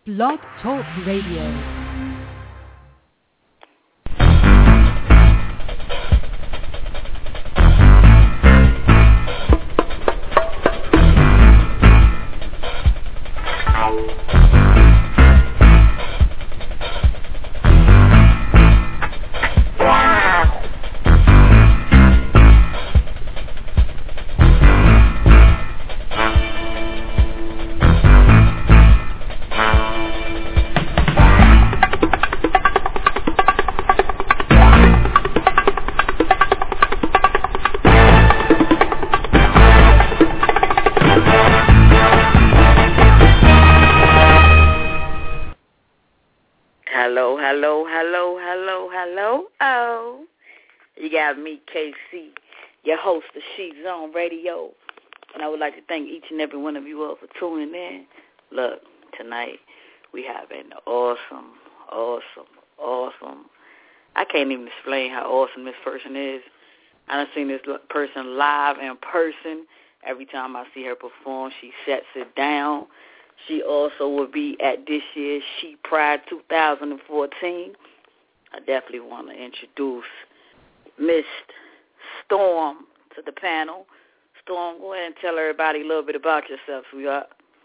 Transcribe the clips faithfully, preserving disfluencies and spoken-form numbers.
Blog Talk Radio. Me, K C, your host of She Zone Radio, and I would like to thank each and every one of you all for tuning in. Look, tonight we have an awesome, awesome, awesome. I can't even explain how awesome this person is. I've seen this person live in person. Every time I see her perform, she shuts it down. She also will be at this year's She Pride two thousand fourteen. I definitely want to introduce Miss Storm to the panel. Storm, go ahead and tell everybody a little bit about yourself, sweetheart.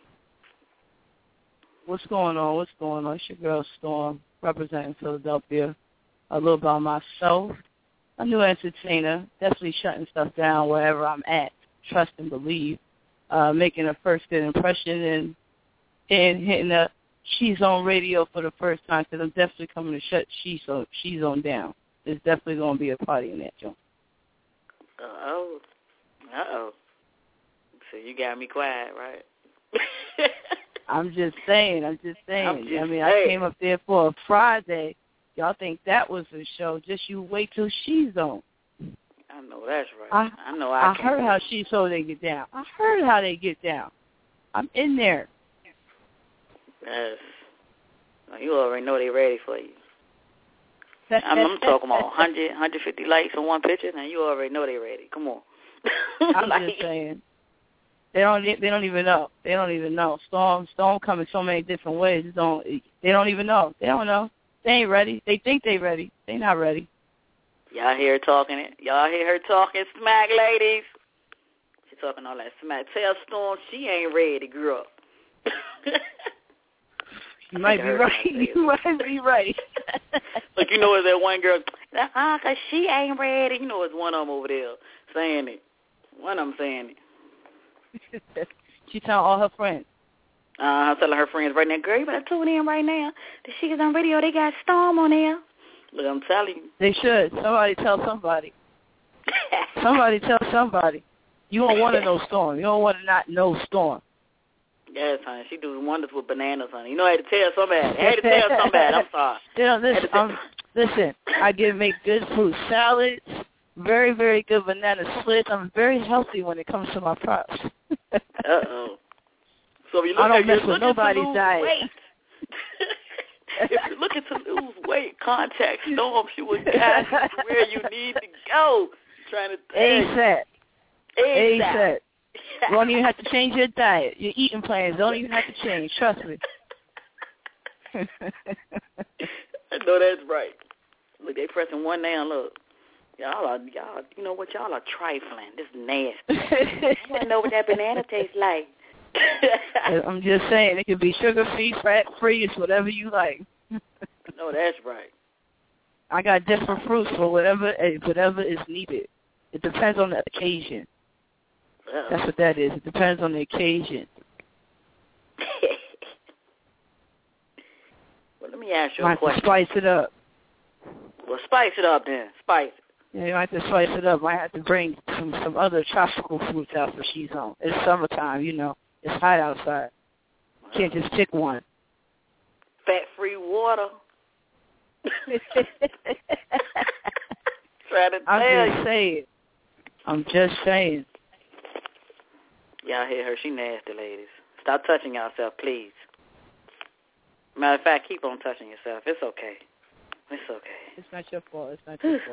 What's going on? What's going on? It's your girl Storm, representing Philadelphia. A little about myself. A new entertainer, definitely shutting stuff down wherever I'm at. Trust and believe. Uh, making a first good impression and and hitting the She Zone Radio for the first time, because I'm definitely coming to shut She Zone, She Zone down. There's definitely going to be a party in that joint. Uh-oh. Uh-oh. So you got me quiet, right? I'm just saying. I'm just saying. I'm just I mean, saying. I came up there for a Friday. Y'all think that was a show. Just you wait till She Zone. I know that's right. I, I know I, I heard how She Zone they get down. I heard how they get down. I'm in there. Yes. You already know they're ready for you. I'm, I'm talking about one hundred, one hundred fifty likes on one picture, and you already know they're ready. Come on. I'm like, just saying. They don't. They don't even know. They don't even know. Storm. Storm come in so many different ways. They don't. They don't even know. They don't know. They ain't ready. They think they ready. They not ready. Y'all hear her talking it. Y'all hear her talking smack, ladies. She talking all that smack. Tell Storm she ain't ready, girl. You might be right. You might be right. Look, you know, it's that one girl, uh-uh, because she ain't ready. You know, it's one of them over there saying it. One of them saying it. She telling all her friends. Uh, I'm telling her friends right now, girl, you better tune in right now. The She Is on Radio, they got Storm on there. Look, I'm telling you. They should. Somebody tell somebody. Somebody tell somebody. You don't want to know Storm. You don't want to not know Storm. Yes, honey. She do wonders with bananas, honey. You know, I had to tell somebody. I had to tell somebody. I'm sorry. You know, listen, um, listen, I can make good fruit salads, very, very good banana splits. I'm very healthy when it comes to my props. Uh-oh. So if you look I don't at, mess you're with nobody's lose diet. Weight. If you're looking to lose weight, contact Storm. She will guide you to where you need to go. Trying to ASAP. ASAP. ASAP. You don't even have to change your diet. Your eating plans don't even have to change. Trust me. I know that's right. Look, they pressing one now. Look, y'all are y'all. You know what? Y'all are trifling. This is nasty. I want to know what that banana tastes like. I'm just saying, it could be sugar-free, fat-free, it's whatever you like. No, that's right. I got different fruits for whatever whatever is needed. It depends on the occasion. Uh-oh. That's what that is. It depends on the occasion. Well, let me ask you might a question. Spice it up. Well, spice it up then. Spice it. Yeah, you might have to spice it up. Might have to bring some, some other tropical fruits out for She Zone. It's summertime, you know. It's hot outside. You can't just pick one. Fat-free water. Try to I'm tell just you. saying. I'm just saying. Y'all hear her. She nasty, ladies. Stop touching yourself, please. Matter of fact, keep on touching yourself. It's okay. It's okay. It's not your fault. It's not your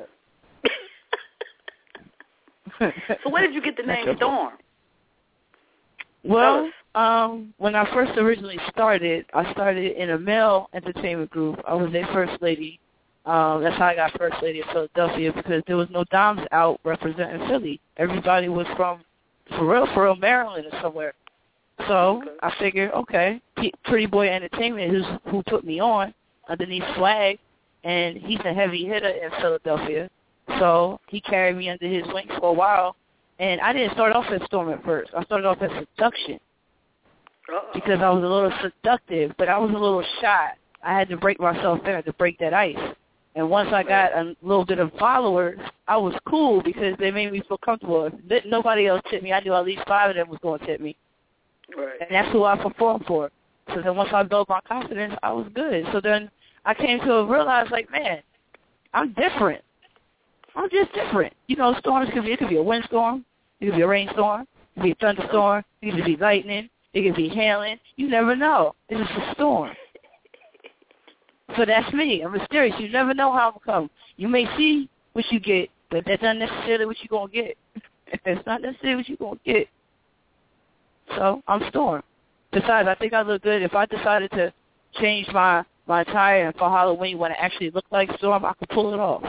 fault. So where did you get the name Storm? Well, um, when I first originally started, I started in a male entertainment group. I was their first lady. Um, that's how I got first lady of Philadelphia, because there was no Doms out representing Philly. Everybody was from, for real, for real, Maryland or somewhere. So okay. I figured, okay, P- Pretty Boy Entertainment is who put me on underneath Swag, and he's a heavy hitter in Philadelphia. So he carried me under his wing for a while. And I didn't start off as Storm at first. I started off as Seduction Uh-oh. because I was a little seductive, but I was a little shy. I had to break myself in to break that ice. And once I got a little bit of followers, I was cool because they made me feel comfortable. If nobody else tipped me, I knew at least five of them was going to tip me. Right. And that's who I performed for. So then once I built my confidence, I was good. So then I came to realize, like, man, I'm different. I'm just different. You know, storms could be, it could be a windstorm. It could be a rainstorm. It could be a thunderstorm. It could be lightning. It could be hailing. You never know. It's just a storm. So that's me. I'm mysterious. You never know how I'm going to come. You may see what you get, but that's not necessarily what you're going to get. That's not necessarily what you're going to get. So I'm Storm. Besides, I think I look good. If I decided to change my, my attire and for Halloween when I actually look like Storm, I could pull it off.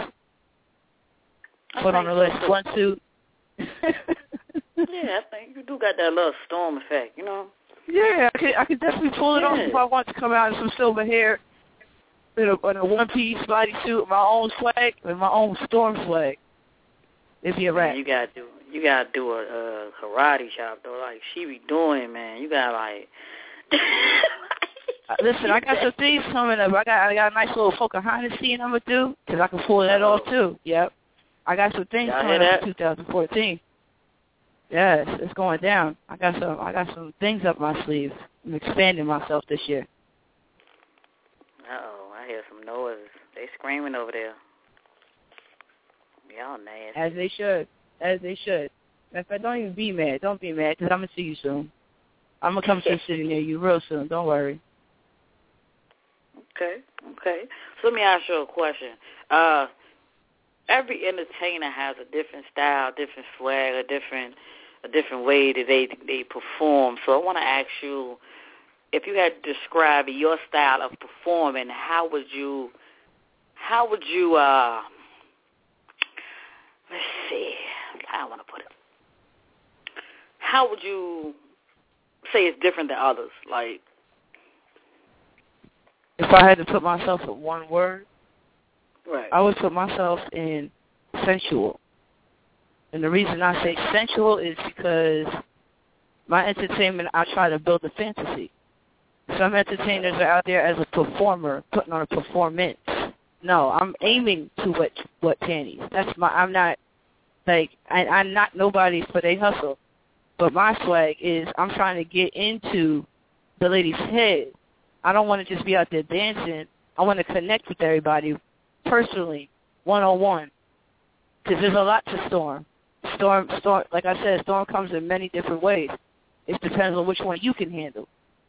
I Put on a little one suit. Yeah, I think you do got that little storm effect, you know? Yeah, I could, I could definitely pull it yeah. off if I want to come out in some silver hair, in a, in a one-piece body suit, my own swag, and my own Storm swag. It'd be a wrap. Man, you gotta do, you gotta do a, a karate chop though, like she be doing, man. You gotta like. Listen, I got some things coming up. I got, I got a nice little Pocahontas scene I'm gonna do, cause I can pull that off too. Yep. I got some things Y'all coming up in twenty fourteen. Yes, it's going down. I got some. I got some things up my sleeve. I'm expanding myself this year. Uh oh, I hear some noises. They screaming over there. Y'all nasty. As they should. As they should. In fact, don't even be mad. Don't be mad, because I'm gonna see you soon. I'm gonna come to the city near you real soon. Don't worry. Okay. Okay. So let me ask you a question. Uh, every entertainer has a different style, different swag, a different. a different way that they they perform. So I want to ask you, if you had to describe your style of performing, how would you, how would you, uh, let's see, how I want to put it. How would you say it's different than others? Like, if I had to put myself in one word, right, I would put myself in sensual. And the reason I say sensual is because my entertainment, I try to build a fantasy. Some entertainers are out there as a performer, putting on a performance. No, I'm aiming to what what panties. That's my. I'm not like I, I'm not nobody for they hustle. But my swag is I'm trying to get into the lady's head. I don't want to just be out there dancing. I want to connect with everybody personally, one on one, because there's a lot to Storm. Storm, storm, like I said, Storm comes in many different ways. It depends on which one you can handle.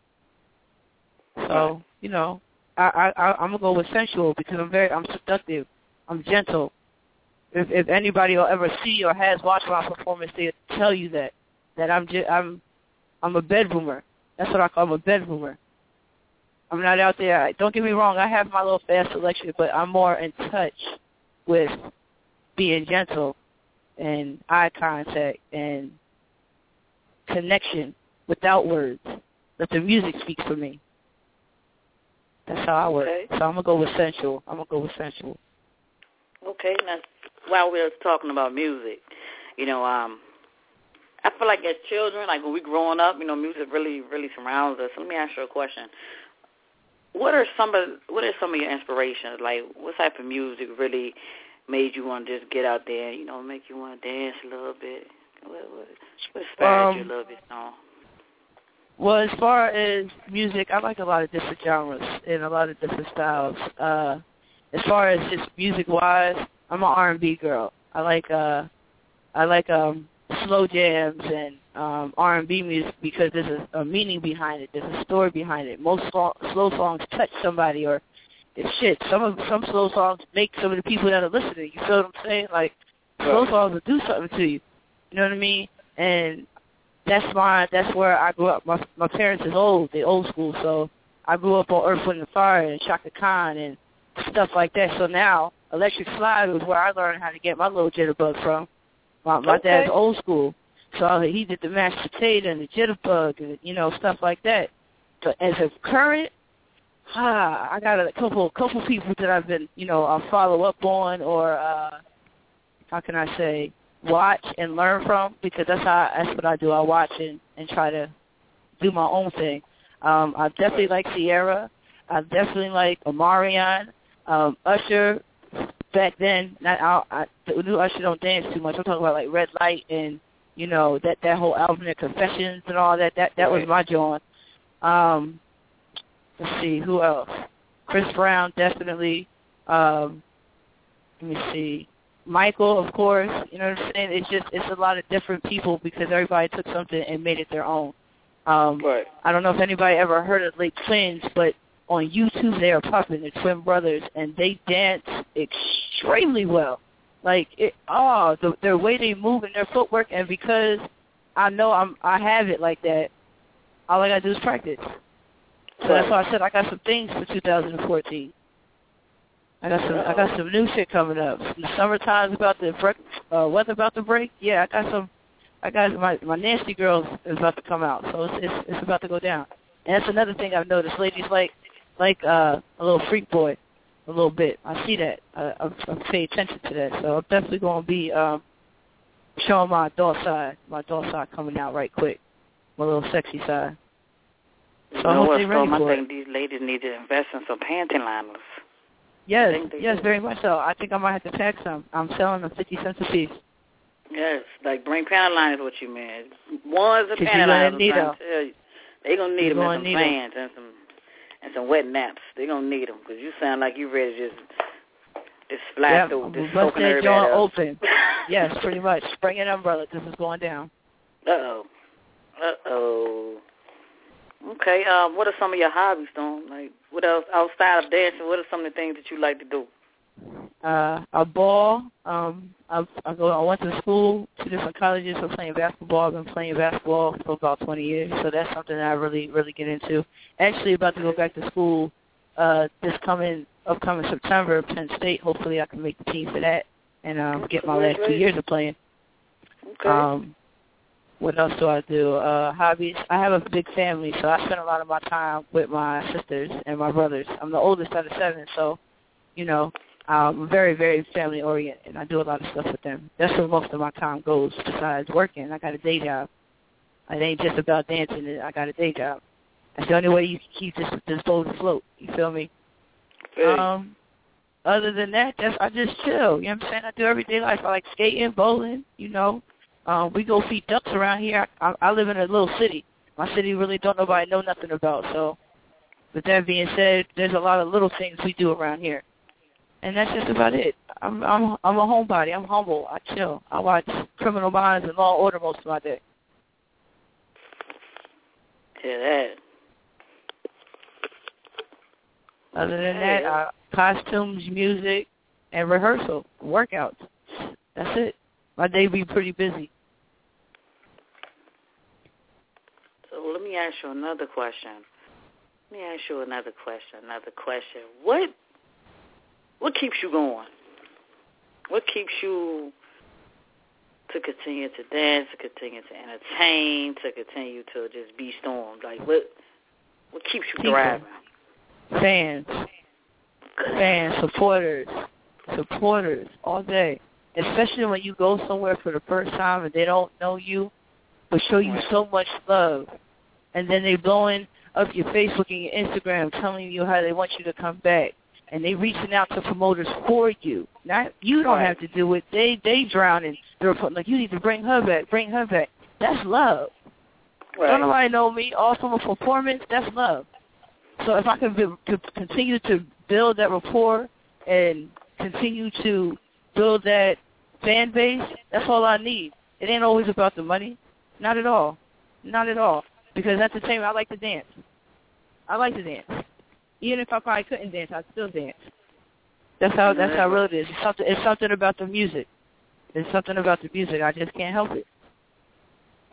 So, you know, I, I, I'm going to go with sensual because I'm very, I'm seductive. I'm gentle. If, if anybody will ever see or has watched my performance, they'll tell you that, that I'm just, I'm, I'm a bedroomer. That's what I call I'm a bedroomer. I'm not out there. Don't get me wrong. I have my little fast selection, but I'm more in touch with being gentle and eye contact and connection without words. Let the music speak for me. That's how I work. Okay. So I'm going to go with sensual. I'm going to go with sensual. Okay. Now, while we were talking about music, you know, um, I feel like as children, like when we growing up, you know, music really, really surrounds us. Let me ask you a question. What are some of what are some of your inspirations? Like, what type of music really made you want to just get out there, you know, make you want to dance a little bit? What, what, what inspired um, you a little bit, no? Well, as far as music, I like a lot of different genres and a lot of different styles. Uh, as far as just music-wise, I'm an R and B girl. I like uh, I like um, slow jams and um, R and B music because there's a, a meaning behind it. There's a story behind it. Most slow, slow songs touch somebody or it's shit. Some of some slow songs make some of the people that are listening. You feel what I'm saying? Like, slow songs will do something to you. You know what I mean? And that's my that's where I grew up. My my parents is old, they old school, so I grew up on Earth, Wind and Fire and Chaka Khan and stuff like that. So now Electric Slide was where I learned how to get my little jitterbug from. My my okay. dad's old school, so he did the mashed potato and the jitterbug and you know stuff like that. But as a current, ah, I got a couple couple people that I've been you know I follow up on or uh, how can I say watch and learn from because that's how that's what I do. I watch and, and try to do my own thing. Um, I definitely like Sierra. I definitely like Omarion, um, Usher. Back then, not I, I, the new Usher don't dance too much. I'm talking about like Red Light and you know that that whole album, the Confessions and all that. That that was my joint. Um, let's see who else. Chris Brown definitely. Um, let me see. Michael, of course. You know what I'm saying? It's just it's a lot of different people because everybody took something and made it their own. Um, right. I don't know if anybody ever heard of Lake Twins, but on YouTube they are popping. They're twin brothers, and they dance extremely well. Like, it, oh, the, their way they move and their footwork, and because I know I'm, I have it like that, all I got to do is practice. So right. That's why I said I got some things for two thousand fourteen. I got some, I got some new shit coming up. The summertime's about to break, uh, weather about to break. Yeah, I got some. I got my my Nasty Girls is about to come out, so it's it's, it's about to go down. And that's another thing I've noticed. Ladies like like uh, a little freak boy, a little bit. I see that. I, I, I pay attention to that. So I'm definitely going to be um, showing my adult side, my adult side coming out right quick, my little sexy side. So you know I hope what, they're ready I for think it. these ladies need to invest in some panty liners. Yes, yes, do. very much so. I think I might have to pack some. I'm selling them fifty cents a piece. Yes, like bring panty liners with you, man. One's a Cause panty liners. Need I'm trying to tell you, they gonna need You're them and some fans them. and some and some wet naps. They gonna need them because you sound like you ready to just just splash yep, through, just bust soaking that everybody joint up. open. Yes, pretty much. Bring an umbrella because it's going down. Uh oh. Uh oh. Okay. Um, what are some of your hobbies, Stone? Like, what else outside of dancing? What are some of the things that you like to do? Uh, I ball. Um, I, I go. I went to school, two different colleges for playing basketball. I've been playing basketball for about twenty years, so that's something that I really, really get into. Actually, about to go back to school uh, this coming, upcoming September, Penn State. Hopefully, I can make the team for that and um, get my last two years of playing. Okay. Um, what else do I do? Uh, hobbies. I have a big family, so I spend a lot of my time with my sisters and my brothers. I'm the oldest out of seven, so you know. I'm very, very family-oriented, and I do a lot of stuff with them. That's where most of my time goes besides working. I got a day job. It ain't just about dancing. I got a day job. That's the only way you can keep this, this boat afloat. You feel me? Hey. Um, other than that, that's, I just chill. You know what I'm saying? I do everyday life. I like skating, bowling, you know. Um, we go feed ducks around here. I, I, I live in a little city. My city really don't nobody know nothing about. So with that being said, there's a lot of little things we do around here. And that's just about it. I'm I'm I'm a homebody. I'm humble. I chill. I watch Criminal Minds and Law and Order most of my day. Yeah, that. Other than that, uh, costumes, music, and rehearsal, workouts. That's it. My day be pretty busy. So let me ask you another question. Let me ask you another question. Another question. What? What keeps you going? What keeps you to continue to dance, to continue to entertain, to continue to just be stormed? Like, what what keeps you People. thriving? Fans. Fans, supporters. Supporters all day. Especially when you go somewhere for the first time and they don't know you, but show you so much love. And then they blowing up your Facebook and your Instagram telling you how they want you to come back. And they reaching out to promoters for you. Not you don't right. have to do it. They they drowning. They're putting like you need to bring her back, bring her back. That's love. Right. Don't nobody know me. All from a performance. That's love. So if I can be, to continue to build that rapport and continue to build that fan base, that's all I need. It ain't always about the money. Not at all. Not at all. Because at the same time, I like to dance. I like to dance. Even if I probably couldn't dance, I'd still dance. That's how that's how real it is. It's something it's something about the music. It's something about the music. I just can't help it.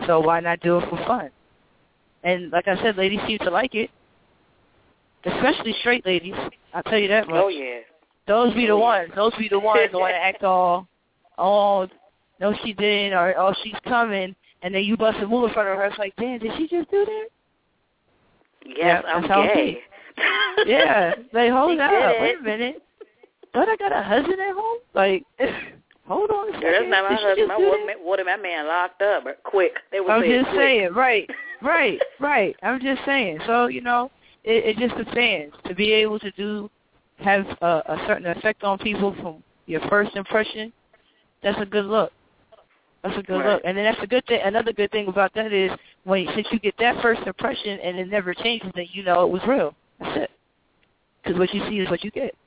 So why not do it for fun? And like I said, ladies seem to like it, especially straight ladies. I'll tell you that much. Oh, yeah. Those be the oh, ones. Yeah. Those be the ones that want to act all, oh, no, she didn't, or oh, she's coming, and then you bust a move in front of her. It's like, damn, did she just do that? Yes, yeah, I'm that's how gay. Yeah, like, hold She up, did wait it. a minute. Don't I got a husband at home? Like, hold on a second. Girl, that's not my Did she husband. just My do water, that? man, water, my man locked up, but quick. They were I'm saying just quick. saying, right, right, right. I'm just saying. So, you know, it, it just depends. To be able to do, have a, a certain effect on people from your first impression, that's a good look. That's a good Right. look. And then that's a good thing. Another good thing about that is when since you get that first impression and it never changes, then you know it was real. That's it. Because what you see is what you get.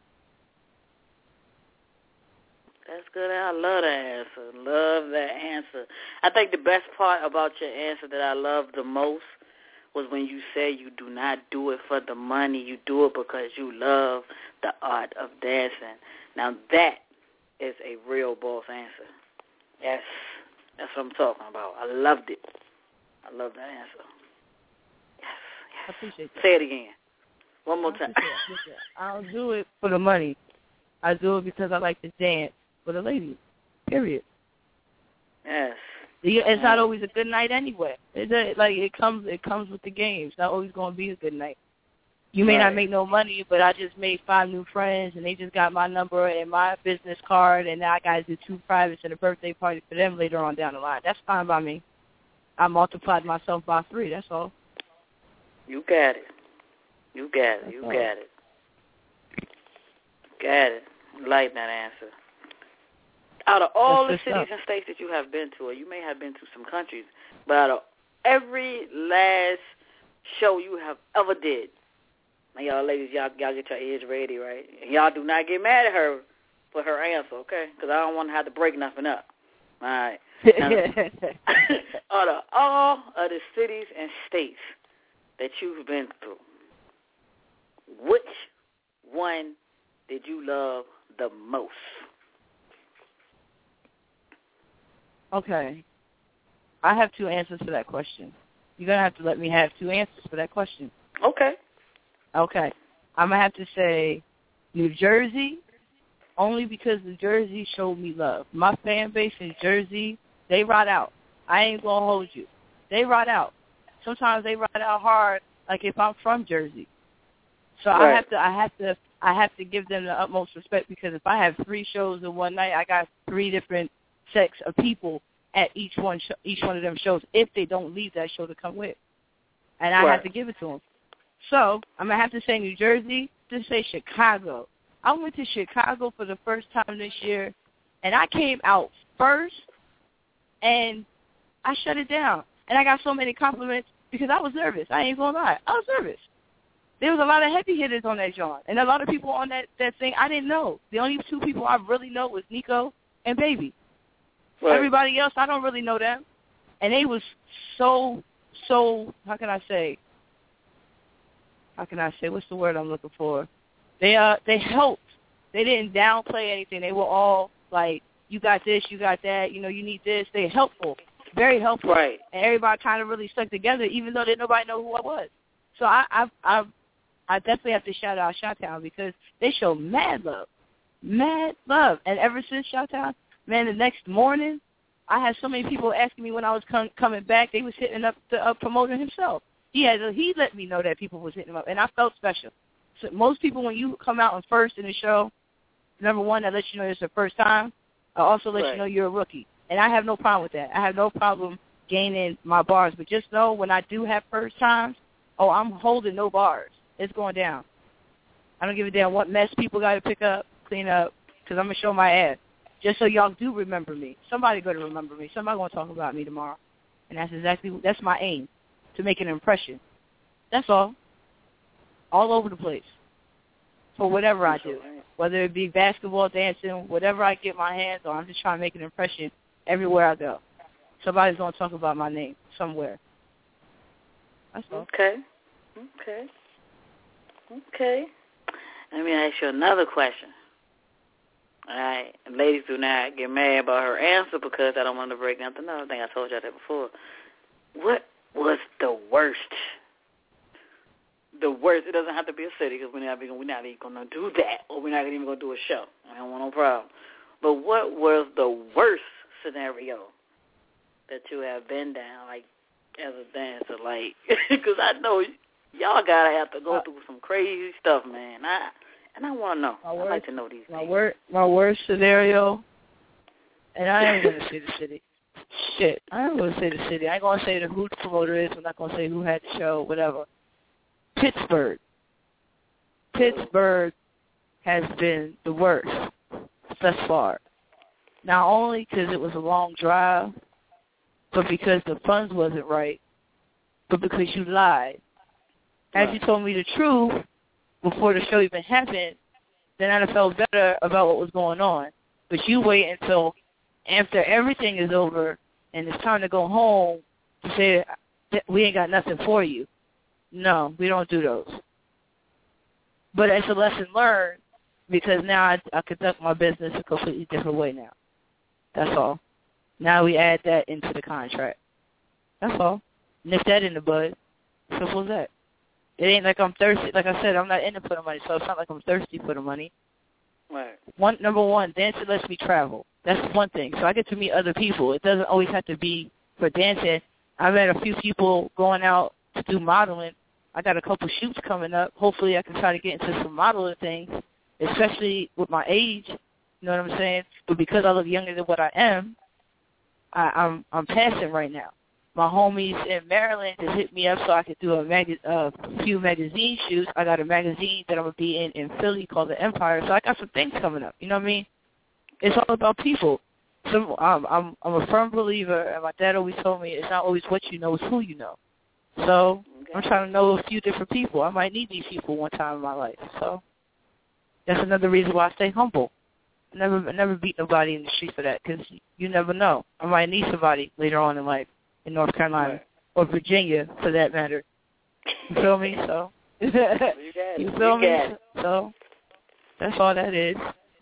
That's good. I love that answer. Love that answer. I think the best part about your answer that I love the most was when you say you do not do it for the money. You do it because you love the art of dancing. Now that is a real boss answer. Yes, that's what I'm talking about. I loved it. I love that answer. Yes, yes. I appreciate that. Say it again. One more I time. appreciate it. Appreciate it. I don't do it for the money. I do it because I like to dance for the ladies. Period. Yes. It's not always a good night anyway. It's like it comes, it comes with the game. It's not always going to be a good night. You may right. not make no money, but I just made five new friends, and they just got my number and my business card, and now I got to do two privates and a birthday party for them later on down the line. That's fine by me. I multiplied myself by three. That's all. You got it. You got it. That's you all. got it. Got it. Like that answer. Out of all That's the cities up. and states that you have been to, or you may have been to some countries, but out of every last show you have ever did, now y'all ladies, y'all, y'all get your ears ready, right? And y'all do not get mad at her for her answer, okay? Because I don't want to have to break nothing up. All right. Now, out of all of the cities and states that you've been through, which one did you love the most? Okay. I have two answers for that question. You're going to have to let me have two answers for that question. Okay. Okay. I'm going to have to say New Jersey, only because New Jersey showed me love. My fan base in Jersey, they ride out. I ain't going to hold you. They ride out. Sometimes they ride out hard, like if I'm from Jersey. So right. I have to, I have to, I have to give them the utmost respect, because if I have three shows in one night, I got three different sets of people at each one, sh- each one of them shows. If they don't leave that show to come with, and I right. have to give it to them. So I'm gonna have to say New Jersey. To say Chicago. I went to Chicago for the first time this year, and I came out first, and I shut it down. And I got so many compliments because I was nervous. I ain't gonna lie, I was nervous. There was a lot of heavy hitters on that joint, and a lot of people on that, that thing I didn't know. The only two people I really know was Nico and Baby. Right. Everybody else, I don't really know them. And they was so, so, how can I say, how can I say, what's the word I'm looking for? They uh, they helped. They didn't downplay anything. They were all like, you got this, you got that, you know, you need this. They helpful, very helpful. Right. And everybody kind of really stuck together, even though didn't nobody know who I was. So I, I, I, I definitely have to shout out Chi-Town, because they showed mad love, mad love. And ever since Chi-Town, man, the next morning, I had so many people asking me when I was com- coming back. They was hitting up the uh, promoter himself. He had he let me know that people was hitting him up, and I felt special. So most people, when you come out in first in the show, number one, that lets you know it's the first time. I also let right. you know you're a rookie, and I have no problem with that. I have no problem gaining my bars, but just know when I do have first times, oh, I'm holding no bars. It's going down. I don't give a damn what mess people got to pick up, clean up, because I'm going to show my ass. Just so y'all do remember me. Somebody going to remember me. Somebody going to talk about me tomorrow. And that's exactly, that's my aim, to make an impression. That's all. All over the place. For whatever I do. Whether it be basketball, dancing, whatever I get my hands on, I'm just trying to make an impression everywhere I go. Somebody's going to talk about my name somewhere. That's all. Okay. Okay. Okay. Let me ask you another question. All right. And ladies, do not get mad about her answer, because I don't want to break nothing up. I think I told y'all that before. what was the worst? The worst. It doesn't have to be a city because we're not even we're not even gonna do that, or we're not even gonna do a show. I don't want no problem. But what was the worst scenario that you have been down, like as a dancer, like? Because I know y'all gotta have to go through some crazy stuff, man. I and I want to know. I'd like to know these my things. Wor- my worst scenario, and I am gonna say the city. Shit, I am gonna say the city. I ain't gonna say the who the promoter is. I'm not gonna say who had the show, whatever. Pittsburgh. Pittsburgh has been the worst thus far. Not only because it was a long drive, but because the funds wasn't right, but because you lied. Had you told me the truth before the show even happened, then I'd have felt better about what was going on. But you wait until after everything is over and it's time to go home to say that we ain't got nothing for you. No, we don't do those. But it's a lesson learned because now I, I conduct my business a completely different way now. That's all. Now we add that into the contract. That's all. Nip that in the bud. Simple as that. It ain't like I'm thirsty. Like I said, I'm not in it for the money, so it's not like I'm thirsty for the money. Right. One, number one, dancing lets me travel. That's one thing. So I get to meet other people. It doesn't always have to be for dancing. I've had a few people going out to do modeling. I got a couple shoots coming up. Hopefully I can try to get into some modeling things, especially with my age. You know what I'm saying? But because I look younger than what I am, I, I'm I'm passing right now. My homies in Maryland just hit me up so I could do a mag- uh, few magazine shoots. I got a magazine that I'm going to be in in Philly called The Empire. So I got some things coming up. You know what I mean? It's all about people. So um, I'm I'm a firm believer, and my dad always told me it's not always what you know, it's who you know. So okay. I'm trying to know a few different people. I might need these people one time in my life. So that's another reason why I stay humble. I never I never beat nobody in the street for that because you never know. I might need somebody later on in life in North Carolina right. or Virginia for that matter. You feel me? So you, you feel you me? So that's all that is.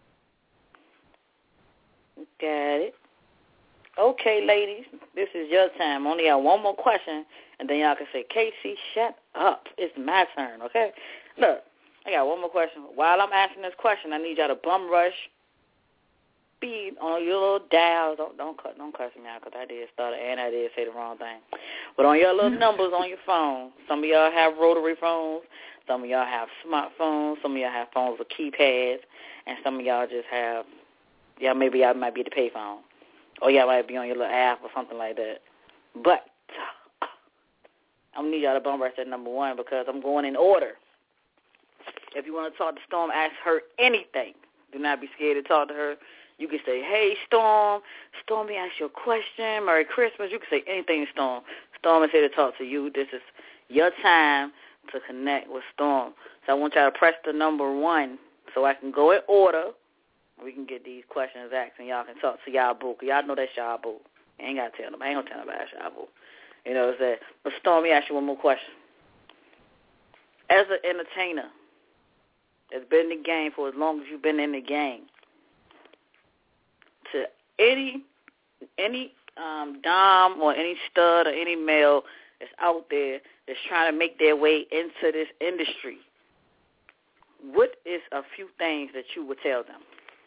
Got it. Okay, ladies, this is your time. Only got one more question, and then y'all can say, Casey, shut up. It's my turn, okay? Look, I got one more question. While I'm asking this question, I need y'all to bum rush speed on your little dial. Don't don't cut don't cuss me out because I did start it and I did say the wrong thing. But on your little numbers on your phone, some of y'all have rotary phones, some of y'all have smartphones, some of y'all have phones with keypads, and some of y'all just have, yeah, maybe y'all might be the pay phone. Or y'all might be on your little app or something like that. But I'm going to need y'all to bum rush that number one because I'm going in order. If you want to talk to Storm, ask her anything. Do not be scared to talk to her. You can say, hey, Storm. Storm, me ask you a question. Merry Christmas. You can say anything to Storm. Storm is here to talk to you. This is your time to connect with Storm. So I want y'all to press the number one so I can go in order. We can get these questions asked, and y'all can talk to y'all boo. Cause y'all know that's y'all boo. You ain't got to tell them. I ain't going to tell them about y'all boo. You know what I'm saying? But Storm, let me ask you one more question. As an entertainer that's been in the game for as long as you've been in the game, to any any um, dom or any stud or any male that's out there that's trying to make their way into this industry, what is a few things that you would tell them?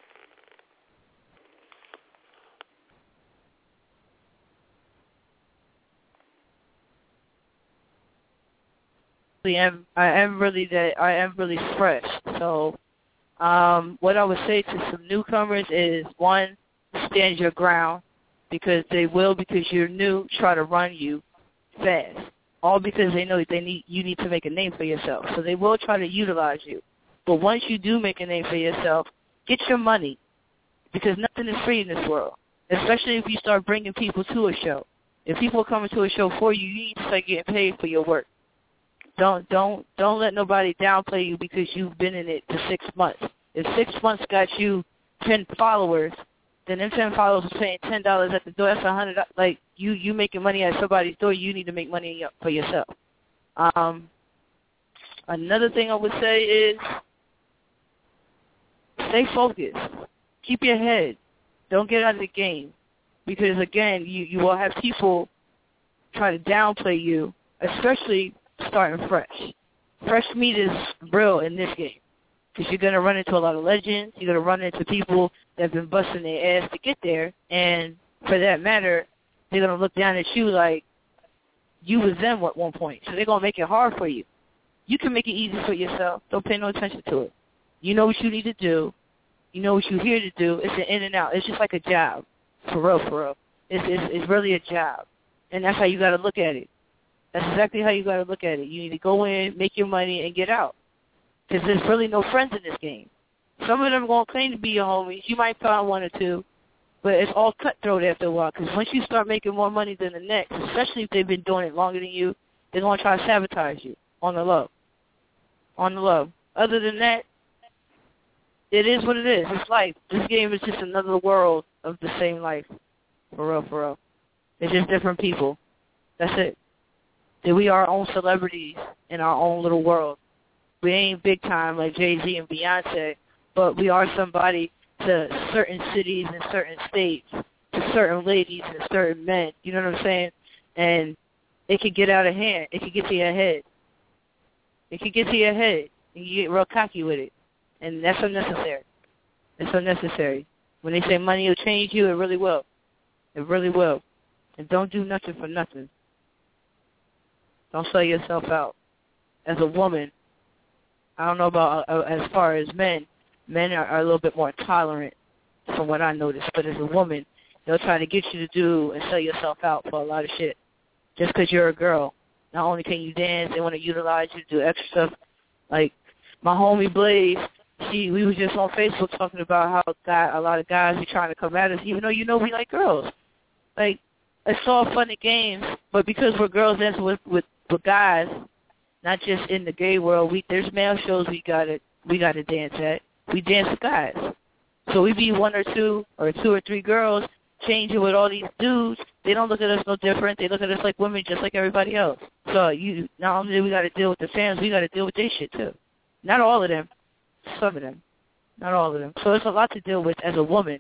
I am I am really that I am really fresh. So um, what I would say to some newcomers is one, stand your ground because they will because you're new try to run you fast. All because they know that they need you need to make a name for yourself. So they will try to utilize you. But once you do make a name for yourself, get your money because nothing is free in this world. Especially if you start bringing people to a show. If people are coming to a show for you, you need to start getting paid for your work. Don't don't don't let nobody downplay you because you've been in it for six months. If six months got you ten followers, then them ten followers are paying ten dollars at the door. That's a hundred. Like you, you making money at somebody's door. You need to make money for yourself. Um, another thing I would say is stay focused. Keep your head. Don't get out of the game because again, you you will have people try to downplay you, especially starting fresh. Fresh meat is real in this game because you're going to run into a lot of legends. You're going to run into people that have been busting their ass to get there. And for that matter, they're going to look down at you like you was them at one point. So they're going to make it hard for you. You can make it easy for yourself. Don't pay no attention to it. You know what you need to do. You know what you're here to do. It's an in and out. It's just like a job. For real, for real. It's, it's, it's really a job. And that's how you got to look at it. That's exactly how you got to look at it. You need to go in, make your money, and get out. Because there's really no friends in this game. Some of them are going to claim to be your homies. You might find one or two. But it's all cutthroat after a while. Because once you start making more money than the next, especially if they've been doing it longer than you, they're going to try to sabotage you on the low. On the low. Other than that, it is what it is. It's life. This game is just another world of the same life. For real, for real. It's just different people. That's it. That we are our own celebrities in our own little world. We ain't big time like Jay-Z and Beyonce, but we are somebody to certain cities and certain states, to certain ladies and certain men. You know what I'm saying? And it can get out of hand. It can get to your head. It can get to your head. And you get real cocky with it. And that's unnecessary. It's unnecessary. When they say money will change you, it really will. It really will. And don't do nothing for nothing. Don't sell yourself out. As a woman, I don't know about uh, as far as men. Men are, are a little bit more tolerant from what I noticed. But as a woman, they'll try to get you to do and sell yourself out for a lot of shit. Just because you're a girl. Not only can you dance, they want to utilize you to do extra stuff. Like my homie Blaze, she, we was just on Facebook talking about how guy, a lot of guys be trying to come at us, even though you know we like girls. Like, it's all fun and games, but because we're girls dancing with, with, with guys, not just in the gay world, we there's male shows we gotta we gotta dance at. We dance with guys. So we be one or two or two or three girls changing with all these dudes. They don't look at us no different. They look at us like women just like everybody else. So you not only do we gotta deal with the fans, we gotta deal with their shit too. Not all of them. Some of them. Not all of them. So it's a lot to deal with as a woman.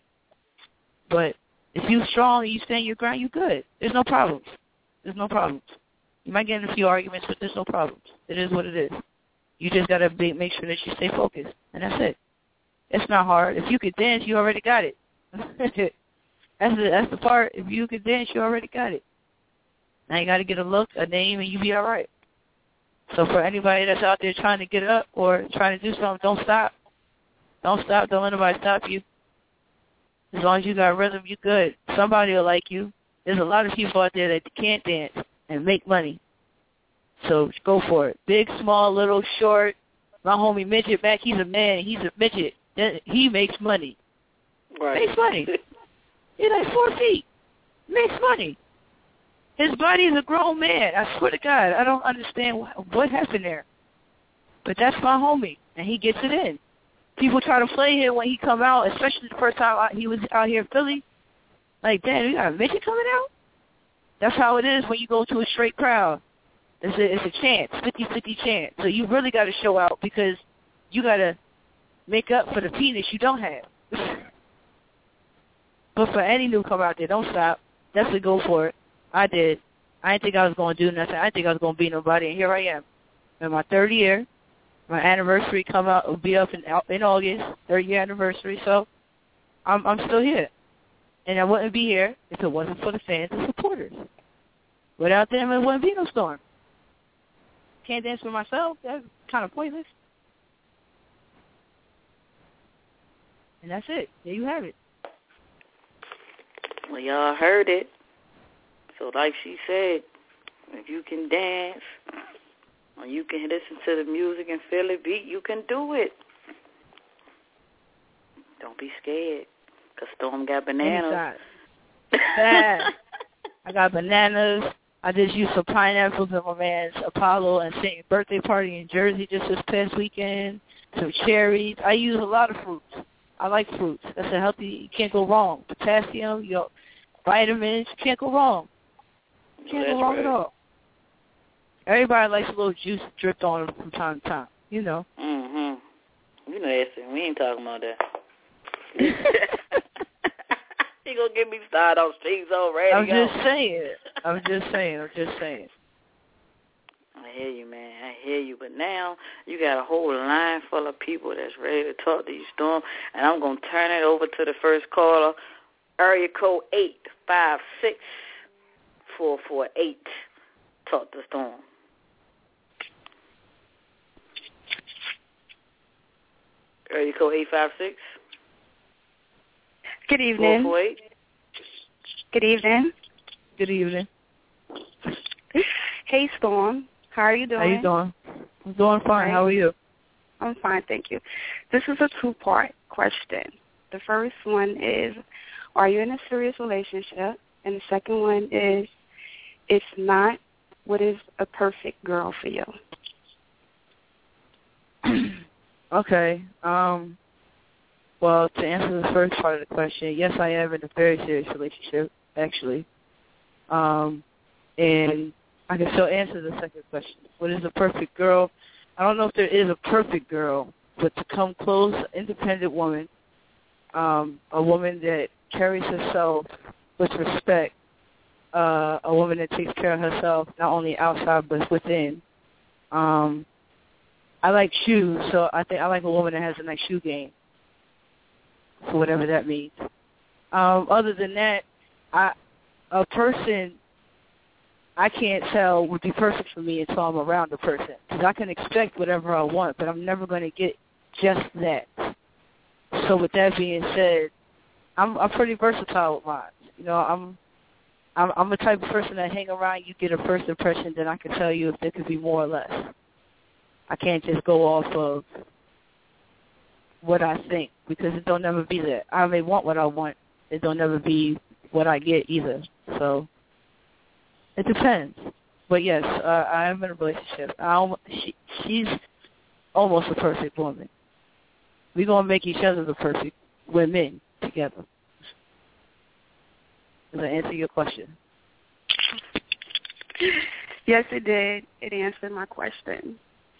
But if you're strong and you stand your ground, you're good. There's no problems. There's no problems. You might get in a few arguments, but there's no problems. It is what it is. You just got to make sure that you stay focused, and that's it. It's not hard. If you could dance, you already got it. that's, the, that's the part. If you could dance, you already got it. Now you got to get a look, a name, and you be all right. So for anybody that's out there trying to get up or trying to do something, don't stop. Don't stop. Don't let nobody stop you. As long as you got rhythm, you good. Somebody will like you. There's a lot of people out there that can't dance and make money. So go for it. Big, small, little, short. My homie Midget Mac, he's a man. He's a midget. He makes money. Right. Makes money. He's like four feet. Makes money. His body is a grown man. I swear to God, I don't understand what, what happened there. But that's my homie, and he gets it in. People try to play him when he come out, especially the first time he was out here in Philly. Like, damn, we got a midget coming out? That's how it is when you go to a straight crowd. It's a, it's a chance, fifty-fifty chance. So you really got to show out because you got to make up for the penis you don't have. But for any newcomer out there, don't stop. Definitely go for it. I did. I didn't think I was going to do nothing. I didn't think I was going to beat nobody, and here I am. In my third year, my anniversary come out will be up in in August, third year anniversary. So I'm I'm still here, and I wouldn't be here if it wasn't for the fans and supporters. Without them, it wouldn't be no storm. Can't dance for myself. That's kind of pointless. And that's it. There you have it. Well, y'all heard it. So like she said, if you can dance, or you can listen to the music and feel the beat, you can do it. Don't be scared, because Storm got bananas. Bad. I got bananas. I just used some pineapples at my man's Apollo and Saint birthday party in Jersey just this past weekend. Some cherries. I use a lot of fruits. I like fruits. That's a healthy, you can't go wrong. Potassium, you know, vitamins, you can't go wrong. You can't That's go wrong right. at all. Everybody likes a little juice dripped on them from time to time, you know. Mm-hmm. You know that. We ain't talking about that. He gonna get me started on Streets on Radio. I'm just saying. I'm just saying. I'm just saying. I hear you, man. I hear you. But now you got a whole line full of people that's ready to talk to you, Storm. And I'm going to turn it over to the first caller, area code eight five six, four four eight. Talk to Storm. Area code eight five six. Good evening. four four eight. Good evening. Good evening. Hey, Storm. How are you doing? How you doing? I'm doing fine. Right. How are you? I'm fine, thank you. This is a two-part question. The first one is, are you in a serious relationship? And the second one is, if not, what is a perfect girl for you? Okay. Um. Well, to answer the first part of the question, yes, I am in a very serious relationship, actually. Um, and I can still answer the second question. What is a perfect girl? I don't know if there is a perfect girl, but to come close, independent woman, um, a woman that carries herself with respect, uh, a woman that takes care of herself, not only outside but within. Um, I like shoes, so I think I like a woman that has a nice shoe game, for whatever that means. Um, other than that, I, a person I can't tell would be perfect for me until I'm around the person. Because I can expect whatever I want, but I'm never going to get just that. So with that being said, I'm I'm pretty versatile with mine. You know, I'm I'm I'm the type of person that hang around, you get a first impression, then I can tell you if there could be more or less. I can't just go off of what I think, because it don't never be that. I may want what I want, it don't never be what I get either. So it depends. But yes, uh, I am in a relationship. I almost, she, she's almost a perfect woman. We're going to make each other the perfect women together. Does that answer your question? Yes, it did. It answered my question.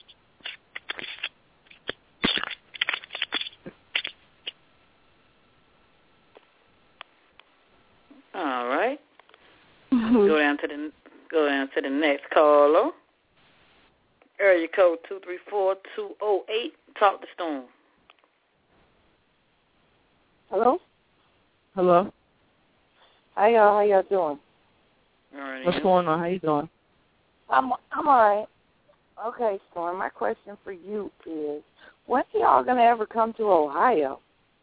All right. Mm-hmm. Go down to the go down to the next caller. Area code two three four two zero eight. Talk to Storm. Hello. Hello. Hi y'all. How y'all doing? All right. What's going on? How you doing? I'm I'm all right. Okay, Storm. My question for you is, when are y'all gonna ever come to Ohio?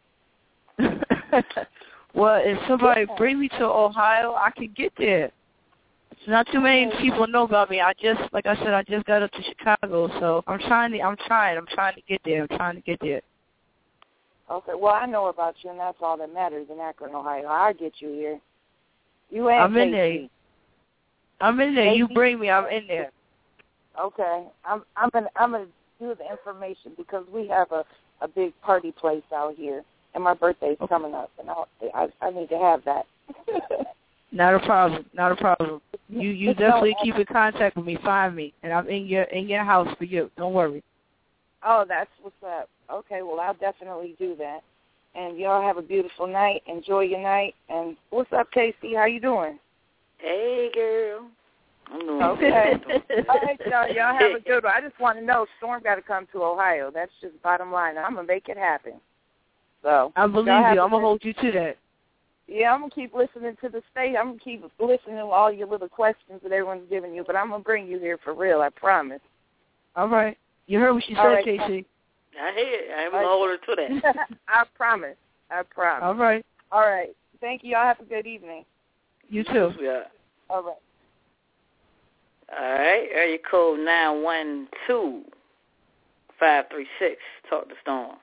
Well, if somebody bring me to Ohio, I can get there. It's not too many people know about me. I just, like I said, I just got up to Chicago, so I'm trying to, I'm trying, I'm trying to get there. I'm trying to get there. Okay. Well, I know about you, and that's all that matters in Akron, Ohio. I'll get you here. You and I'm in Casey. there. I'm in there. You bring me. I'm in there. Okay. I'm I'm gonna I'm gonna do the information because we have a a big party place out here. And my birthday's Okay. coming up, and I, I I need to have that. Not a problem. Not a problem. You you definitely keep in contact with me. Find me, and I'm in your in your house for you. Don't worry. Oh, that's what's up. Okay, well, I'll definitely do that. And y'all have a beautiful night. Enjoy your night. And what's up, Casey? How you doing? Hey, girl. I'm doing Okay. good. All right, y'all. Y'all have a good one. I just want to know, Storm got to come to Ohio. That's just bottom line. I'm gonna make it happen. So I believe you. I'm going to hold you to that. Yeah, I'm going to keep listening to the state. I'm going to keep listening to all your little questions that everyone's giving you, but I'm going to bring you here for real, I promise. All right. You heard what she All said, right. I Casey. hear. I'm going to hold her to that. I promise. I promise. All right. All right. Thank you. Y'all have a good evening. You too. Yeah. All right. All right. Area code nine one two five three six. Talk to Storm.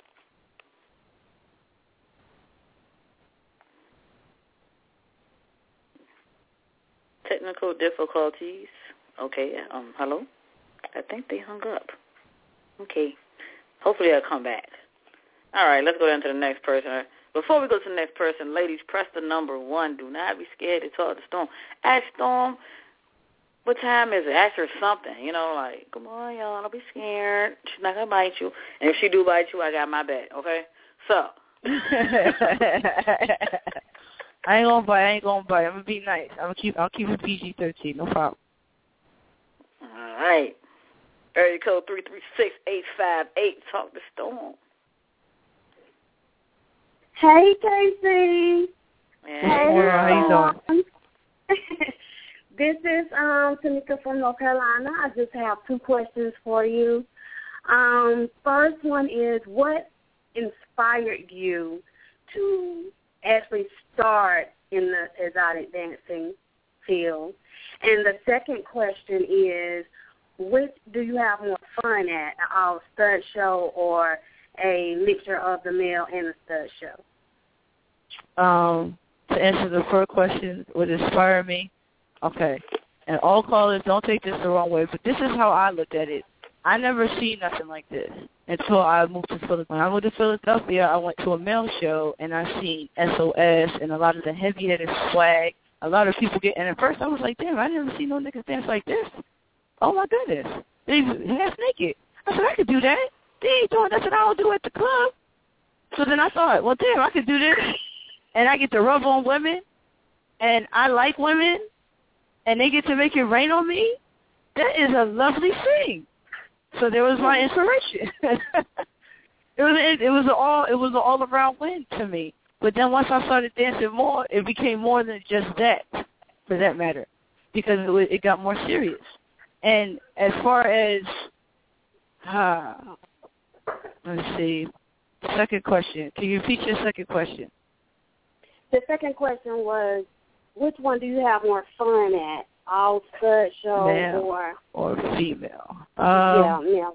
Technical difficulties. Okay. Um. Hello. I think they hung up. Okay. Hopefully they'll come back. All right. Let's go down to the next person. Before we go to the next person, ladies, press the number one. Do not be scared to talk to Storm. Ask Storm, what time is it? Ask her something. You know, like, come on, y'all. Don't be scared. She's not gonna bite you. And if she do bite you, I got my back. Okay. So. I ain't gonna bite. I ain't gonna bite. I'm gonna be nice. I'm gonna keep. I'll keep it P G thirteen. No problem. All right. Area code three three six eight five eight. Talk to Storm. Hey, Casey. Hey, how you doing? This is um, Tamika from North Carolina. I just have two questions for you. Um, first one is, what inspired you to actually start in the exotic dancing field? And the second question is, which do you have more fun at, an all-stud show or a mixture of the male and the stud show? Um, to answer the first question, what inspired me, okay, and all callers, don't take this the wrong way, but this is how I looked at it. I never seen nothing like this until I moved to Philadelphia. When I moved to Philadelphia, I went to a male show, and I seen S O S and a lot of the heavy-headed swag. A lot of people get, and at first I was like, damn, I never seen no niggas dance like this. Oh, my goodness. They half naked. I said, I could do that. They ain't doing nothing I don't do at the club. So then I thought, well, damn, I could do this, and I get to rub on women, and I like women, and they get to make it rain on me. That is a lovely thing. So there was my inspiration. it was it, it was an all it was an all around win to me. But then once I started dancing more, it became more than just that, for that matter, because it was, it got more serious. And as far as uh, let's see, second question. Can you repeat your second question? The second question was, which one do you have more fun at? All stud show male or or female? Um, yeah, male.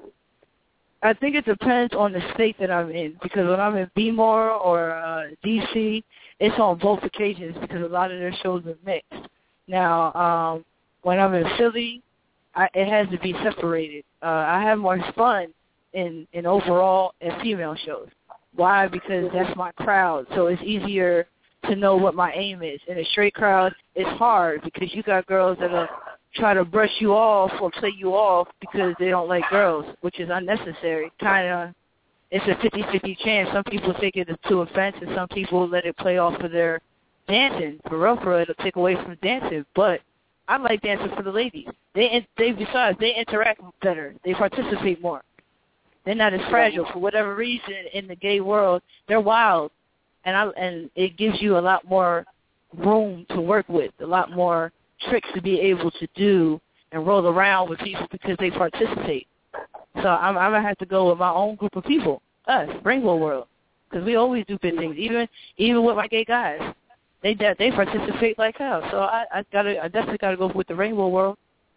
I think it depends on the state that I'm in, because when I'm in B-More or uh, D C, it's on both occasions because a lot of their shows are mixed. Now, um, when I'm in Philly, I, it has to be separated. Uh, I have more fun in, in overall in female shows. Why? Because that's my crowd, so it's easier to know what my aim is. In a straight crowd, it's hard because you got girls that will try to brush you off or play you off because they don't like girls, which is unnecessary. Kind of, it's a fifty-fifty chance. Some people take it to offense, and some people let it play off of their dancing. For real, for real, it'll take away from dancing. But I like dancing for the ladies. They, they besides, they interact better. They participate more. They're not as fragile. For whatever reason, in the gay world, they're wild. And I, and it gives you a lot more room to work with, a lot more tricks to be able to do and roll around with people because they participate. So I'm, I'm going to have to go with my own group of people, us, Rainbow World, because we always do big things, even even with my gay guys. They they participate like hell. So I I gotta I definitely got to go with the Rainbow World.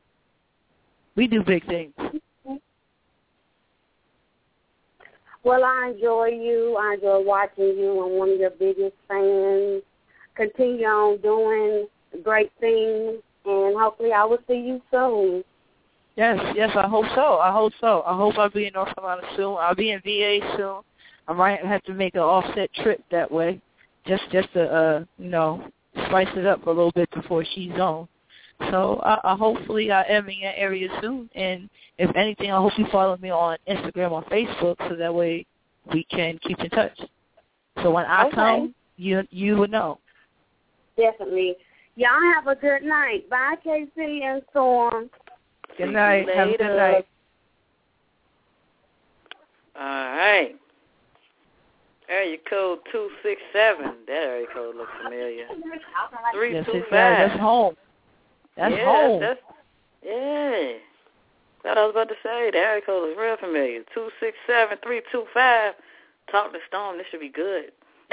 We do big things. Well, I enjoy you. I enjoy watching you. I'm one of your biggest fans. Continue on doing great things, and hopefully I will see you soon. Yes, yes, I hope so. I hope so. I hope I'll be in North Carolina soon. I'll be in V A soon. I might have to make an offset trip that way, just just to, uh, you know, spice it up a little bit before she's on. So I, I hopefully I am in your area soon, and if anything, I hope you follow me on Instagram or Facebook so that way we can keep in touch. So when I okay. come, you you would know. Definitely. Y'all have a good night. Bye, K C and Storm. Good night. Have a good night. All right. Area code two six seven. That area code looks familiar. Three yes, two it's, five. uh, that's home. That's yeah, home. That's, yeah. What I was about to say, the area code is real familiar. Two six seven three two five. Talk to Storm. This should be good.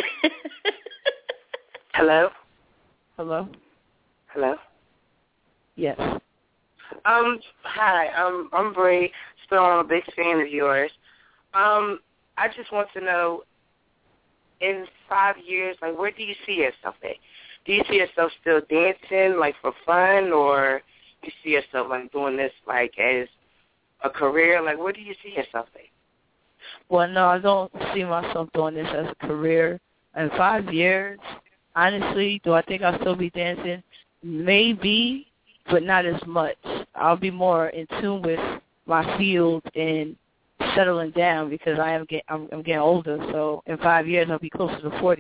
Hello. Hello. Hello. Yes. Um. Hi. Um. I'm Bree. Still, I'm a big fan of yours. Um. I just want to know, in five years, like, where do you see yourself at? Do you see yourself still dancing, like, for fun, or you see yourself, like, doing this, like, as a career? Like, where do you see yourself at? Well, no, I don't see myself doing this as a career. In five years, honestly, do I think I'll still be dancing? Maybe, but not as much. I'll be more in tune with my field and settling down because I am get, I'm, I'm getting older. So in five years, I'll be closer to forty.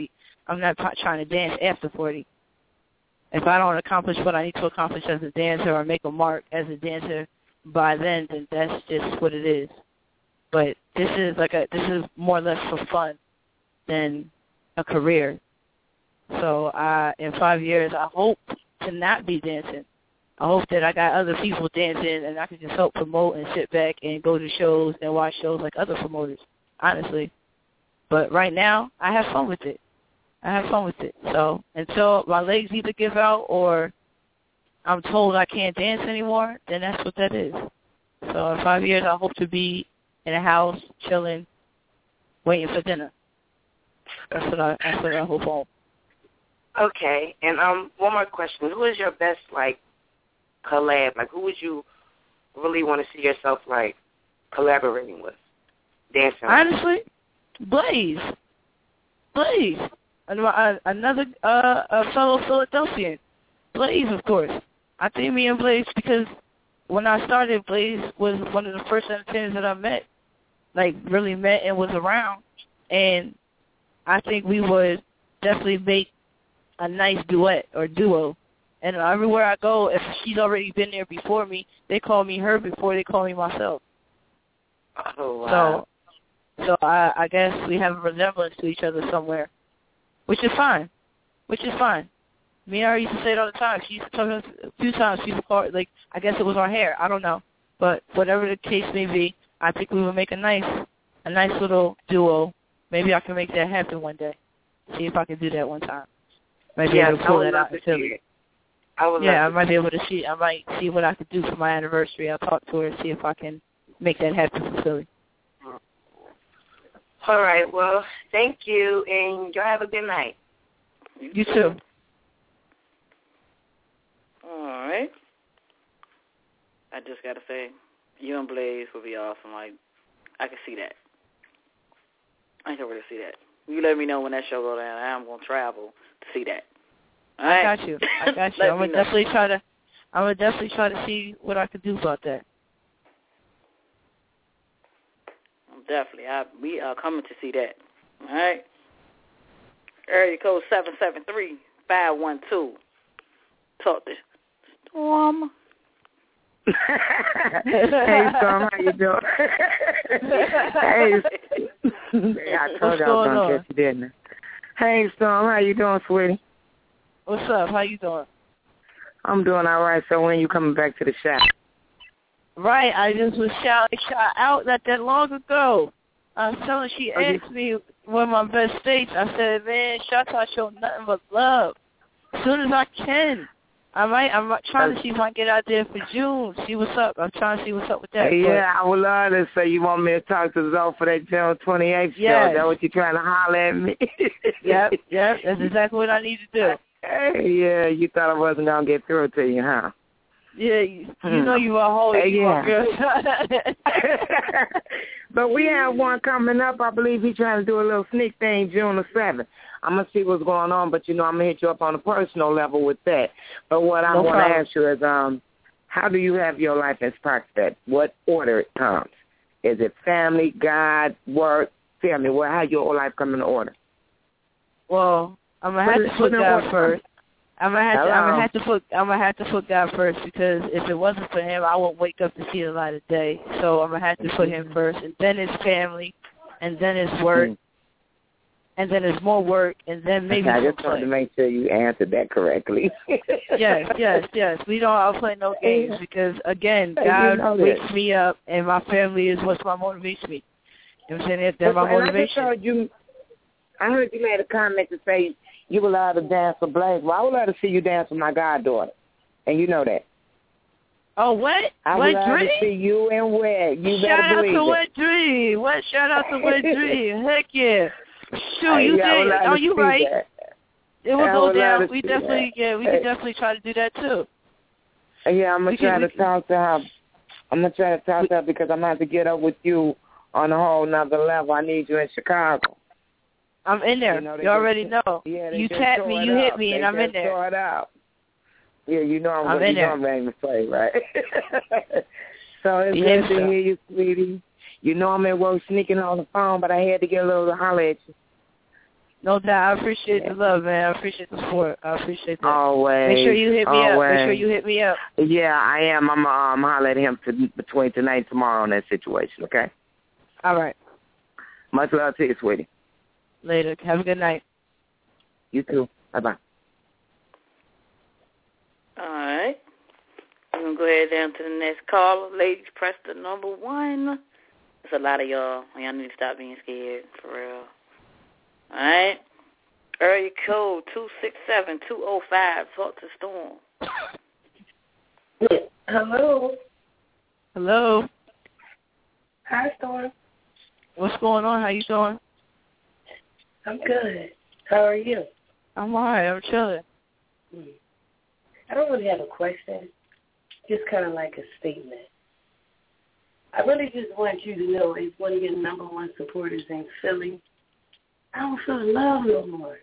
I'm not t- trying to dance after forty. If I don't accomplish what I need to accomplish as a dancer or make a mark as a dancer by then, then that's just what it is. But this is like a this is more or less for fun than a career. So I, in five years, I hope to not be dancing. I hope that I got other people dancing and I can just help promote and sit back and go to shows and watch shows like other promoters, honestly. But right now, I have fun with it. I have fun with it. So until my legs either give out or I'm told I can't dance anymore, then that's what that is. So in five years, I hope to be in a house, chilling, waiting for dinner. That's what I, that's what I hope on. Okay, and um, one more question. Who is your best, like, collab? Like, who would you really want to see yourself, like, collaborating with, dancing with? Honestly, Blaze. Blaze. Another uh, a fellow Philadelphian. Blaze, of course. I think me and Blaze, because when I started, Blaze was one of the first entertainers that I met, like, really met and was around. And I think we would definitely make a nice duet or duo. And everywhere I go, if she's already been there before me, they call me her before they call me myself. Oh, wow. So, so I, I guess we have a resemblance to each other somewhere, which is fine, which is fine. Me and her used to say it all the time. She used to tell me a few times, people call it, like, I guess it was our hair. I don't know. But whatever the case may be, I think we would make a nice, a nice little duo. Maybe I can make that happen one day. See if I can do that one time. Maybe yes, I can pull that out in Philly. I would yeah, I love might be able to see. I might see what I could do for my anniversary. I'll talk to her and see if I can make that happen for Philly. All right. Well, thank you, and y'all have a good night. You too. All right. I just got to say, you and Blaze would be awesome. Like, I can see that. I can really see that. You let me know when that show goes down. I'm going to travel to see that. All right? I got you. I got you. I'm going to definitely try to, I'm going to definitely try to see what I could do about that. Definitely. I, we are coming to see that. All right? Area code seven seven three, five one two. Talk to Storm. Hey, Storm, how you doing? Hey, I told you I was going to get you, didn't I? Hey, Storm, how you doing, sweetie? What's up? How you doing? I'm doing all right. So when you coming back to the shop? Right, I just was shouting shout out not that long ago. I was telling she asked me what my best states. I said, man, shout out show nothing but love. As soon as I can. I might, I'm trying to see if I can get out there for June. See what's up. I'm trying to see what's up with that. Yeah, but I would love to say you want me to talk to Zoe for that June twenty-eighth yes. show. Is that what you're trying to holler at me? Yep, yep. That's exactly what I need to do. Hey, yeah, you thought I wasn't going to get through to you, huh? Yeah, you, you know you are holy. Hey, yeah. Girl. But we have one coming up. I believe he's trying to do a little sneak thing June the seventh. I'm going to see what's going on, but, you know, I'm going to hit you up on a personal level with that. But what I no want problem. to ask you is, um, how do you have your life in Sparkstead? What order it comes? Is it family, God, work? Tell me, well, how your life come in order? Well, I'm going to have to put God first. I'm gonna have to. I'm gonna have to put. I'm gonna have to put God first, because if it wasn't for Him, I won't wake up to see the light of day. So I'm gonna have to put Him first, and then His family, and then His work, mm-hmm. and then His more work, and then maybe. I just wanted to make sure you answered that correctly. yes, yes, yes. We don't all play no games, because again, God you know wakes me up, and my family is what's my motivates me. You know what I'm saying? They're my motivation. I just heard you. I heard you made a comment to say you would love to dance with Blaze. Well, I would love to see you dance with my goddaughter, and you know that. Oh, what? I what would love dream? to see you and Wed. You shout better out believe to it. Wet Dream. What? Shout out to Wet Dream. Heck yeah. Shoot, hey, you yeah, did. Oh, you right. That. It will I go down. We that. definitely, yeah, we hey. can definitely try to do that too. Yeah, I'm gonna we try can, to can, talk to her. I'm gonna try to talk we, to her because I'm gonna have to get up with you on a whole nother level. I need you in Chicago. I'm in there. You, know, you already just, know. Yeah, you tapped me, you hit me, they and I'm in there. Throw it out. Yeah, you know I'm, I'm gonna, in you there. know I'm ready to play, right? So it's yeah, good so. to hear you, sweetie. You know I'm at work sneaking on the phone, but I had to get a little holler at you. No doubt. I appreciate the love, man. I appreciate the support. I appreciate that. Always. Make sure you hit me always. up. Make sure you hit me up. Yeah, I am. I'm um holler at him to, between tonight and tomorrow on that situation. Okay. All right. Much love to you, sweetie. Later. Have a good night. You too. Bye bye. All right. We're going to go ahead down to the next caller. Ladies, press the number one. There's a lot of y'all. Y'all need to stop being scared, for real. All right. Area code two six seven, two oh five. Talk to Storm. Hello. Hello. Hi, Storm. What's going on? How you doing? I'm good. How are you? I'm all right. I'm chilling. Hmm. I don't really have a question. Just kind of like a statement. I really just want you to know, as one of your number one supporters in Philly, I don't feel love no more.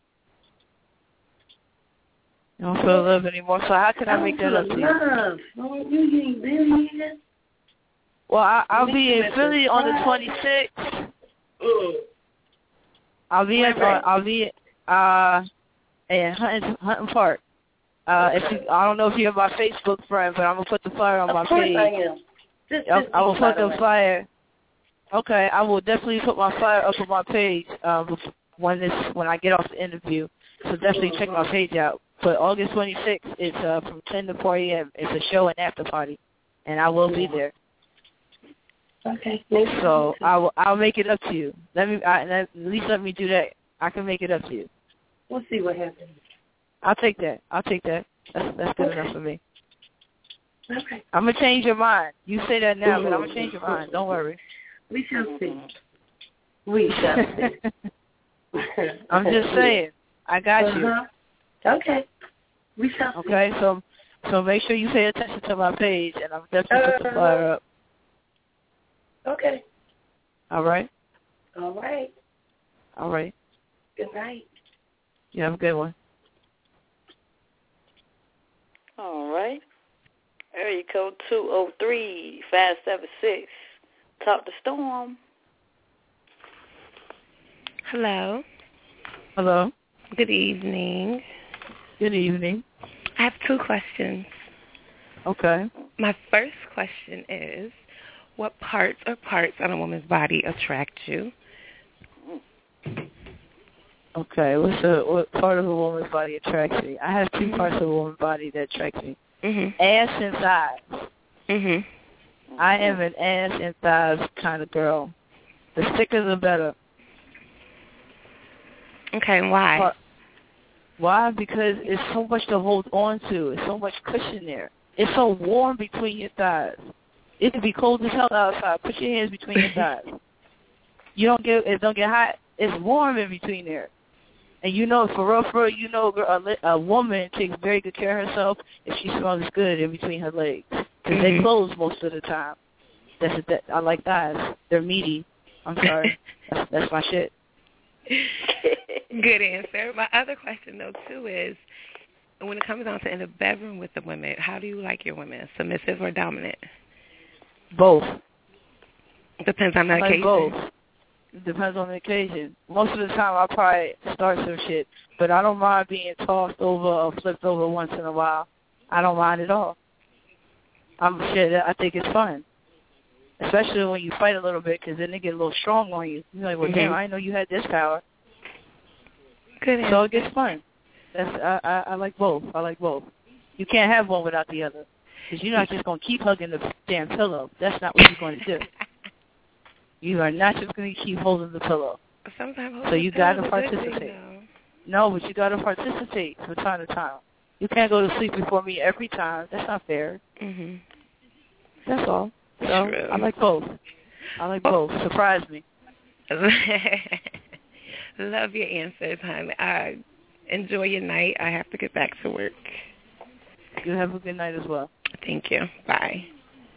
You don't feel love anymore, so how can I, I make that up to you? Love. Oh, you ain't been here. Well, I, I'll be in Philly on the twenty-sixth. Mm. I'll be in, uh, I'll be uh in Hunting, Hunting Park. Uh, if you, I don't know if you're my Facebook friend, but I'm gonna put the flyer on of my course page. I am. Just, I, just I will put the way. flyer. Okay, I will definitely put my flyer up on my page um, when this when I get off the interview. So definitely check my page out. But August twenty-sixth is uh, from ten to four a.m. It's a show and after party, and I will be there. Okay. So I will, I'll make it up to you. Let me I, at least let me do that. I can make it up to you. We'll see what happens. I'll take that. I'll take that. That's that's good okay. enough for me. Okay. I'm gonna change your mind. You say that now, but I'm gonna change your mind. Don't worry. We shall see. We shall see. I'm just saying. I got uh-huh. you. Okay. We shall see. Okay, so so make sure you pay attention to my page, and I'm definitely uh-huh. put the flyer up. Okay. All right. All right. All right. Good night. You have a good one. All right. Area code two oh three, five seven six. Talk to Storm. Hello. Hello. Good evening. Good evening. I have two questions. Okay. My first question is, what parts or parts on a woman's body attract you? Okay, what's a, what part of a woman's body attracts me? I have two mm-hmm. parts of a woman's body that attracts me. Mm-hmm. Ass and thighs. Mm-hmm. I am an ass and thighs kind of girl. The thicker the better. Okay, and why? Part, why? Because it's so much to hold on to. It's so much cushion there. It's so warm between your thighs. It can be cold as hell outside. Put your hands between your thighs. You don't get it. Don't get hot. It's warm in between there. And you know, for real, for real, you know, a, a woman takes very good care of herself if she smells good in between her legs. Because mm-hmm. they close most of the time. That's that. I like thighs. They're meaty. I'm sorry. that's, that's my shit. Good answer. My other question, though, too, is when it comes down to in the bedroom with the women, how do you like your women? Submissive or dominant? Both. Depends on the I like occasion. Both. It depends on the occasion. Most of the time, I'll probably start some shit, but I don't mind being tossed over or flipped over once in a while. I don't mind at all. I'm shit. I think it's fun, especially when you fight a little bit, because then they get a little strong on you. You're like, well, mm-hmm. damn, I didn't know you had this power. Good. So it gets fun. That's I, I, I like both. I like both. You can't have one without the other, because you're not just going to keep hugging the damn pillow. That's not what you're going to do. You are not just going to keep holding the pillow. Sometimes so you got to participate. No, but you got to participate from time to time. You can't go to sleep before me every time. That's not fair. Mhm. That's all. So True. I like both. I like both. Surprise me. Love your answers, hon. I enjoy your night. I have to get back to work. You have a good night as well. Thank you. Bye.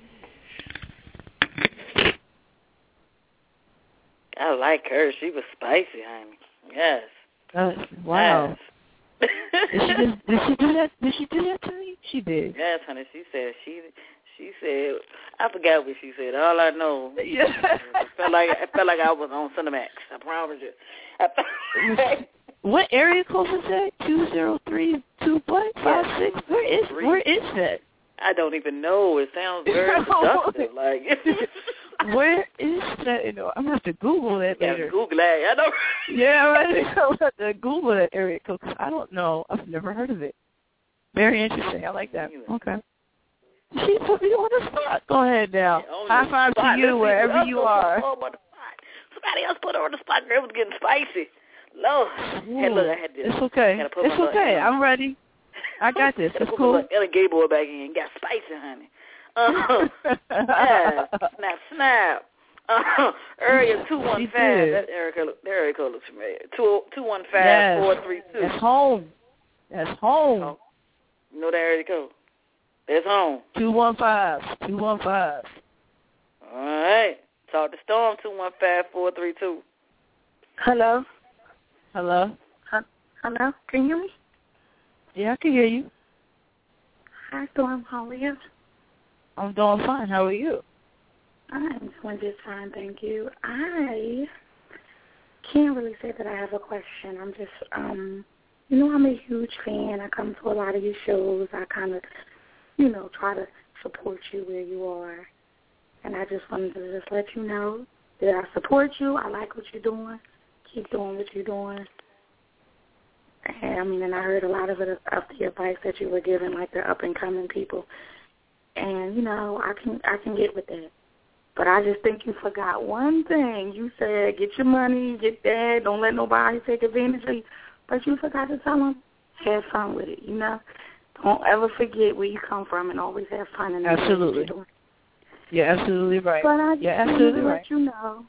I like her. She was spicy, honey. Yes. Uh, wow. Yes. did, she just, did she do that? Did she do that to me? She did. Yes, honey. She said she. She said I forgot what she said. All I know. Yeah. It felt like it felt like I was on Cinemax. I promise you. What area code is that? Two zero three two what? Five six? Where is where is that? I don't even know. It sounds very seductive. Like, where is that? You know, I'm gonna have to Google that yeah, later. Google that. I know. Yeah, right. I'm gonna have to Google that area code because I don't know. I've never heard of it. Very interesting. I like that. Okay. She put me on the spot. Go ahead now. Yeah, high five to you wherever you are. Somebody else put her on the spot. Girl, it was getting spicy. Lord. Hey, look, I had this. It's okay. It's okay. Little, I'm ready. I got this. It's cool. Put my Ella Gay boy back in. Got spicy, honey. Uh-huh. Yeah. Snap, snap. Uh-huh. Area two one five. That Erica, that Erica looks familiar. Two two one five four three two. That's home. That's home. Oh. You know that area code? That's home. Two one five. Two one five. All right. Talk to Storm. Two one five four three two. Hello. Hello. Huh? Hello. Can you hear me? Yeah, I can hear you. Hi, Storm. How are you? I'm doing fine. How are you? I'm doing just fine, thank you. I can't really say that I have a question. I'm just, um, you know, I'm a huge fan. I come to a lot of your shows. I kind of, you know, try to support you where you are. And I just wanted to just let you know that I support you. I like what you're doing. Keep doing what you're doing. And, I mean, and I heard a lot of it of the advice that you were giving, like the up-and-coming people. And, you know, I can I can get with that. But I just think you forgot one thing. You said get your money, get that, don't let nobody take advantage of you. But you forgot to tell them, have fun with it, you know. Don't ever forget where you come from and always have fun in the absolutely. What you're doing. You're absolutely right. But I just You're absolutely want right. to let you know,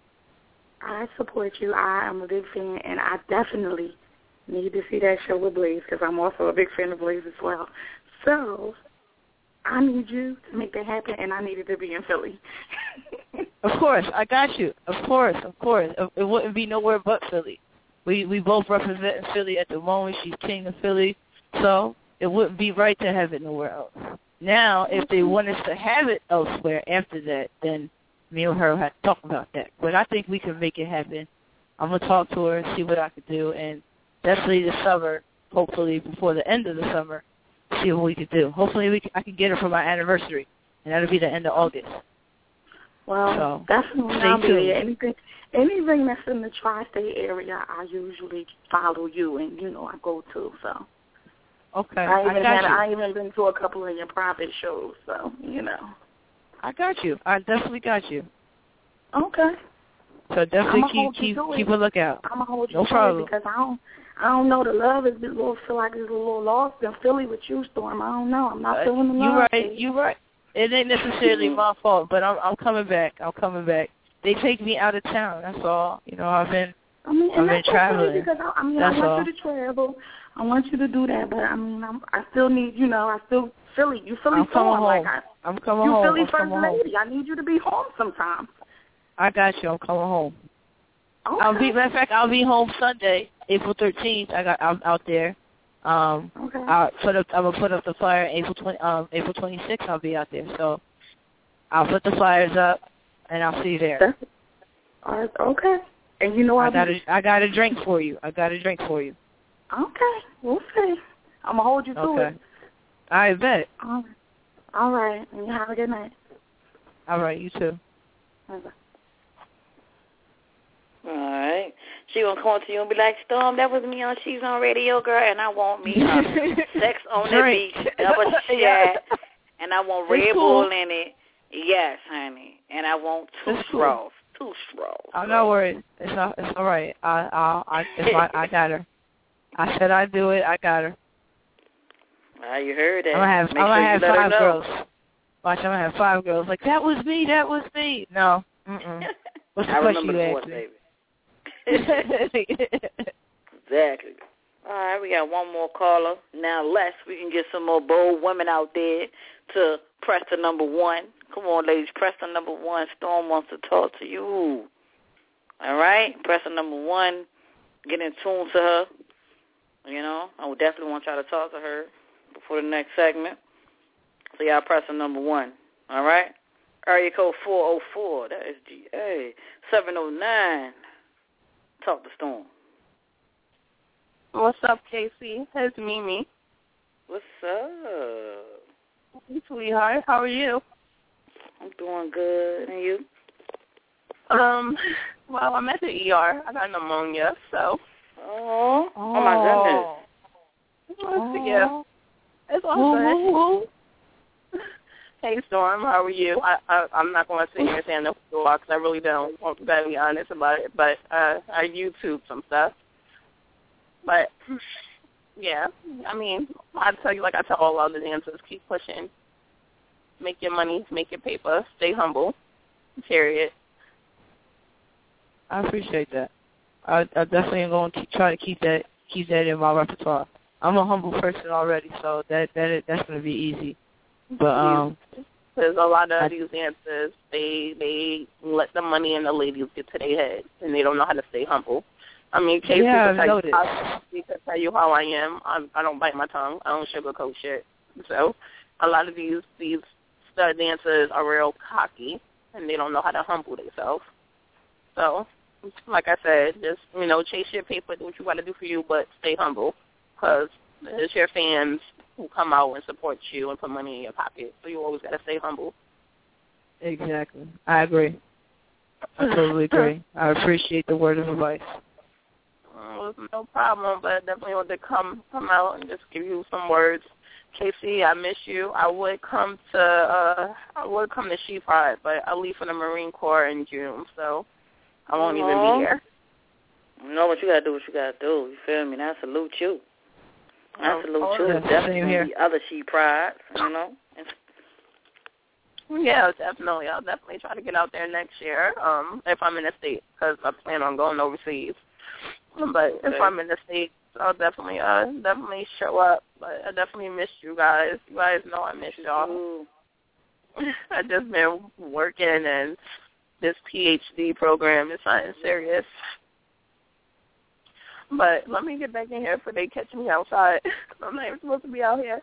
I support you. I am a big fan, and I definitely need to see that show with Blaze because I'm also a big fan of Blaze as well. So I need you to make that happen, and I need it to be in Philly. Of course, I got you. Of course, of course. It wouldn't be nowhere but Philly. We we both represent in Philly at the moment. She's king of Philly, so it wouldn't be right to have it nowhere else. Now, if they want us to have it elsewhere after that, then me and her have to talk about that. But I think we can make it happen. I'm going to talk to her and see what I can do, and definitely this summer, hopefully before the end of the summer, see what we can do. Hopefully we can, I can get her for my anniversary, and that'll be the end of August. Well, so, definitely I'll be there. Anything, anything that's in the tri-state area, I usually follow you, and, you know, I go to, so. Okay, I even, I got had, you. I even been to a couple of your private shows, so, you know. I got you. I definitely got you. Okay. So definitely keep keep keep a lookout. I'm gonna hold you no to problem. it because I don't I don't know the love is a little feel like it's a little lost in Philly with you, Storm. I don't know. I'm not uh, feeling the love. You're right. You're right. It ain't necessarily my fault, but I'm I'm coming back. I'm coming back. They take me out of town. That's all. You know, I've been I mean, I've and been that's traveling. okay because I, I mean that's I want all. you to travel. I want you to do that, but I mean I'm I still need you know I still Philly. You Philly I'm coming home. Like I, I'm coming you home. Philly I'm first lady. home. I need you to be home sometime. I got you. I'm coming home. Okay. I'll be. Matter of fact, I'll be home Sunday, April thirteenth. I got. I'm out there. Um, okay. I'll put up. I'm gonna put up the flyer April twenty. Um, April twenty-sixth. I'll be out there. So I'll put the flyers up, and I'll see you there. Uh, okay. And you know I'll I got be... a. I got a drink for you. I got a drink for you. Okay. We'll see. I'm gonna hold you to okay. it. I bet. All right. All right. And you have a good night. All right. You too. Bye-bye. All right. She gonna come to you and be like, Storm, that was me on She's on Radio, girl, and I want me uh, sex on the beach, double shot, and I want Red cool. Bull in it. Yes, honey. And I want two it's straws. Cool. Two straws. I'm not worried. It's all. It's all right. I. I. I. If I, I got her. I said I'd do it. I got her. Ah, you heard that. I'm gonna have. Make I'm sure gonna have you let her five know. girls. Watch. I'm gonna have five girls. Like that was me. That was me. No. Mm-mm. What's the I question remember you the voice, asked me? baby. Exactly. All right, we got one more caller. Now, Les, we can get some more bold women out there to press the number one. Come on, ladies, press the number one. Storm wants to talk to you. All right? Press the number one. Get in tune to her. You know, I would definitely want y'all to talk to her before the next segment. So y'all press the number one. All right? Area code four oh four. That is G A. seven oh nine. Talk to Storm. What's up, Casey? It's Mimi. What's up? Hey, sweetheart. How are you? I'm doing good. And you? Um, well, I'm at the E R. I got pneumonia, so. Oh, oh, oh my goodness. Oh. Yeah. It's all good. Hey, Storm, how are you? I, I, I'm not going to sit here and say I know who you are because I really don't. I'm going to be honest about it. But uh, I YouTube some stuff. But, yeah, I mean, I tell you like I tell all other dancers, keep pushing. Make your money, make your paper, stay humble, period. I appreciate that. I, I definitely am going to keep, try to keep that keep that in my repertoire. I'm a humble person already, so that that that's going to be easy. But um, there's a lot of I, these dancers. They they let the money and the ladies get to their head, and they don't know how to stay humble. I mean, Casey yeah, can, tell you how, can tell you how I am. I, I don't bite my tongue. I don't sugarcoat shit. So a lot of these these stud dancers are real cocky, and they don't know how to humble themselves. So, like I said, just, you know, chase your paper, do what you got to do for you, but stay humble, because it's your fans who come out and support you and put money in your pocket. So you always got to stay humble. Exactly. I agree. I totally agree. I appreciate the word of advice. Uh, no problem, but I definitely want to come come out and just give you some words. Casey, I miss you. I would come to uh, I would come to She Pride, but I leave for the Marine Corps in June, so I won't Aww. even be here. You know what you gotta do? What you gotta do? You feel me? And I salute you. I Oh, salute oh, you. yeah, Definitely the other She Prides, you know. Yeah, definitely. I'll definitely try to get out there next year, um, if I'm in the States, because I plan on going overseas. But okay. if I'm in the States, I'll definitely, uh, definitely show up. But I definitely missed you guys. You guys know I missed y'all. I just been working, and this P H D program is something serious. But let me get back in here before they catch me outside. I'm not even supposed to be out here.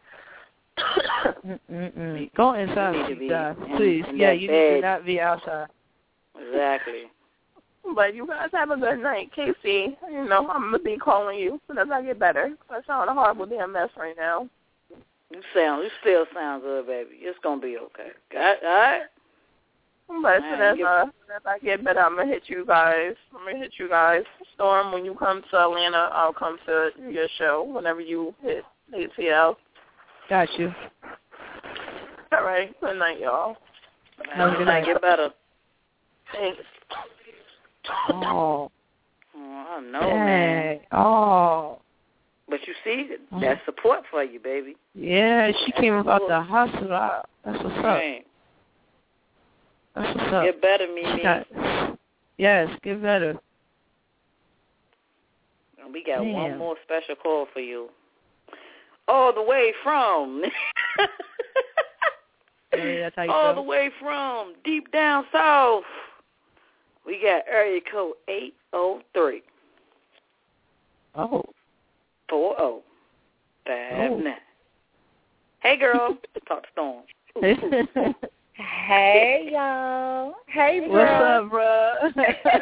Mm-mm. Go inside, you need to be guys, in, please. in yeah, you bed. need to not be outside. Exactly. But you guys have a good night, Casey. You know, I'm going to be calling you as soon as I get better. I sound a horrible damn mess right now. You sound, you still sound good, baby. It's going to be okay. Got, all right? But as soon as, uh, as I get better, I'm going to hit you guys. I'm going to hit you guys. Storm, when you come to Atlanta, I'll come to your show whenever you hit A T L. Got you. All right. Good night, y'all. Have a good night. Get better. Thanks. Oh. Oh, I know, Dang. man. Oh. But you see, that's support for you, baby. Yeah, she that's came up out support. the hospital. That's what's up. Right. That's what's up. Get better, Mimi. Got, yes, get better. And we got Damn. one more special call for you. All the way from... Hey, that's how you all feel. the way from deep down south. We got area code eight oh three. Oh. four oh. five Oh. nine. Hey, girl. Talk to Storm. Hey, y'all. Hey, bro. What's up, bro?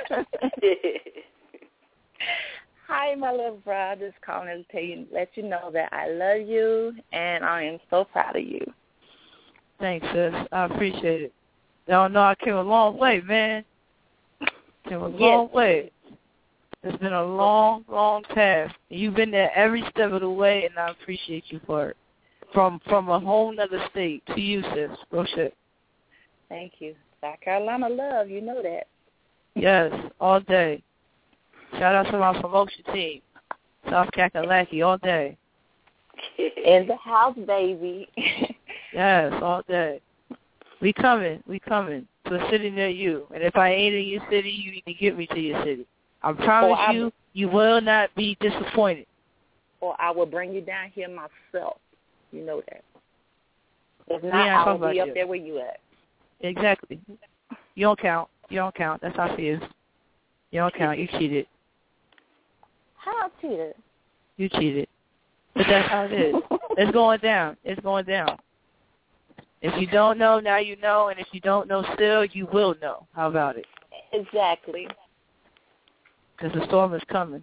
Hi, my little bro. I just calling to tell you, let you know that I love you, and I am so proud of you. Thanks, sis. I appreciate it. Y'all know I came a long way, man. Came a yes. long way. It's been a long, long path. You've been there every step of the way, and I appreciate you for it. From from a whole nother state to you, sis. Real shit. Thank you. South Carolina love, you know that. Yes, all day. Shout out to my promotion team. South Kakalaki, all day. In the house, baby. Yes, all day. We coming. We coming to a city near you. And if I ain't in your city, you need to get me to your city. I promise I, you, you will not be disappointed. Or I will bring you down here myself. You know that. If not, Yeah, I will be up you. there where you at. Exactly. You don't count. You don't count. That's how it is. You don't count. You cheated. How I cheated? You cheated. But that's how it is. It's going down. It's going down. If you don't know, now you know. And if you don't know still, you will know. How about it? Exactly. Because the storm is coming.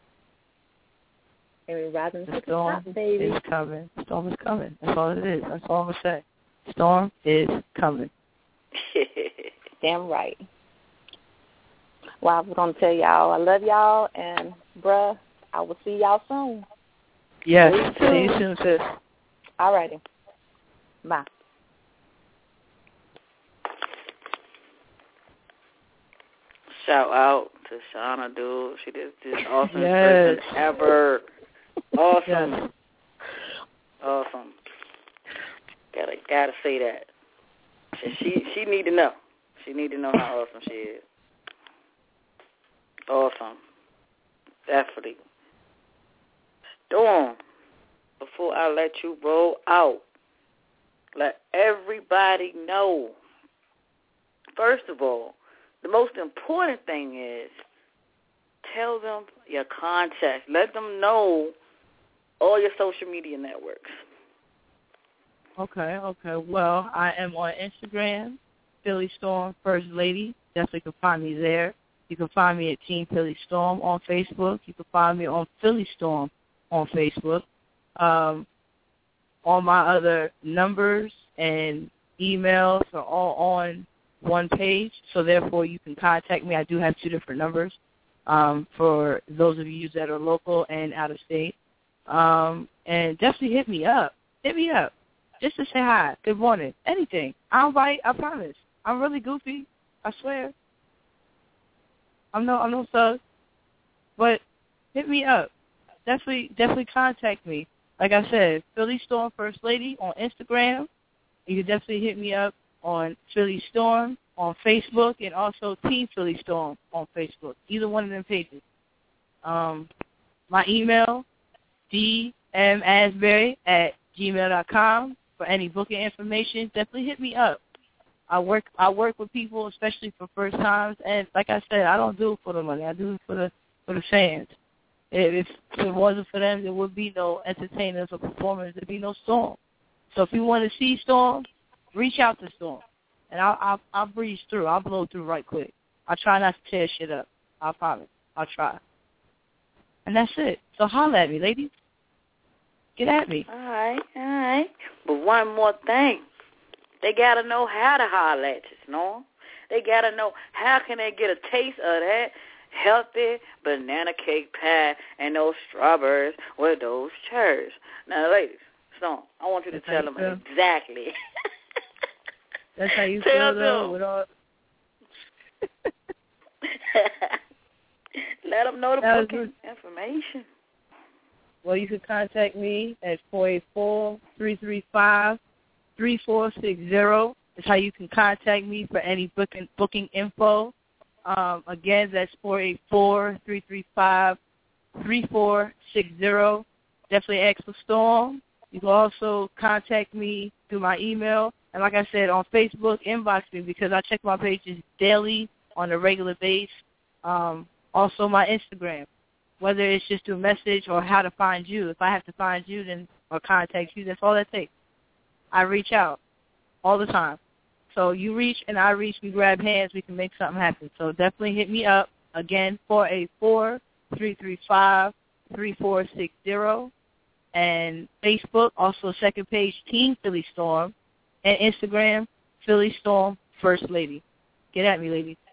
And we're rising to the the storm top, baby. is coming. The storm is coming. That's all it is. That's all I'm going to say. Storm is coming. Damn right. Well, I was going to tell y'all I love y'all, and, bruh, I will see y'all soon. Yes. See you soon, sis. All righty. Bye. Shout out to Shauna, dude. She did this awesome yes. person ever. Awesome. Yes. Awesome. Gotta gotta say that. She she need to know. She need to know how awesome she is. Awesome. Definitely. Storm, before I let you roll out, let everybody know. First of all, the most important thing is tell them your contact. Let them know all your social media networks. Okay, okay. Well, I am on Instagram, Philly Storm First Lady. Definitely can find me there. You can find me at Team Philly Storm on Facebook. You can find me on Philly Storm on Facebook. Um, all my other numbers and emails are all on one page, so therefore you can contact me. I do have two different numbers um, for those of you that are local and out of state. Um, and definitely hit me up. Hit me up. Just to say hi, good morning, anything. I'll bite, I promise. I'm really goofy, I swear. I'm no, I'm no thug. But hit me up. Definitely, definitely contact me. Like I said, Philly Storm First Lady on Instagram. You can definitely hit me up on Philly Storm on Facebook and also Team Philly Storm on Facebook. Either one of them pages. Um, my email, d m asbury at gmail dot com. For any booking information, definitely hit me up. I work I work with people, especially for first times, and like I said, I don't do it for the money. I do it for the for the fans. If, if it wasn't for them, there would be no entertainers or performers. There'd be no Storm. So if you want to see Storm, reach out to Storm, and I'll I'll, I'll breeze through. I'll blow through right quick. I'll try not to tear shit up. I promise. I'll try. And that's it. So holler at me, ladies. Get at me. All right, all right. But one more thing. They got to know how to holler at you, Storm. They got to know how can they get a taste of that healthy banana cake pie and those strawberries with those cherries. Now, ladies, Storm, I want you to That's tell them feel. exactly. That's how you tell feel, though, with all... Let them know the That booking information. Well, you can contact me at four eight four, three three five, three four six zero. That's how you can contact me for any booking booking info. Um, again, that's four eight four, three three five, three four six zero. Definitely ask for Storm. You can also contact me through my email. And like I said, on Facebook, inbox me because I check my pages daily on a regular basis. Um, also, my Instagram. Whether it's just a message or how to find you. If I have to find you then or contact you, that's all that takes. I reach out all the time. So you reach and I reach, we grab hands, we can make something happen. So definitely hit me up. Again, four eight four, three three five, three four six zero. And Facebook, also second page, Team Philly Storm. And Instagram, Philly Storm First Lady. Get at me, ladies.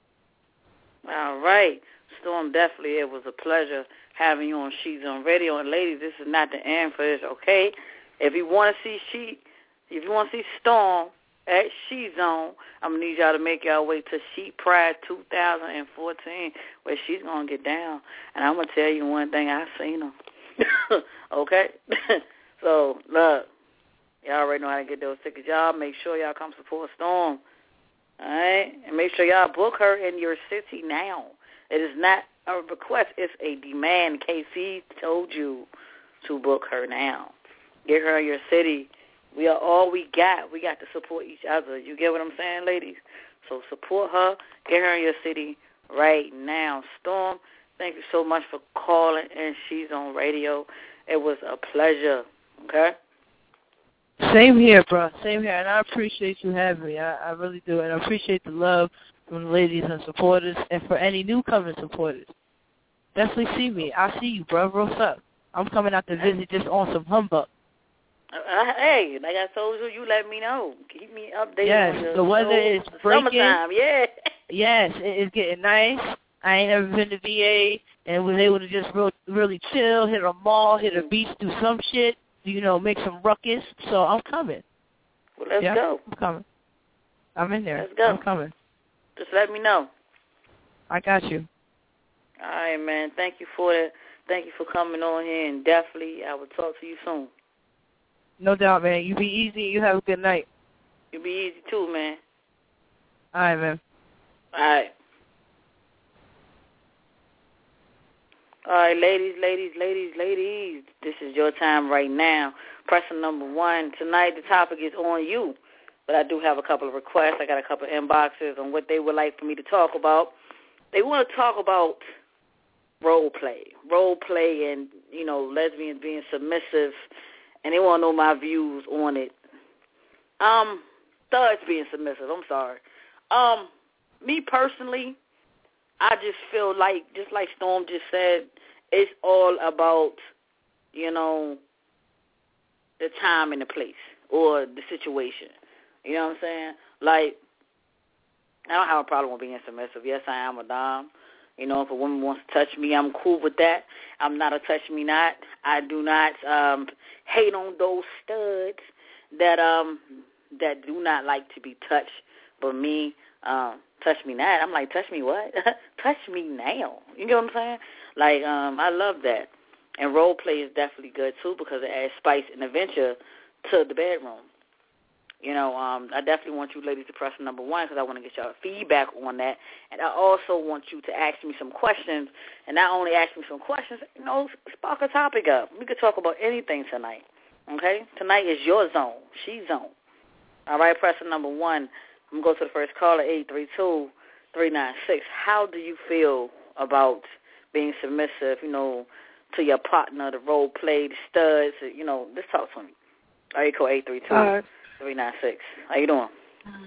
All right. Storm, definitely, it was a pleasure having you on She's on Radio. And ladies, this is not the end for this, okay? If you want to see she, if you want to see Storm at She's On, I'm gonna need y'all to make y'all way to She Pride two thousand fourteen, where she's gonna get down. And I'm gonna tell you one thing, I've seen her. Okay? So look, y'all already know how to get those tickets. Y'all make sure y'all come support Storm. All right, and make sure y'all book her in your city now. It is not a request. It's a demand. K C told you to book her now. Get her in your city. We are all we got. We got to support each other. You get what I'm saying, ladies? So support her. Get her in your city right now. Storm, thank you so much for calling, and She's on Radio. It was a pleasure, okay? Same here, bro. Same here. And I appreciate you having me. I, I really do. And I appreciate the love from the ladies and supporters and for any newcomer supporters. definitely see me. I see you, bro. What's up? I'm coming out to visit just on some humbug. Uh, hey, like I told you, you let me know. Keep me updated. Yes, on your the weather shows. is breaking. Summertime, yeah. Yes, it is getting nice. I ain't never been to V A and was able to just real, really chill, hit a mall, hit a beach, do some shit, you know, make some ruckus. So I'm coming. Well, let's yep, go. I'm coming. I'm in there. Let's go. I'm coming. Just let me know. I got you. All right, man. Thank you for that. Thank you for coming on here, and definitely I will talk to you soon. No doubt, man. You be easy. You have a good night. You be easy too, man. All right, man. All right. All right, ladies, ladies, ladies, ladies. This is your time right now. Pressing number one. Tonight the topic is on you, but I do have a couple of requests. I got a couple of inboxes on what they would like for me to talk about. They want to talk about role play, role play, and you know, lesbians being submissive, and they want to know my views on it. Um, thugs being submissive. I'm sorry. Um, me personally, I just feel like, just like Storm just said, it's all about, you know, the time and the place or the situation. You know what I'm saying? Like, I don't have a problem with being submissive. Yes, I am a dom. You know, if a woman wants to touch me, I'm cool with that. I'm not a touch me not. I do not um, hate on those studs that um that do not like to be touched. But me, um, touch me not. I'm like, touch me what? Touch me now. You know what I'm saying? Like, um, I love that. And role play is definitely good too because it adds spice and adventure to the bedroom. You know, um, I definitely want you ladies to press number one because I want to get y'all feedback on that. And I also want you to ask me some questions. And not only ask me some questions, you know, spark a topic up. We could talk about anything tonight, okay? Tonight is your zone, she zone. All right, pressing number one. I'm going to go to the first caller, eight three two, three nine six. How do you feel about being submissive, you know, to your partner, the role play, the studs, you know, just talk to me. All right, call eight three two, three nine six. How you doing?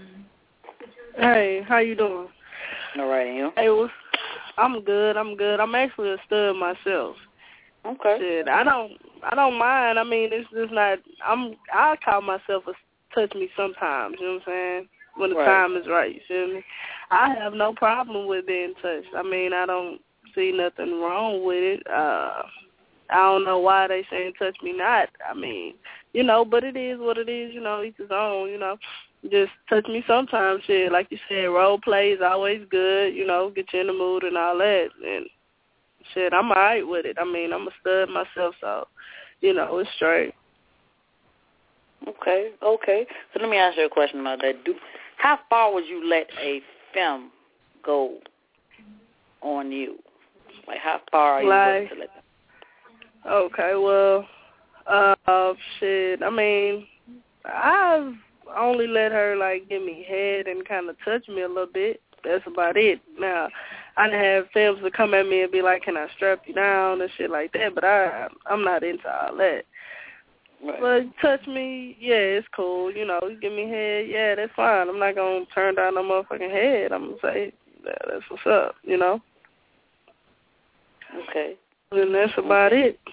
Hey, how you doing? All right, and you? Hey, well, I'm good. I'm good. I'm actually a stud myself. Okay. Shit, I don't, I don't mind. I mean, it's just not. I'm. I call myself a touch me sometimes. You know what I'm saying? When the right. time is right. You feel me? I have no problem with being touched. I mean, I don't see nothing wrong with it. Uh, I don't know why they saying touch me not. I mean, you know, but it is what it is. You know, each his own. You know, just touch me sometimes. Shit, like you said, role play is always good. You know, get you in the mood and all that. And shit, I'm alright with it. I mean, I'm a stud myself, so you know, it's straight. Okay, okay. So let me ask you a question about that. Do how far would you let a femme go on you? Like, how far are you like, willing to let them? Okay, well, uh, shit, I mean, I've only let her, like, give me head and kind of touch me a little bit. That's about it. Now, I done have femmes that come at me and be like, can I strap you down and shit like that, but I, I'm not into all that. Right. But touch me, yeah, it's cool. You know, you give me head, yeah, that's fine. I'm not going to turn down no motherfucking head. I'm going to say, yeah, that's what's up, you know? Okay. And that's about okay. it.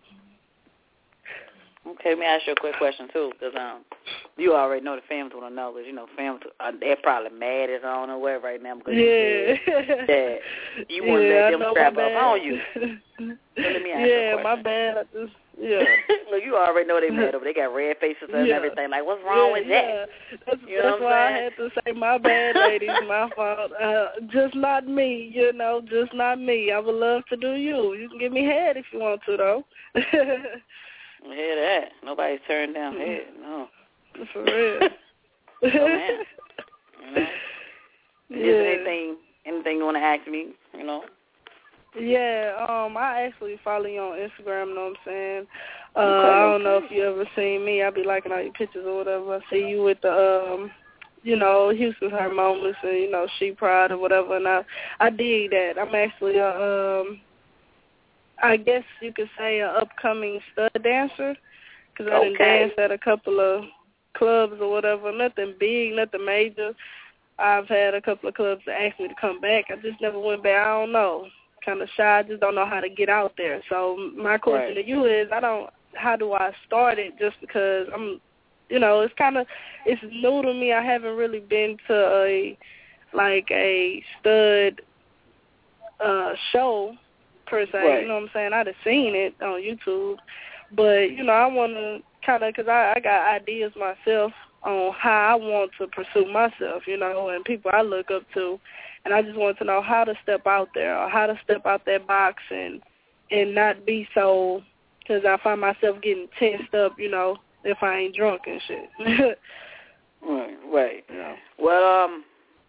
Okay, let me ask you a quick question, too, because um, you already know the femmes want to know, because, you know, femmes, uh, they're probably mad as I don't know where right now. Because yeah. You, said, you want to yeah, let them strap up on you. So let me ask yeah, you a question. my bad. I just, yeah. Look, you already know they mad over. They got red faces and yeah. everything. Like, what's wrong yeah, with yeah. that? That's, you know that's what why I'm I had to say my bad, ladies, my fault. Uh, just not me, you know, just not me. I would love to do you. You can give me head if you want to, though. I hear that. Nobody's turned down head, no. For real. Oh, man. You know? Is yeah. there anything, anything you want to ask me, you know? Yeah, um, I actually follow you on Instagram, know what I'm saying? Uh, okay, I don't okay. know if you ever seen me. I be liking all your pictures or whatever. I see you with the, um, you know, Houston's Her Moments and, you know, She Pride or whatever, and I, I dig that. I'm actually a, um, I guess you could say an upcoming stud dancer because I okay. done danced at a couple of clubs or whatever, nothing big, nothing major. I've had a couple of clubs that asked me to come back. I just never went back. I don't know. kind of shy. I just don't know how to get out there. So my question Right. to you is, I don't. How do I start it? Just because I'm, you know, it's kind of it's new to me. I haven't really been to a like a stud uh, show per se. Right. You know what I'm saying? I'd have seen it on YouTube, but you know, I want to kind of because I, I got ideas myself on how I want to pursue myself, you know, and people I look up to, and I just want to know how to step out there or how to step out that box and and not be so, because I find myself getting tensed up, you know, if I ain't drunk and shit. Right, right. Yeah. Well, um,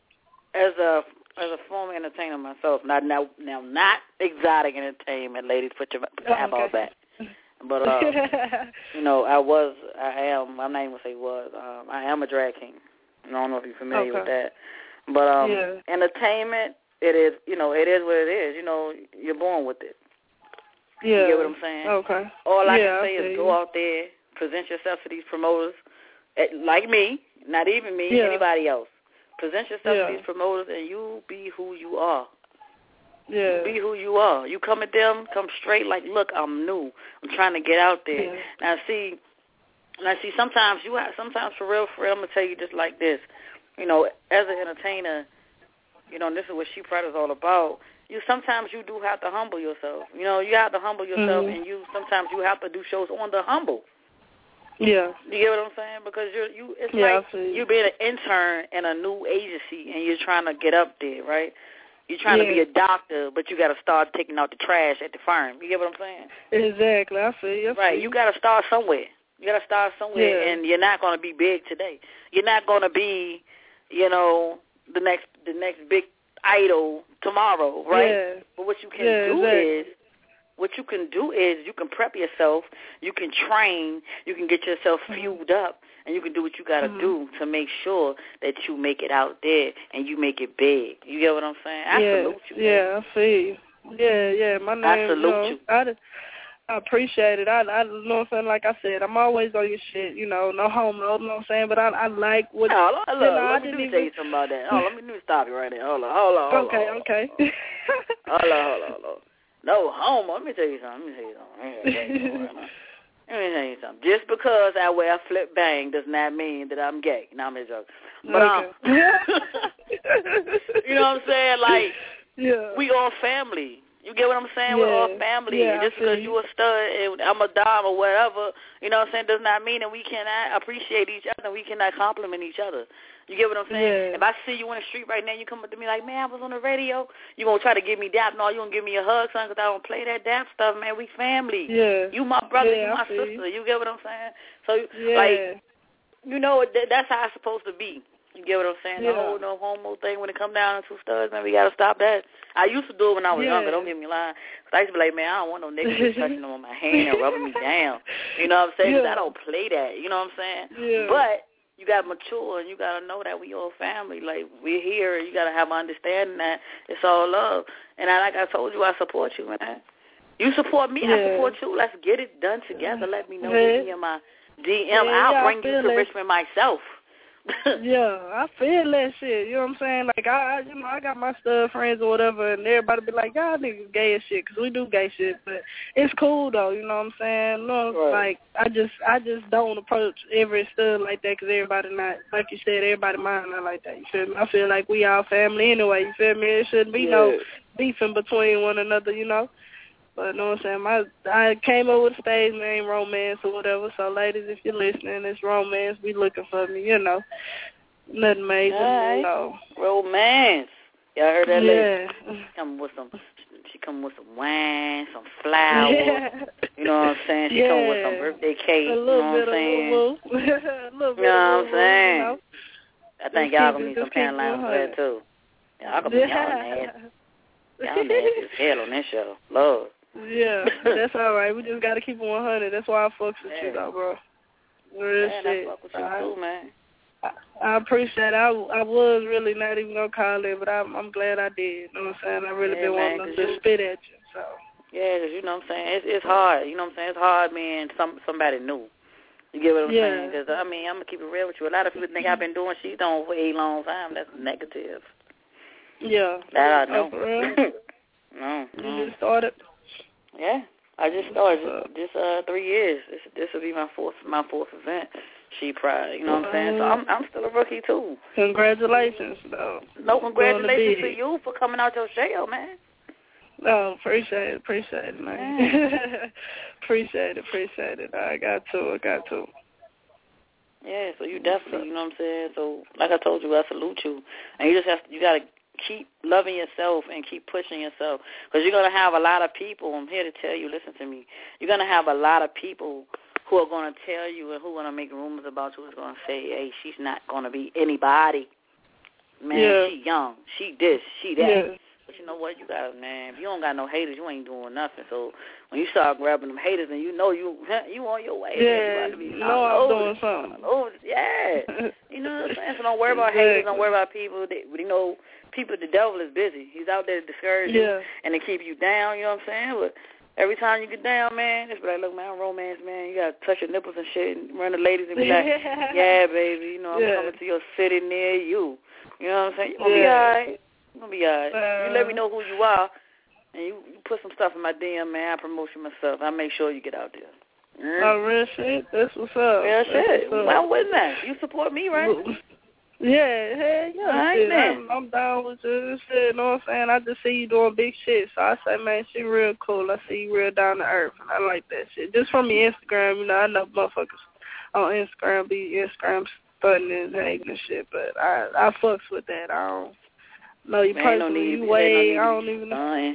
as a as a former entertainer myself, not now now not exotic entertainment, ladies, put your Oh, have all okay. that. But uh, you know, I was, I am. I'm not even gonna say was. Um, I am a drag king. I don't know if you're familiar with Okay. that. But um, Yeah. entertainment, it is. You know, it is what it is. You know, you're born with it. Yeah. You get what I'm saying? Okay. All I Yeah, can say I is see go you. out there, present yourself to these promoters, eh, like me, not even me, Yeah. anybody else. Present yourself Yeah. to these promoters, and you be who you are. Yeah. Be who you are. You come at them, come straight like, look, I'm new. I'm trying to get out there. Yeah. Now, see, now see, sometimes you have, sometimes for real, for real, I'm going to tell you just like this. You know, as an entertainer, you know, and this is what She Pride is all about, you sometimes you do have to humble yourself. You know, you have to humble yourself, Mhm. and you sometimes you have to do shows on the humble. Yeah. You get what I'm saying? Because you're you. It's Yeah, like I see. you being an intern in a new agency, and you're trying to get up there, right? You're trying Yeah. to be a doctor, but you got to start taking out the trash at the firm. You get what I'm saying? Exactly. I see. I Right. see. You got to start somewhere. You got to start somewhere, Yeah. and you're not going to be big today. You're not going to be, you know, the next the next big idol tomorrow, right? Yeah. But what you can Yeah, do exactly. is, what you can do is you can prep yourself, you can train, you can get yourself fueled up, and you can do what you got to Mhm. do to make sure that you make it out there and you make it big. You get what I'm saying? I yeah. salute you. Yeah, I see you. Yeah, yeah. My name, I salute you. Know, you. I, I appreciate it. I, I you know what I'm saying. Like I said, I'm always on your shit. You know, no homo. You know what I'm saying. But I, I like what. Oh, look, you know, I let me didn't do tell you even. something about that. Oh, let me, let me stop you right there. Hold on, hold on, hold Okay, on. okay. Hold on, hold on, hold on. No homo. Let me tell you something. Let me tell you something. Let me tell you something. Right now. Let me tell you something. Just because I wear flip bang does not mean that I'm gay. No, I'm just joking. But um, you know what I'm saying? Like, yeah. we all family. You get what I'm saying? Yeah. We're all family. Yeah, And just I feel because you. you a stud and I'm a dime or whatever, you know what I'm saying, does not mean that we cannot appreciate each other. We cannot compliment each other. You get what I'm saying? Yeah. If I see you in the street right now, you come up to me like, man, I was on the radio. You going to try to give me dap? No, you going to give me a hug, son, because I don't play that dap stuff, man. We family. Yeah. You my brother. Yeah, you my I feel sister. you. You get what I'm saying? So, Yeah. like, you know, that, that's how it's supposed to be. You get what I'm saying? Yeah. The whole no homo thing when it come down to two studs, man, we got to stop that. I used to do it when I was Yeah. younger. Don't get me lying. Cause I used to be like, man, I don't want no niggas touching them on my hand and rubbing me down. You know what I'm saying? 'Cause Yeah. I don't play that. You know what I'm saying? Yeah. But you got to mature and you got to know that we all family. Like, we're here. You got to have an understanding that it's all love. And I, like I told you, I support you, man. You support me, I Yeah. support you. Let's get it done together. Let me know. Yeah. Hit me in my D M. Yeah, I'll yeah, I bring you feel to it. Richmond myself. Yeah, I feel that shit. You know what I'm saying? Like, I, I, you know, I got my stud friends or whatever, and everybody be like, y'all niggas gay as shit, 'cause we do gay shit. But it's cool, though, you know what I'm saying? No, Right. like, I just I just don't approach every stud like that 'cause everybody not, like you said, everybody mind not like that, you feel me? I feel like we all family anyway, you feel me? It shouldn't be Yeah. no beefing between one another, you know? But, you know what I'm saying? My, I came up with a stage name, Romance or whatever, so ladies, if you're listening, it's Romance. Be looking for me, you know. Nothing major, All you know. Romance. Y'all heard that lady? Yeah. She come with some, she come with some wine, some flowers. Yeah. You know what I'm saying? She come with some Yeah. birthday cake. A You little know bit what I'm saying? of woo-woo. A little bit You know of what I'm woo-woo, saying? you know. I think Just y'all keep gonna it- need some just keep it Pan Lines for one that hundred. too. Y'all gonna be y'all nasty. Y'all nasty as hell on this show. Lord. Yeah, that's all right. We just got to keep it one hundred. That's why I fucks with Yeah. you, though, bro. Real Man, shit. I fuck with you I, too, man. I, I appreciate it. I, I was really not even going to call it, but I'm, I'm glad I did. You know what I'm saying? I really Yeah, been man, wanting 'cause to you- spit at you, so. Yeah, 'cause you know what I'm saying? It's it's hard. You know what I'm saying? It's hard being some somebody new. You get what I'm Yeah. saying? 'Cause I mean, I'm going to keep it real with you. A lot of people think I've been doing shit on for a long time. That's negative. Yeah. That I know. Oh, for real? No, no, started? Yeah, I just started just, just uh three years. This this will be my fourth my fourth event. She Pride, you know what I'm saying? So I'm I'm still a rookie too. Congratulations, though. No, congratulations to you for coming out your shell, man. Oh, appreciate it, appreciate it, man. appreciate it, appreciate it. I got to, I got to. Yeah, so you definitely, you know what I'm saying? So, like I told you, I salute you. And you just have to, you got to keep loving yourself and keep pushing yourself. Because you're going to have a lot of people, I'm here to tell you, listen to me, you're going to have a lot of people who are going to tell you and who are going to make rumors about you, who's going to say, hey, she's not going to be anybody. Man, yeah. she young, she this, she that. Yeah. But you know what? You got, man, if you don't got no haters, you ain't doing nothing. So when you start grabbing them haters and you know you you on your way. Yeah, you, you know I'm over, doing something. Over, yeah. You know what I'm saying? So don't worry about haters, don't worry about people. They, you know, people, the devil is busy. He's out there to discourage yeah. you and to keep you down, you know what I'm saying? But every time you get down, man, it's like, look, man, I'm romance, man. You got to touch your nipples and shit and run the ladies and be like, yeah, yeah baby, you know, I'm yeah. coming to your city near you. You know what I'm saying? You're going to yeah. be all right. You're going to be all right. Uh, you let me know who you are, and you, you put some stuff in my D M, man. I promote you myself. I make sure you get out there. Mm. Oh, real shit? That's what's up. Real That's shit. what's up. Well, wouldn't that? You support me, right? Yeah, hey, yeah, all right, shit. man. I'm, I'm down with you. Shit, you know what I'm saying? I just see you doing big shit, so I say, man, she real cool. I see you real down to earth, and I like that shit. Just from your Instagram, you know, I know motherfuckers on Instagram be Instagram stunting and hating and shit, but I I fucks with that. I don't know you man, personally. No you way, no I don't even know.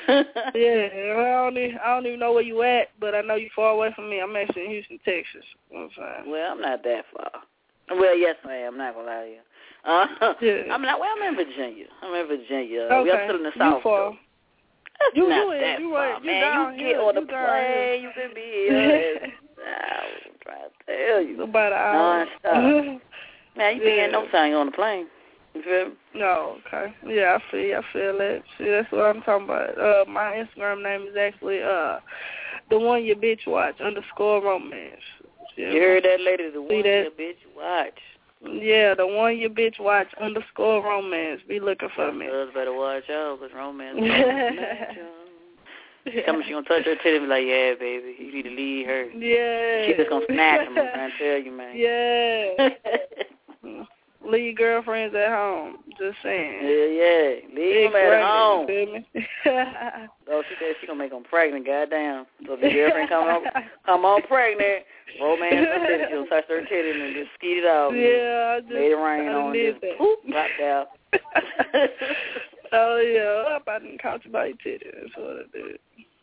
yeah, I don't, even, I don't even know where you at, but I know you far away from me. I'm actually in Houston, Texas. You know what I'm saying? Well, I'm not that far. Well, yes, I am. I'm not going to lie to you. Uh, yeah. I'm not, well, I'm in Virginia. I'm in Virginia. Okay. We're still in the South. You far. That's you, not you that you far, right. man. You, down you here. get on the you plane. You can be here. I'm trying to tell you. About an hour. Non-stop. Man, you yeah. be getting no time on the plane. You feel me? No, okay. Yeah, I feel I feel it. See, that's what I'm talking about. Uh, my Instagram name is actually uh, the one your bitch watch underscore romance. You heard that, lady? The one that? your bitch watch. Yeah, the one your bitch watch underscore romance. Be looking for me. Girls better watch out, because romance. She come, she gonna touch her titty and be like, yeah, baby, you need to leave her. Yeah. She just gonna snatch them. I'm trying to tell you, man. Yeah. Leave girlfriends at home. Just saying. Yeah, yeah. Leave them at home. You feel me? Oh, she said she gonna make them pregnant. Goddamn. So if your girlfriend come on, come on pregnant, romance her titty, she'll touch her titty and just skeet it out. Yeah, I just made it rain I on did just that. Poop, dropped out. Oh yeah, I didn't count about your titty. That's what I did.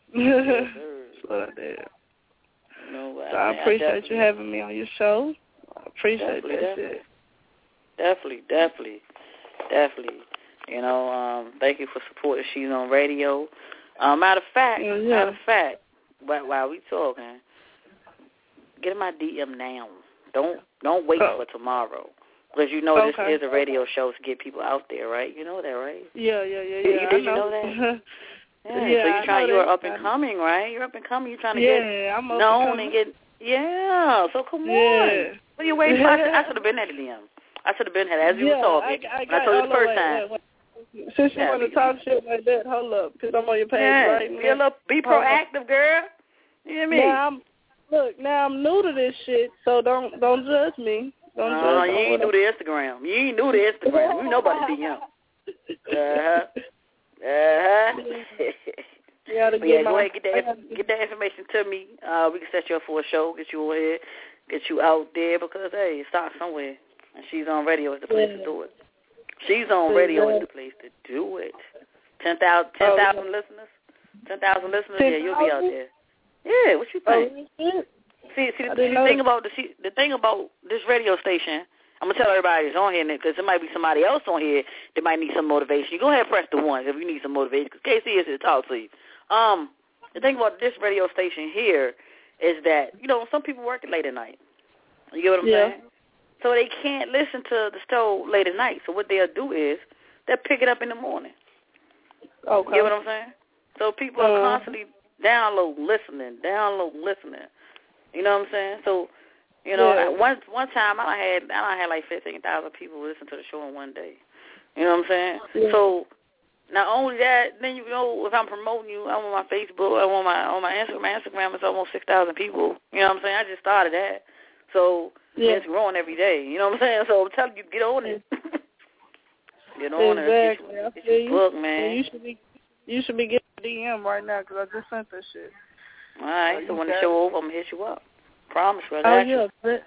That's what I did. No, I, so I appreciate I you having me on your show. I appreciate that definitely. shit. Definitely, definitely, definitely. You know, um, thank you for supporting She's on Radio. Um, matter of fact, yeah, yeah. matter of fact, while, while we talking, get in my D M now. Don't don't wait oh. for tomorrow, because you know okay. this is a radio show to get people out there, right? You know that, right? Yeah, yeah, yeah, Did, yeah. you, did I you know, know that? Yeah. yeah so you're trying. You are up and that. coming, right? You're up and coming. You're trying to yeah, get I'm known and get. Yeah. So come yeah. on. What are you waiting for? I should have been at the D M. I should have been here as you yeah, were talking. I, I when I told you the first wait, time. Wait, wait. Since you yeah, want to talk shit like that, hold up, because I'm on your page yeah, right now. Be, a little, be proactive, girl. You hear me? Now I'm, look, now I'm new to this shit, so don't don't judge me. Don't uh, judge you ain't new to Instagram. You ain't new to Instagram. You know about the D M. Uh-huh. Uh-huh. You gotta yeah, get go my, ahead, get that, get that information to me. Uh, we can set you up for a show, get you over here, get you out there, because, hey, it starts somewhere. And She's on Radio is the place yeah. to do it. She's on Radio is the place to do it. ten thousand ten thousand oh, listeners? ten thousand listeners? ten, yeah, you'll be out there. Yeah, what you think? Oh, see, see, the, see the thing about the, see, the thing about this radio station, I'm going to tell everybody that's on here, because there might be somebody else on here that might need some motivation. You go ahead and press the one if you need some motivation, because K C is here to talk to you. Um, the thing about this radio station here is that, you know, some people work late at night. You get what I'm yeah. saying? So they can't listen to the show late at night. So what they'll do is they'll pick it up in the morning. Okay. You get what I'm saying? So people are uh, constantly downloading, listening, downloading, listening. You know what I'm saying? So, you know, yeah. one one time I had I had like fifteen thousand people listen to the show in one day. You know what I'm saying? Yeah. So Not only that, then you know if I'm promoting you, I'm on my Facebook, I'm on my on my Instagram. My Instagram is almost six thousand people. You know what I'm saying? I just started that, so yeah. It's growing every day. You know what I'm saying? So I'm telling you, get on it. Get on exactly. it. Get, get your book, man. Yeah, you should be you should be getting a D M right now because I just sent that shit. All right. So, so when the show over, I'm gonna hit you up. Promise, brother. Oh yeah. Bet,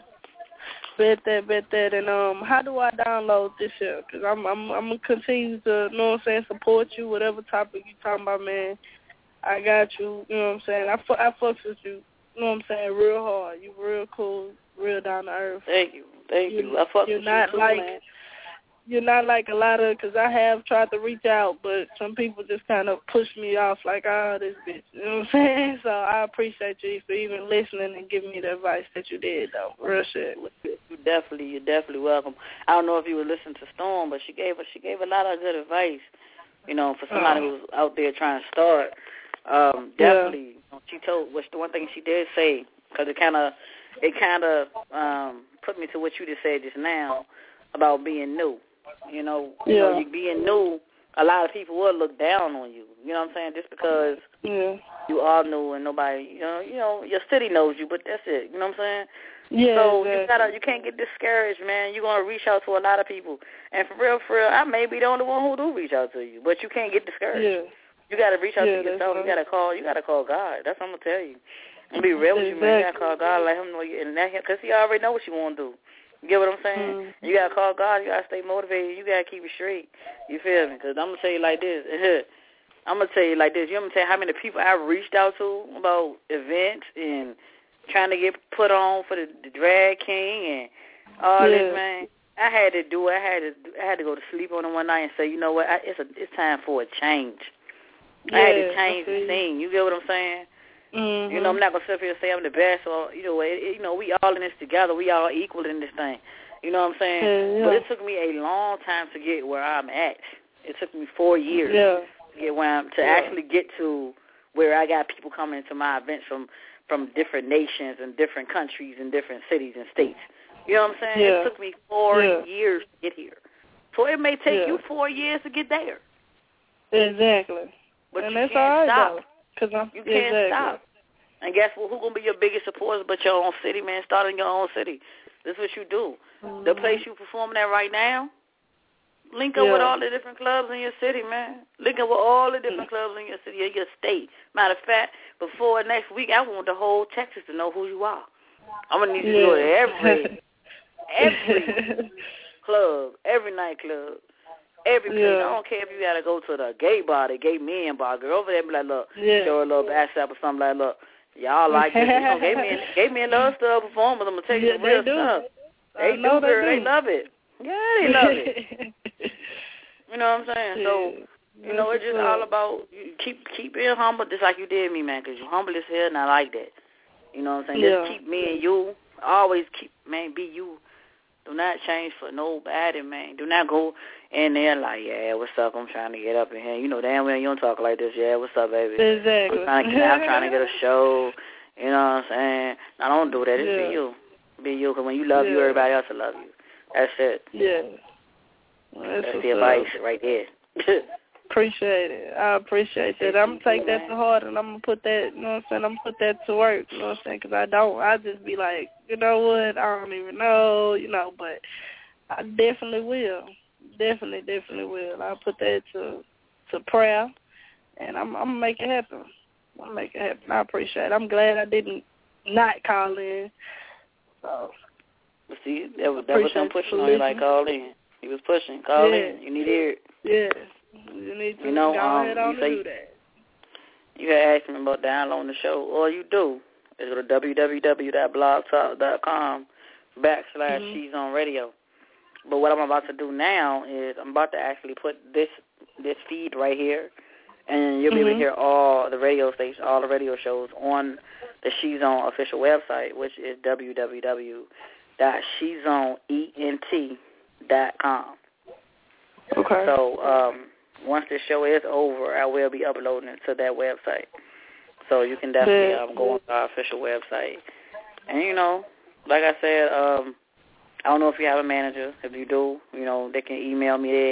bet that, bet that. And um, how do I download this shit? Because I'm I'm I'm gonna continue to, you know what I'm saying, support you. Whatever topic you talking about, man. I got you. You know what I'm saying? I fu- I fucks with you. You know what I'm saying? Real hard. You real cool. Real down to earth. Thank you. Thank you. you. I fuck you're with not you too, like, man. You're not like a lot of, because I have tried to reach out, but some people just kind of push me off like, oh, this bitch. You know what I'm saying? So I appreciate you for even listening and giving me the advice that you did, though. Real shit. You definitely, you're definitely welcome. I don't know if you were listening to Storm, but she gave us, she gave a lot of good advice, you know, for somebody uh, who's out there trying to start. Um, definitely, yeah. you know, she told, which the one thing she did say, because it kind of, it kind of um, put me to what you just said just now about being new. You know, you yeah. know, you being new, a lot of people will look down on you. You know what I'm saying? Just because yeah. you are new and nobody, you know, you know, your city knows you, but that's it. You know what I'm saying? Yeah. So exactly. you gotta, you can't get discouraged, man. You're gonna reach out to a lot of people, and for real, for real, I may be the only one who do reach out to you, but you can't get discouraged. Yeah. You gotta reach out yeah, to yourself. Right. You gotta call. You gotta call God. That's what I'm gonna tell you. And be real with exactly. you, man. You gotta call God, let Him know you, and that, because He already know what you want to do. You get what I'm saying? Mm. You got to call God. You got to stay motivated. You got to keep it straight. You feel me? Because I'm going to tell you like this. I'm going to tell you like this. You want me to tell you how many people I reached out to about events and trying to get put on for the, the Drag King and all yeah. this, man. I had to do it. I had to I had to go to sleep on it one night and say, you know what? I, it's a, it's time for a change. Yeah, I had to change the scene. You get what I'm saying? Mm-hmm. You know, I'm not gonna sit here and say I'm the best, or you know, it, it, you know, we all in this together. We all equal in this thing. You know what I'm saying? Yeah, yeah. But it took me a long time to get where I'm at. It took me four years yeah. to get where I'm to yeah. actually get to where I got people coming to my events from from different nations and different countries and different cities and states. You know what I'm saying? Yeah. It took me four yeah. years to get here. So it may take yeah. you four years to get there. Exactly. But and you that's can't all right, stop. Cause I'm, you can't exactly. stop. And guess what? Who's going to be your biggest supporters but your own city, man? Start in your own city. This is what you do. Mm-hmm. The place you performing at right now, link up yeah. with all the different clubs in your city, man. Link up with all the different clubs in your city, or your state. Matter of fact, before next week, I want the whole Texas to know who you are. I'm going to need you yeah. to go to every, every club, every nightclub. Every place. Yeah. I don't care if you got to go to the gay bar, the gay men bar. Girl over there be like, look, yeah. show a little back step or something like, look, y'all like this. You know, gay men, gay men love stuff performers. I'm going to tell you yeah, some real they do. stuff. They I do, know girl. They, they do. love it. Yeah, they love it. You know what I'm saying? Yeah. So, you know, it's just all about you keep keep being humble just like you did me, man, because you're humble as hell, and I like that. You know what I'm saying? Yeah. Just keep me and you. Always keep, man, be you. Do not change for nobody, man. Do not go in there like, yeah, what's up? I'm trying to get up in here. You know damn well you don't talk like this. Yeah, what's up, baby? Exactly. I'm trying to get, I'm trying to get a show. You know what I'm saying? I don't do that. Just yeah. be you. Be you, because when you love yeah. you, everybody else will love you. That's it. Yeah. Well, that's that's the advice up. right there. Appreciate it. I appreciate that. I'm going to take that to heart, and I'm going to put that, you know what I'm saying, I'm going to put that to work, you know what I'm saying, because I don't, I just be like, you know what, I don't even know, you know, but I definitely will. Definitely, definitely will. I'll put that to to prayer, and I'm, I'm going to make it happen. I'm going to make it happen. I appreciate it. I'm glad I didn't not call in. So, see, that was, that was him pushing on you, like, call in. He was pushing. Call yeah. in. You need to hear it. Yeah. You need to you know, go um, ahead on you and say, do that. You had asked me about downloading the show. All you do is go to www.blogtalk.com backslash mm-hmm. She's on Radio. But what I'm about to do now is I'm about to actually put this this feed right here, and you'll be mm-hmm. able to hear all the radio stations, all the radio shows on the She's On official website, which is www dot she's on ent dot com. Okay. So um, once the show is over, I will be uploading it to that website. So you can definitely um, go on our official website. And, you know, like I said, um, I don't know if you have a manager. If you do, you know, they can email me there.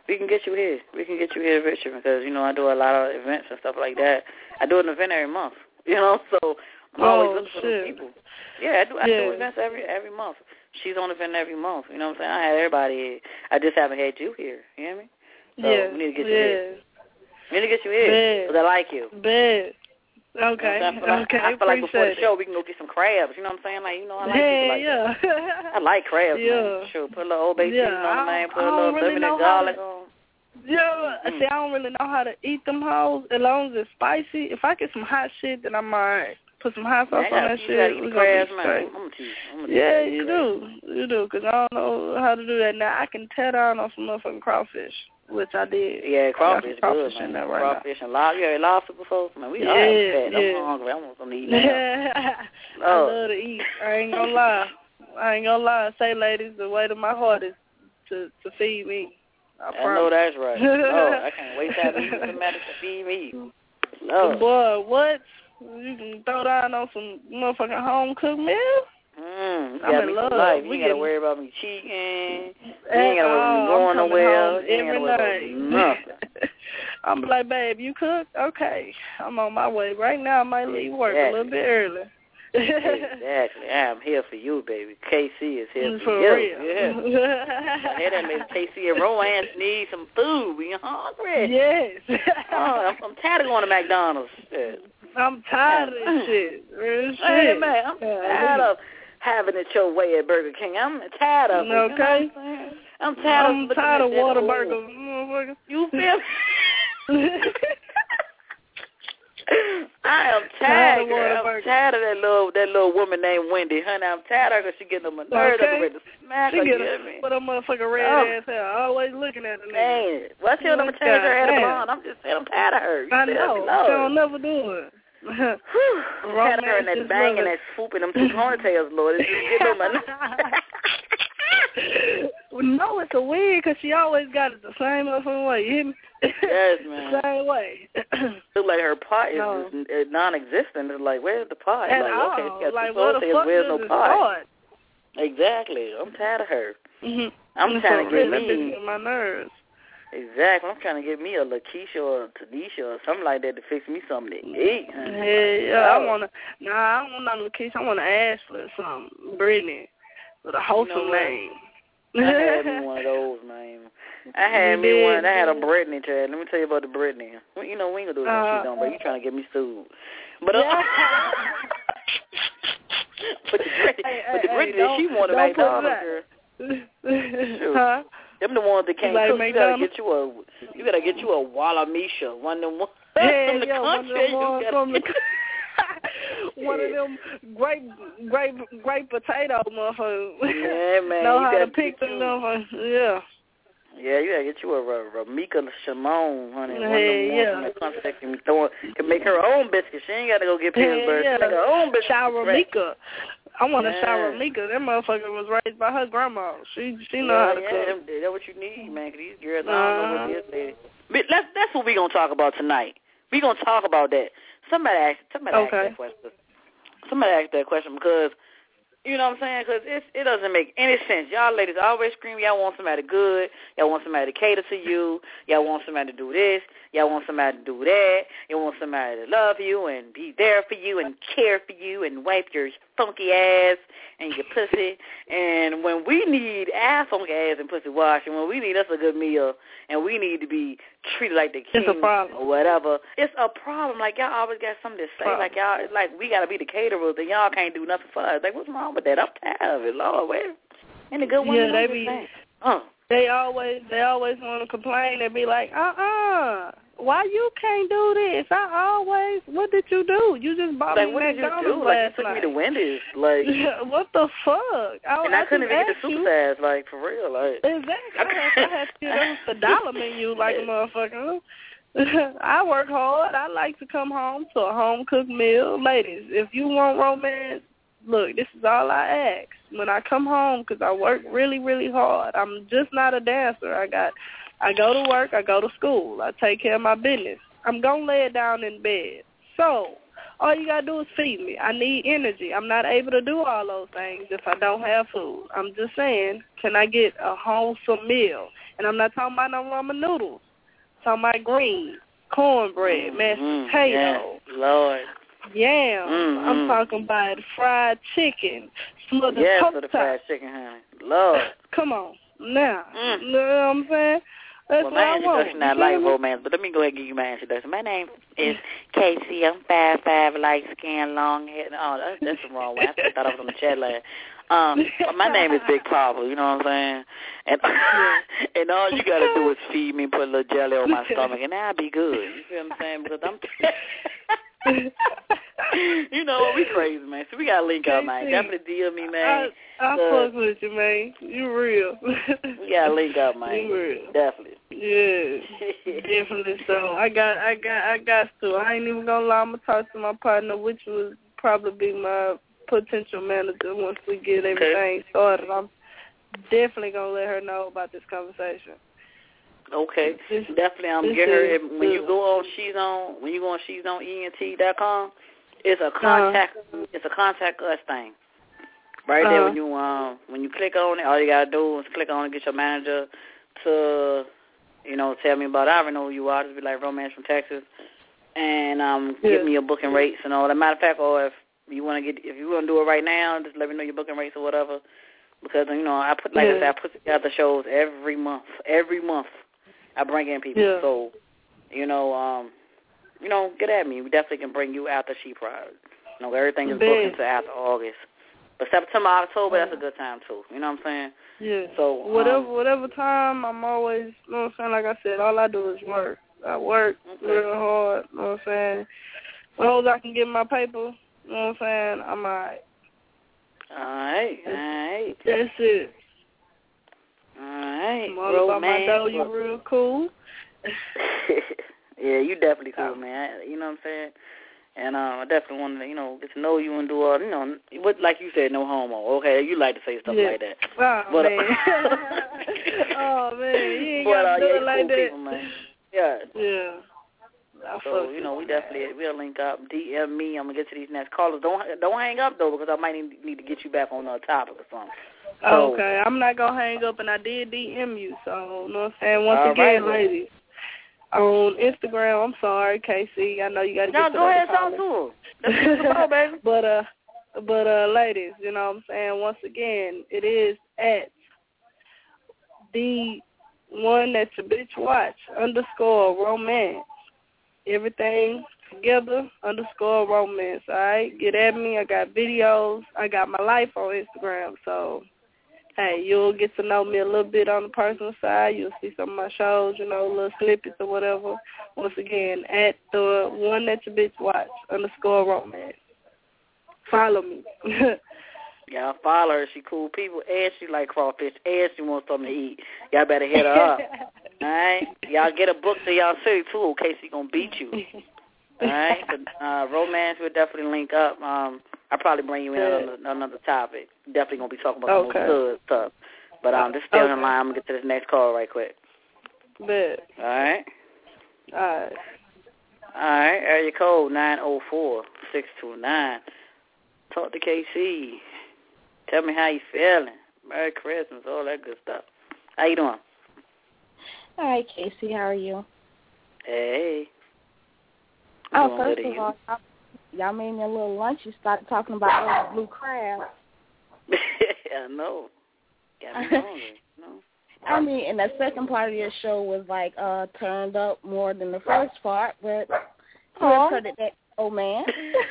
we can get you here. We can get you here, Richard, because, you know, I do a lot of events and stuff like that. I do an event every month, you know, so I'm always oh, looking for shit. those people. Yeah, I do, I yeah. do events every every month. She's on the event every month, you know what I'm saying? I had everybody here. I just haven't had you here, you hear me? So yeah. we need to get you yeah. here. We need to get you here, because I like you. Bad. Okay, you know I feel like, okay, I feel like before the it. show we can go get some crabs, you know what I'm saying? Like, you know, I like hey, people like yeah. that. I like crabs, yeah. man. Sure, put a little Old Bay yeah, season on the man, put a I little really lemon and to, garlic on. Yeah, mm-hmm. see, I don't really know how to eat them hoes as long as it's spicy. If I get some hot shit, then I'm alright. Put some hot sauce man, on that you shit. gotta eat We're crabs, gonna be man. straight. I'm gonna teach you. Yeah, you do. You do, because I don't know how to do that. Now, I can tear down on some motherfucking crawfish, which I did. Yeah, crawfish, crawfish good, in man. there right Crawfish now. and lobster. You had lobster before? Man, we yeah, are fat. yeah. I'm hungry. I want something to eat now. I love to eat. I ain't gonna lie. I ain't gonna lie. Say, ladies, the way to my heart is to, to feed me. I, I know that's right. Lord, I can't wait to have you somebody to feed me. Lord. Boy, what? You can throw down on some motherfucking home cooked meal? Mm, you I'm got in me love. for life. You we ain't got to get... worry about me cheating. You ain't got to worry oh, about me going nowhere. Home every night. Nothing. I'm like, babe, you cook? Okay. I'm on my way. Right now, I might leave work exactly. a little bit early. Exactly. I'm here for you, baby. K C is here for, for you. Real. Yeah. I hear that, maybe K C and Rowan need some food. We hungry. Yes. oh, I'm, I'm tired of going to McDonald's. Shit. I'm tired of this shit. Real shit. Hey, man, I'm tired of having it your way at Burger King. I'm tired of it. Okay. You know what I'm saying? I'm tired I'm of tired of Whataburger. You feel me? I am tired, girl. I'm tired of that little that little woman named Wendy. Honey, I'm tired of her because she getting on my nerves. Okay. I'm ready to smack she her. Get You a, hear me? with a motherfucking red oh. ass hair. Always looking at her. Man, well, she don't ever change her hair to blonde. I'm just saying I'm tired of her. You I know. She'll never do it. I'm tired of her and that banging, that swooping, them two ponytails, Lord. It's just getting on my nerves. No, it's a wig because she always got it the same motherfucking way. You hear me? Yes, man. The same way. Look like her pot is, no. is, is non-existent. It's like, where's the pot? At like, all. okay, she got like, two where the ponytails, fuck where's does no it pot? start? Exactly. I'm tired of her. Mm-hmm. I'm it's trying to get really me. my nerves. Exactly. I'm trying to get me a Lakeisha or a Tanisha or something like that to fix me something to eat. Honey. Hey, yeah, I want to. Nah, I don't want no Lakeisha. I want to Ashley or something. Brittany with a wholesome you know name. I had me one of those, man. I had you me did, one. I had a Brittany, Chad. Let me tell you about the Brittany. Well, you know, we ain't going to do this uh, shit, don't, but you trying to get me sued. But, uh, yeah. but the Brittany, hey, but the hey, Brittany, hey, she wanted McDonald's, girl. Shoot. Huh? Them the ones that can't like cook. McDonald's? You gotta get you a, you gotta get you a Walamisha, one of them ones yeah, from the yeah, country. One of them, you from gotta the one of them great, great, great potato motherfuckers. Yeah, man. Know you how gotta to pick them you, motherfuckers. Yeah. Yeah, you gotta get you a, a Ramika Shimon, honey. One hey, of them yeah. ones from the country that can, throw, can make her own biscuits. She ain't gotta go get Pittsburgh. Hey, yeah. She make her own biscuits. Sharamika. I want yeah. a Sharamika. That motherfucker was raised by her grandma. She she know yeah, how to yeah, cook. Yeah, that's what you need, man. Cause these girls, uh-huh. I don't know what this lady. But that's that's what we gonna talk about tonight. We gonna talk about that. Somebody asked. Somebody okay. asked that question. Somebody asked that question because. You know what I'm saying? Because it, it doesn't make any sense. Y'all ladies always scream, y'all want somebody good. Y'all want somebody to cater to you. Y'all want somebody to do this. Y'all want somebody to do that. You want somebody to love you and be there for you and care for you and wipe your funky ass and your pussy. And when we need our funky ass and pussy washing, when we need us a good meal and we need to be treated like the king it's a problem. or whatever, it's a problem. Like, y'all always got something to say. Problem. Like, y'all, it's like we got to be the caterers and y'all can't do nothing for us. Like, what's wrong with that? I'm tired of it, Lord. Where? And the good one, yeah, they be, uh. they always, they always want to complain. They be like, uh-uh, why you can't do this? I always, what did you do? You just bought like, me what McDonald's did you do? last Like, you took night. me to Wendy's. Like, what the fuck? I, and I, I couldn't even get the super you. size, like, for real. Like, exactly. I had, I had to get the dollar menu like a motherfucker. I work hard. I like to come home to a home-cooked meal. Ladies, if you want romance, look, this is all I ask. When I come home, because I work really, really hard, I'm just not a dancer. I got, I go to work, I go to school, I take care of my business. I'm going to lay it down in bed. So, all you got to do is feed me. I need energy. I'm not able to do all those things if I don't have food. I'm just saying, can I get a wholesome meal? And I'm not talking about no ramen noodles. I'm talking about greens, cornbread, mashed mm-hmm. potatoes. Yes, Lord. Yams. Mm-hmm. I'm talking about fried chicken, smothered yes, pork for the chop. fried chicken, honey. Lord. Come on. Now. Mm. You know what I'm saying? That's well, what my I want. introduction not like romance, but let me go ahead and give you my introduction. My name is Casey. I'm five five, light skin, long hair. Oh, that's, that's the wrong way. I thought I was on the chat line. Um, my name is Big Papa. You know what I'm saying? And and all you gotta do is feed me, put a little jelly on my stomach, and I'll be good. You feel what I'm saying? Because I'm. You know what? We crazy, man. So we gotta link up, man. Definitely D M me, man. I, I uh, fuck with you, man. You real. We gotta link up, man. You real. Definitely. Yeah, definitely. So I got, I got, I got to. I ain't even gonna lie. I'm gonna talk to my partner, which would probably be my potential manager once we get everything okay. started. I'm definitely gonna let her know about this conversation. Okay, this, definitely. I'm um, get her if, when you go on She's On when you go on She's On E N T dot com. It's a contact. Uh-huh. It's a contact us thing. Right uh-huh. there when you um when you click on it, all you gotta do is click on it, get your manager to you know tell me about it. I already know who you are. Just be like Romance from Texas, and um yeah. give me your booking rates and all. As a matter of fact, or if you want to get if you want to do it right now, just let me know your booking rates or whatever. Because you know I put like yeah. I said, I put together shows every month. Every month I bring in people. Yeah. So you know um. You know, get at me. We definitely can bring you after She Pride. You know, everything is booked until after August. But September, October, that's a good time, too. You know what I'm saying? Yeah. So whatever um, whatever time, I'm always, you know what I'm saying, like I said, all I do is work. I work okay. real hard, you know what I'm saying? As long as I can get my paper, you know what I'm saying, I'm all right. All right, all right. That's it. All right. I'm all about my dough, you real cool. Yeah, you definitely cool, man. You know what I'm saying? And um, I definitely want to, you know, get to know you and do all, you know, what, like you said, no homo. Okay, you like to say stuff yeah. like that. Oh, but, man. oh, man, you ain't got to uh, do yeah, it like cool that. People, man. Yeah. Yeah. I so, you know, we definitely, we'll link up. D M me. I'm going to get to these next callers. Don't don't hang up, though, because I might need, need to get you back on a topic or something. So, okay, I'm not going to hang up, and I did D M you, so, you know what I'm saying? Once all again, right, ladies. On Instagram, I'm sorry, Casey. I know you got to no, get to go ahead, talk to her. baby. But uh, but uh, ladies, you know what I'm saying. Once again, it is at the one that your bitch watch underscore romance. Everything together underscore romance. All right, get at me. I got videos. I got my life on Instagram, so. Hey, you'll get to know me a little bit on the personal side. You'll see some of my shows, you know, little snippets or whatever. Once again, at the one that your bitch watch, underscore romance. Follow me. Y'all follow her. She cool people, and she like crawfish, and she wants something to eat. Y'all better hit her up. All right? Y'all get a book to y'all city, too, in case she going to beat you. All right? But, uh, romance, we'll definitely link up. Um, I'll probably bring you in on another, another topic. Definitely going to be talking about okay. some good stuff. But um, just stay okay. on the line. I'm going to get to this next call right quick. Bet. All right? All right. All right. Area code nine oh four, six two nine. Talk to K C. Tell me how you feeling. Merry Christmas, all that good stuff. How you doing? All right, Casey. How are you? Hey. Oh, first of all, y'all made me a little lunch. You started talking about those blue crabs. I know. Got me hungry. No. I mean, and the second part of your show was like uh turned up more than the first part, but who credit that old man?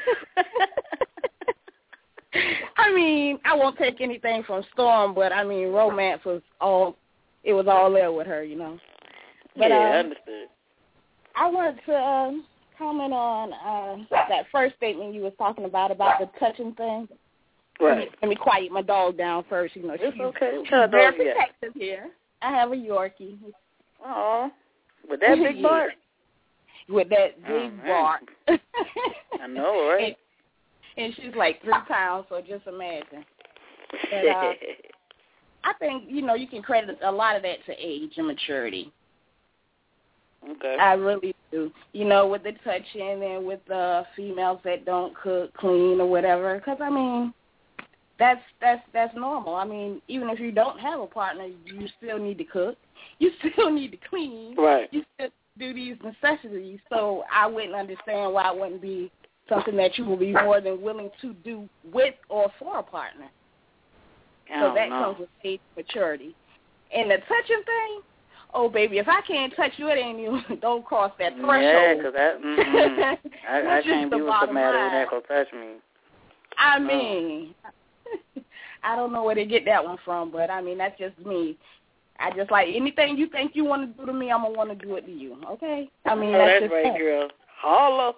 I mean, I won't take anything from Storm, but I mean, romance was all it was all there with her, you know. But, yeah, uh, I understood. I wanted to uh, comment on uh, that first statement you was talking about about the touching thing. Right. Let me, let me quiet my dog down first. You know, it's she's, okay. she's very protective here. I have a Yorkie. Oh, with that big bark. With that big oh, bark. I know, right? And, and she's like three pounds, so just imagine. But, uh, I think, you know, you can credit a lot of that to age and maturity. Okay. I really do, you know, with the touching and with the females that don't cook, clean, or whatever. Because, I mean, that's that's that's normal. I mean, even if you don't have a partner, you still need to cook. You still need to clean. Right. You still do these necessities. So I wouldn't understand why it wouldn't be something that you will be more than willing to do with or for a partner. So that know. comes with age maturity. And the touching thing, oh, baby, if I can't touch you, it ain't you. Don't cross that threshold. Yeah, because that, mm-mm. I, I can't be with somebody line. that gonna touch me. I mean, oh. I don't know where they get that one from, but, I mean, that's just me. I just like anything you think you want to do to me, I'm going to want to do it to you, okay? I mean, oh, that's, that's just right, that. girl. Holla.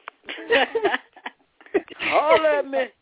Holla at me.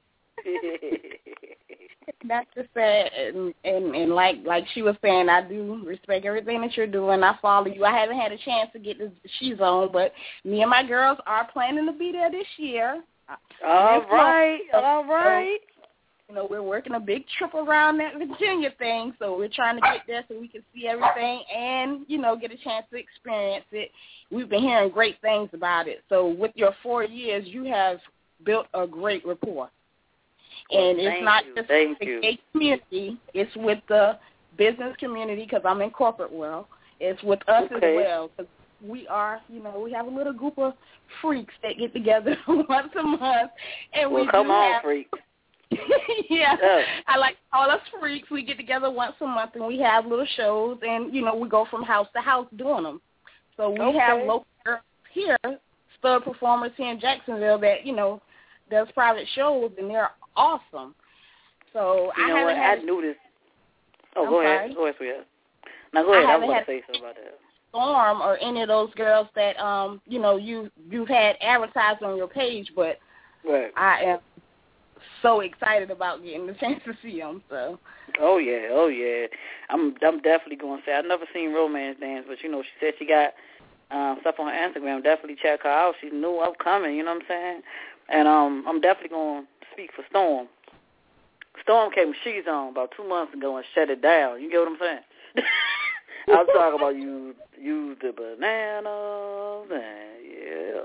That's just that, and, and and like like she was saying, I do respect everything that you're doing. I follow you. I haven't had a chance to get to She's On, but me and my girls are planning to be there this year. All right, all right. You know, we're working a big trip around that Virginia thing, so we're trying to get there so we can see everything and, you know, get a chance to experience it. We've been hearing great things about it. So with your four years, you have built a great rapport. Well, and it's not you. just thank with the you. gay community. It's with the business community because I'm in corporate world. It's with us okay. as well because we are, you know, we have a little group of freaks that get together once a month. And well, we come do on, have, freaks. yeah, yeah, I like to call us freaks. We get together once a month and we have little shows, and you know we go from house to house doing them. So we okay. have local girls here, stud performers here in Jacksonville that you know does private shows, and they're awesome. So you I know haven't what? had I knew this. Oh, I'm go sorry. ahead. Go ahead, sweetheart. Now go ahead. I I was haven't going had to say something about that. Storm or any of those girls that um you know you you've had advertised on your page, but right. I am so excited about getting the chance to see them. So. Oh yeah, oh yeah. I'm I'm definitely going to say I've never seen Romance Dance, but you know she said she got um, stuff on her Instagram. Definitely check her out. She knew I'm coming. You know what I'm saying? And um, I'm definitely going to speak for Storm. Storm came with She's On about two months ago and shut it down. You get what I'm saying? I'm talking about you use the bananas and yeah.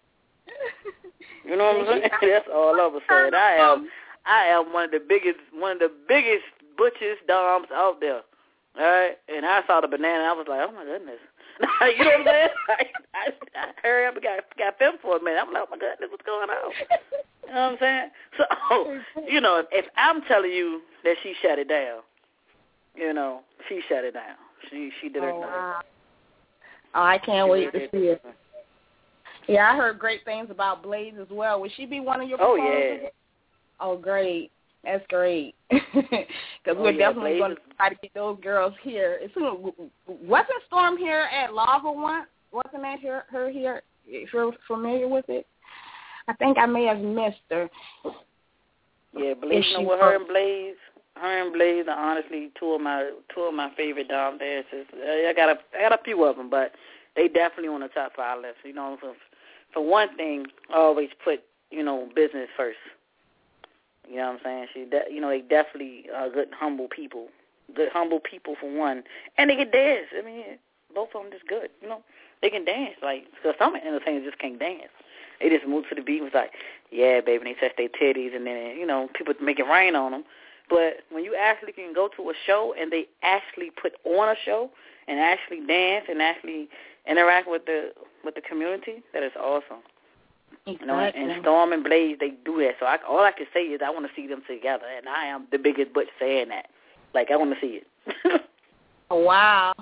You know what I'm saying? That's all I was saying. I am, I am one of the biggest, one of the biggest butchers doms out there. All right, and I saw the banana, and I was like, oh my goodness. You know what I'm saying? I, I, I hurry up and got got film for a minute. I'm like, oh my goodness, what's going on? You know what I'm saying? So, you know, if, if I'm telling you that she shut it down, you know, she shut it down. She she did her oh, thing. wow. Oh, I can't She wait to did see it. Yeah, I heard great things about Blaze as well. Would she be one of your Oh, performers? yeah. Oh, great. That's great. Because oh, we're yeah, definitely Blaze going to try to get those girls here. As soon, wasn't Storm here at Lava once? Wasn't that her, her here? If you're familiar with it? I think I may have missed her. Yeah, Blaze, you know what, her and Blaze, her and Blaze are honestly two of my two of my favorite dom dancers. Uh, I got a I got a few of them, but they definitely on the top five list. You know, for, for one thing, I always put you know business first. You know what I'm saying? She, de- you know, they definitely are good, humble people. Good, humble people for one, and they can dance. I mean, both of them just good. You know, they can dance. Like, because some entertainers just can't dance. They just move to the beat. Was like, yeah, baby, and they touch their titties, and then you know, people make it rain on them. But when you actually can go to a show and they actually put on a show and actually dance and actually interact with the with the community, that is awesome. Exactly. You know, and, and Storm and Blaze, they do that. So I, all I can say is I want to see them together, and I am the biggest butch saying that. Like, I want to see it. Oh, wow.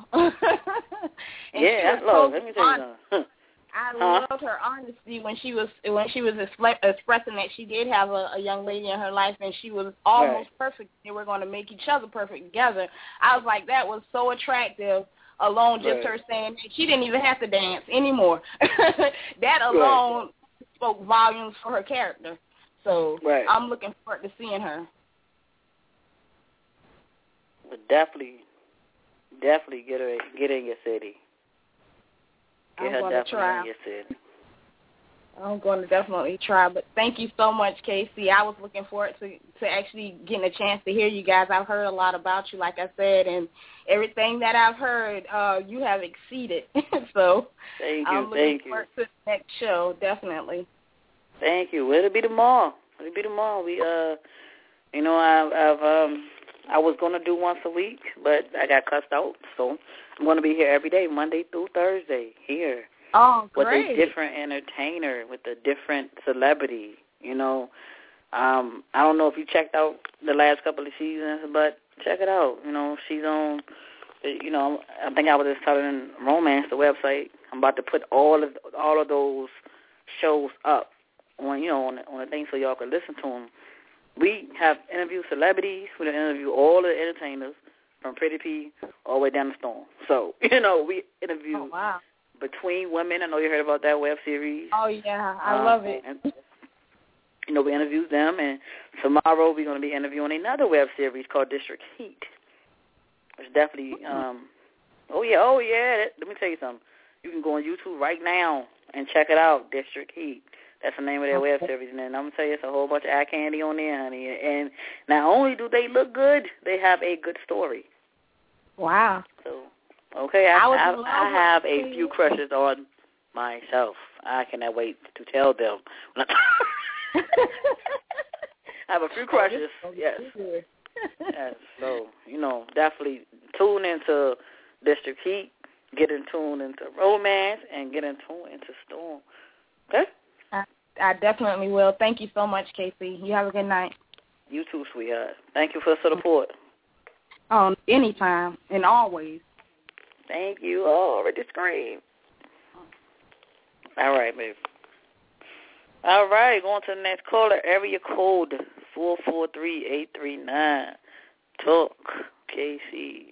Yeah, I love. Let me tell you something. I Huh? loved her honesty when she was when she was expre- expressing that she did have a, a young lady in her life and she was almost Right. perfect. They were going to make each other perfect together. I was like, that was so attractive. Alone, just Right. her saying that she didn't even have to dance anymore. That alone Right. spoke volumes for her character. So Right. I'm looking forward to seeing her. But definitely, definitely get her, get her in your city. Get I'm her gonna definitely try. in your city. I'm going to definitely try. But thank you so much, Casey. I was looking forward to, to actually getting a chance to hear you guys. I've heard a lot about you, like I said, and everything that I've heard, uh, you have exceeded. So thank you, I'm looking thank forward you. to the next show, definitely. Thank you. It'll be tomorrow. It'll be tomorrow. We, uh, you know, I've, I've um, I was going to do once a week, but I got cussed out. So I'm going to be here every day, Monday through Thursday, here. Oh, great. With a different entertainer, with a different celebrity, you know. Um, I don't know if you checked out the last couple of seasons, but check it out. You know, she's on, you know, I think I was just telling Romance, the website. I'm about to put all of all of those shows up on, you know, on, on the thing so y'all can listen to them. We have interviewed celebrities. We interview all the entertainers from Pretty P all the way down to Storm. So, you know, we interview oh, wow. Between Women. I know you heard about that web series. Oh, yeah. I um, love it. And, you know, we interviewed them. And tomorrow we're going to be interviewing another web series called District Heat. It's definitely, um, oh, yeah, oh, yeah. Let me tell you something. You can go on YouTube right now and check it out, District Heat. That's the name of their web series. And then I'm going to tell you, it's a whole bunch of eye candy on there, honey. And not only do they look good, they have a good story. Wow. So, okay, I, I, I, I have a few crushes on myself. I cannot wait to tell them. I have a few crushes, yes. Yes, so, you know, definitely tune into District Heat, get in tune into Romance, and get in tune into Storm. Okay? I, I definitely will. Thank you so much, Casey. You have a good night. You too, sweetheart. Thank you for the support. Um, anytime and always. Thank you. Oh, already scream. All right, baby. All right, going to the next caller. Area code four four three eight three nine. Talk, K C.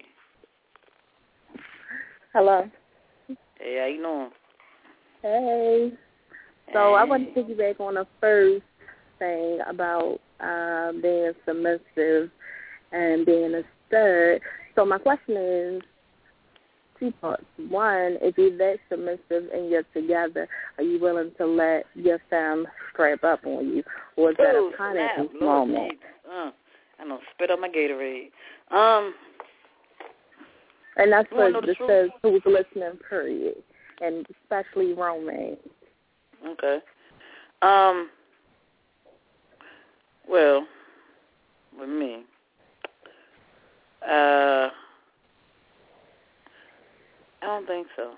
Hello. Hey, how you doing? Hey. So hey. I want to piggyback on the first thing about uh, being submissive and being a stud. So my question is two parts. One, if you're that submissive and you're together, are you willing to let your fam strap up on you? Or is that Ooh, a pineapple snap, moment? Uh, I know, spit on my Gatorade. Um, and that's for what it says who's listening, period, and especially Romance. Okay. Um, well, with me, uh, I don't think so.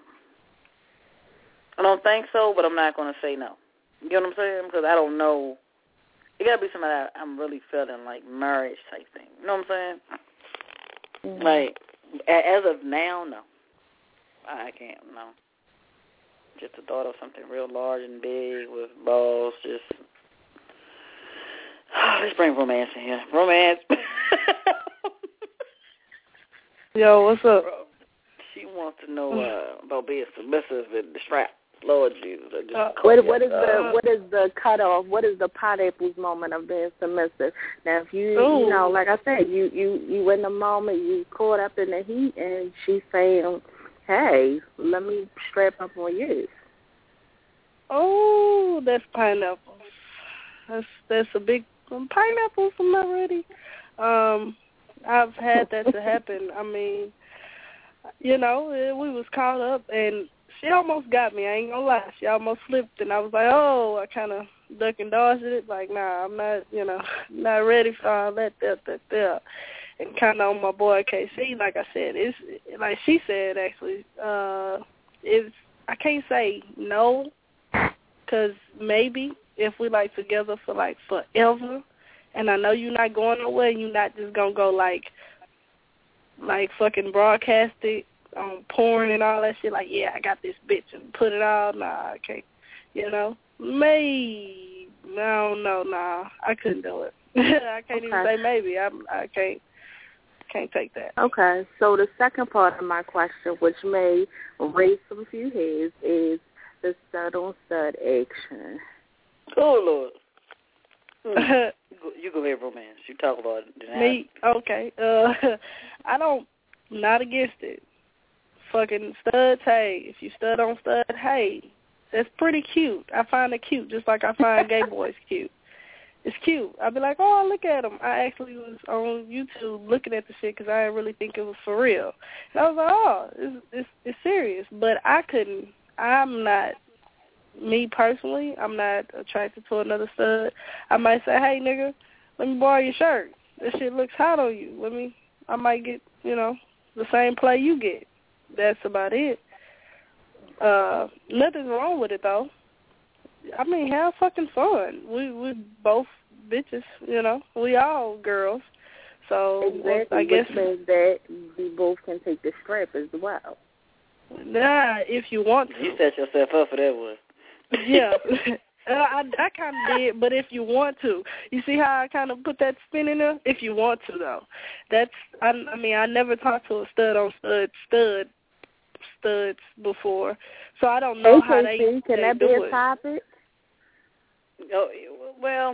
I don't think so, but I'm not going to say no. You get what I'm saying? Because I don't know. It got to be somebody that I'm really feeling like marriage type thing. You know what I'm saying? Mm-hmm. Like, as of now, no. I can't, no. Just the thought of something real large and big with balls, just, oh, let's bring Romance in here. Romance. Yo, what's up? She wants to know uh, about being submissive and the strap. Lord Jesus. Uh, what, what is the what is the cutoff? What is the pineapples moment of being submissive? Now, if you Ooh. you know, like I said, you you you in the moment, you caught up in the heat, and she's saying, "Hey, let me strap up on you." Oh, that's pineapples. That's that's a big um, pineapples. I'm not ready. Um, I've had that to happen. I mean, you know, we was caught up, and she almost got me. I ain't gonna lie. She almost flipped, and I was like, oh, I kind of duck and dodged it. Like, nah, I'm not, you know, not ready for all that, that, that, that. And kind of on my boy K C, like I said, it's like she said actually. Uh, it's I can't say no, because maybe if we like together for like forever, and I know you're not going nowhere, you're not just gonna go like, like fucking broadcast it. Um, porn and all that shit, like, yeah, I got this bitch and put it out. Nah, I can't, you know. Maybe, no, no, nah, I couldn't do it. I can't okay. even say maybe. I, I can't, can't take that. Okay, so the second part of my question, which may raise some few heads, is the stud on stud action. Oh Lord. Mm. you, go, you go ahead, Romance. You talk about it. Me, okay. Uh, I don't, not against it. Fucking studs, hey. If you stud on stud, hey. That's pretty cute. I find it cute, just like I find gay boys cute. It's cute. I'd be like, oh, look at him. I actually was on YouTube looking at the shit because I didn't really think it was for real. And I was like, oh, it's, it's, it's serious. But I couldn't, I'm not, me personally, I'm not attracted to another stud. I might say, hey, nigga, let me borrow your shirt. This shit looks hot on you. Let me, I might get, you know, the same play you get. That's about it. Uh, nothing's wrong with it, though. I mean, have fucking fun. We we both bitches, you know. We all girls. So exactly, I guess which means that we both can take the strap as well. Nah, if you want to. You set yourself up for that one. Yeah. I, I kind of did, but if you want to. You see how I kind of put that spin in there? If you want to, though. That's, I, I mean, I never talked to a stud on stud, stud, studs before, so I don't know hey, how Casey, they can they that do be a it. topic? Oh, well,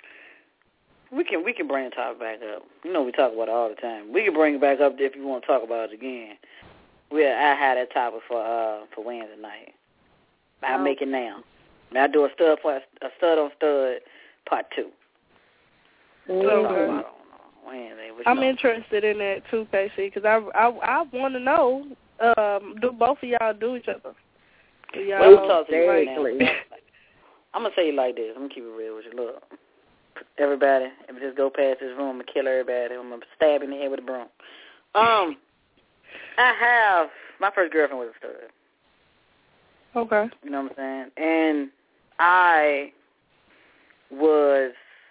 we can we can bring the topic back up. You know we talk about it all the time. We can bring it back up if you want to talk about it again. We I had that topic for uh for Wednesday night. I'll Oh. make it now. I do a stud for a stud on stud part two. Okay. So, Wednesday, I'm know. interested in that too, Casey, because I I I want to know. Um, do both of y'all do each other? Do y'all Well, we'll talk to you right exactly. now. I'm going to say it like this. I'm going to keep it real with you. Look, everybody, if we just go past this room and kill everybody, I'm going to stab in the head with a broom. Um, I have, my first girlfriend was a stud. Okay. You know what I'm saying? And I was,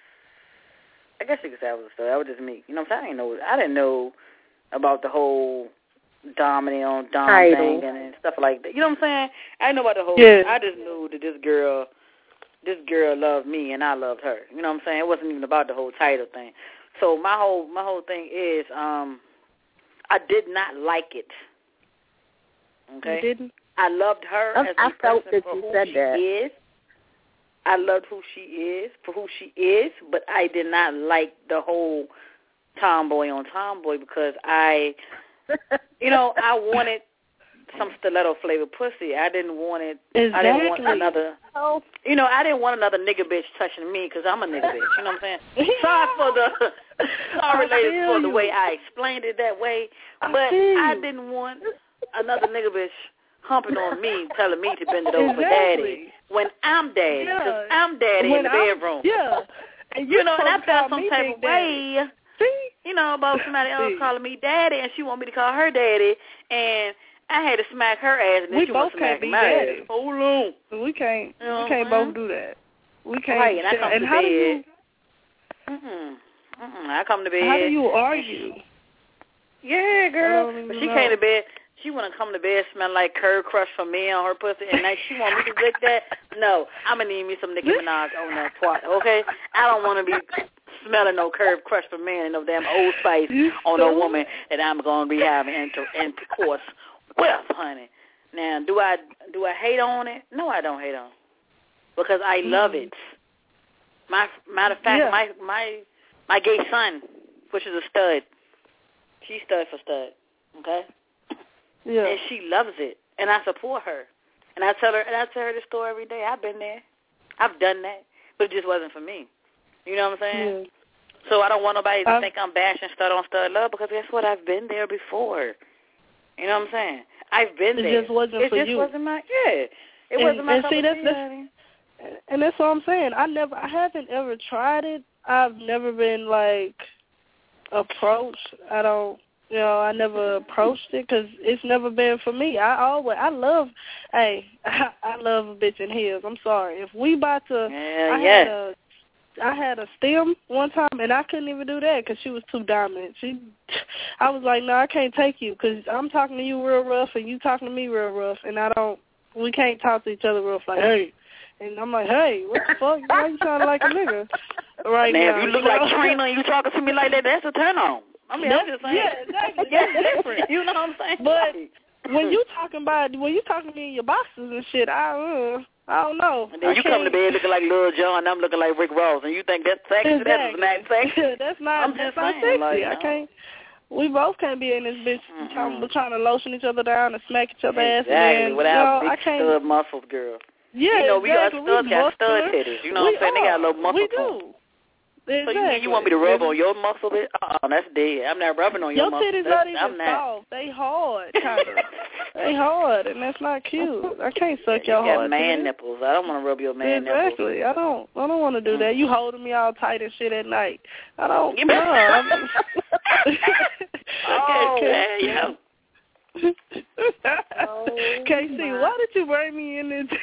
I guess you could say I was a stud. I was just me. You know what I'm saying? I didn't know, I didn't know about the whole dominant on dom thing and, and stuff like that. You know what I'm saying? I didn't know about the whole, yeah. I just knew that this girl, this girl loved me and I loved her. You know what I'm saying? It wasn't even about the whole title thing. So my whole, my whole thing is, um, I did not like it. Okay? You didn't? I loved her I, as I a felt person that for you who said she that. is. I loved who she is for who she is, but I did not like the whole tomboy on tomboy because I, you know, I wanted some stiletto flavored pussy. I didn't want it. Exactly. I didn't want another. You know, I didn't want another nigga bitch touching me because I'm a nigga bitch. You know what I'm saying? Sorry for the sorry, ladies, for the way I explained it that way, but I, I didn't want another nigga bitch humping on me, telling me to bend it over exactly. for daddy when I'm daddy, because yeah. I'm daddy when in the I'm, bedroom. Yeah. And you know, and I felt some me type of way, See? you know, about somebody else See. calling me daddy, and she want me to call her daddy, and I had to smack her ass, and then we she both want to smack can't be my daddy. ass. Hold on. We can't. You know we can't what both do that. We can't. Right, and I come and to how bed. do you? Mm-mm. Mm-mm. I come to bed. How do you argue? Yeah, girl. But she know. came to bed. She want to come to bed smelling like curd crush for me on her pussy, and now she want me to lick that. No, I'm gonna need me some Nicki Minaj on that twat. Okay, I don't want to be smelling no curd crush for me and no damn Old Spice on a woman that I'm gonna be having inter- intercourse with, honey. Now, do I do I hate on it? No, I don't hate on it because I love mm. it. My matter of fact, yeah. my my my gay son, which is a stud, she's stud for stud. Okay. Yeah. And she loves it, and I support her. And I tell her, and I tell her this story every day. I've been there, I've done that, but it just wasn't for me. You know what I'm saying? Yeah. So I don't want nobody to I've, think I'm bashing stud on stud love because guess what? I've been there before. You know what I'm saying? I've been it there. It just wasn't it for just you. wasn't my yeah. It and, wasn't my and cup see, of that's, tea, that's, honey. And that's what I'm saying. I never, I haven't ever tried it. I've never been like approached. I don't. You know, I never approached it because it's never been for me. I always, I love, hey, I, I love a bitch in heels. I'm sorry. If we about to, yeah, I yeah. had a, I had a stem one time and I couldn't even do that because she was too dominant. She, I was like, no, I can't take you because I'm talking to you real rough and you talking to me real rough, and I don't, we can't talk to each other rough like, hey. And I'm like, hey, what the fuck? Why you sounding like a nigga right now? Now, if you look you know? like Trina and you talking to me like that, that's a turn on. I mean, I'm just saying. Yeah, exactly. That's That's different. You know what I'm saying? But when you talking about, when you talking to me in your boxes and shit, I, uh, I don't know. And then I you can't. come to bed looking like Lil Jon, and I'm looking like Rick Ross, and you think that's sexy? Exactly. That is not sexy. That's not. I'm that's just not saying, sexy. like, I no. can't. We both can't be in this bitch Mm-hmm. trying, we're trying to lotion each other down and smack each other exactly. ass. And then, Without you know, big I can't. stud muscles, girl. Yeah, you know, exactly. we got studs we got stud muscular. titties. You know we what I'm saying? Are. They got a little muscle. We do. Exactly. So you mean you want me to rub on your muscle? Oh, that's dead. I'm not rubbing on your, your muscle. Your titties that's, not even I'm not. soft. They hard, kind of. They hard, and that's not cute. I can't suck yeah, your you hard got man titties. nipples. I don't want to rub your man exactly. nipples. Exactly. I don't. I don't want to do mm. that. You holding me all tight and shit at night. I don't. You no. I'm, oh man, yeah. oh, K C, my. why did you bring me in this?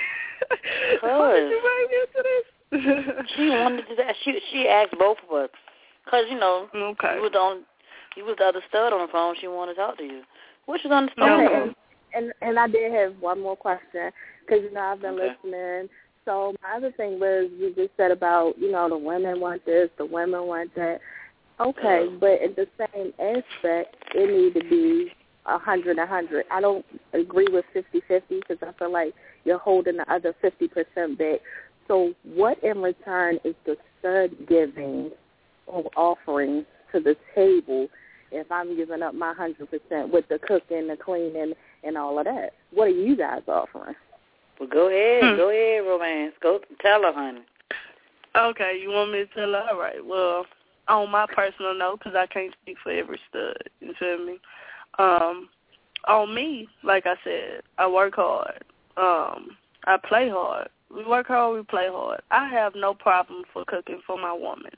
Why did you bring me into this? she wanted to that. She she asked both of us because you know okay. you was on you was the other stud on the phone. She wanted to talk to you, which is understandable. Okay. And and I did have one more question because you know I've been okay. listening. So my other thing was you just said about you know the women want this, the women want that. Okay, uh, but in the same aspect, it need to be a hundred, a hundred. I don't agree with fifty-fifty because I feel like you're holding the other fifty percent back. So what in return is the stud giving or offering to the table if I'm giving up my one hundred percent with the cooking, the cleaning, and all of that? What are you guys offering? Well, go ahead. Hmm. Go ahead, Romance. Go tell her, honey. Okay, you want me to tell her? All right. Well, on my personal note, because I can't speak for every stud, you feel me? Um, on me, like I said, I work hard. Um, I play hard. We work hard, we play hard. I have no problem for cooking for my woman.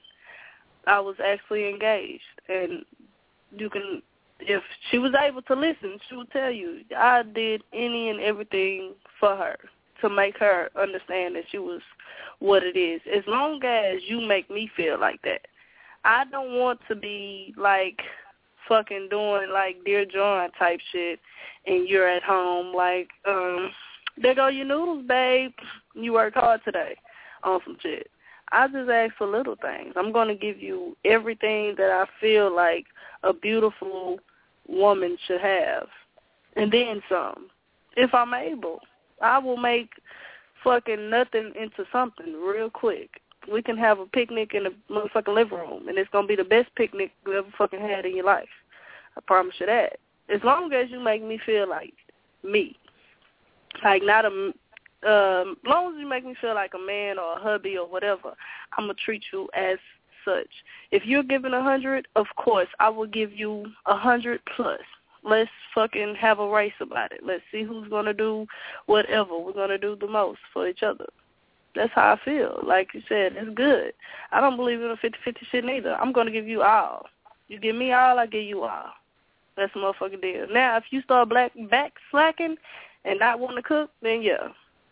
I was actually engaged, and you can, if she was able to listen, she would tell you, I did any and everything for her to make her understand that she was what it is, as long as you make me feel like that. I don't want to be, like, fucking doing, like, Dear John type shit, and you're at home, like, um... there go your noodles, babe. You worked hard today on some shit. I just ask for little things. I'm going to give you everything that I feel like a beautiful woman should have, and then some. If I'm able, I will make fucking nothing into something real quick. We can have a picnic in the motherfucking living room, and it's going to be the best picnic you ever fucking had in your life. I promise you that. As long as you make me feel like me. Like, not a, um, as long as you make me feel like a man or a hubby or whatever, I'm going to treat you as such. If you're giving a hundred, of course, I will give you a hundred plus. Let's fucking have a race about it. Let's see who's going to do whatever. We're going to do the most for each other. That's how I feel. Like you said, it's good. I don't believe in a fifty-fifty shit neither. I'm going to give you all. You give me all, I give you all. That's a motherfucking deal. Now, if you start black back slacking and not want to cook, then yeah,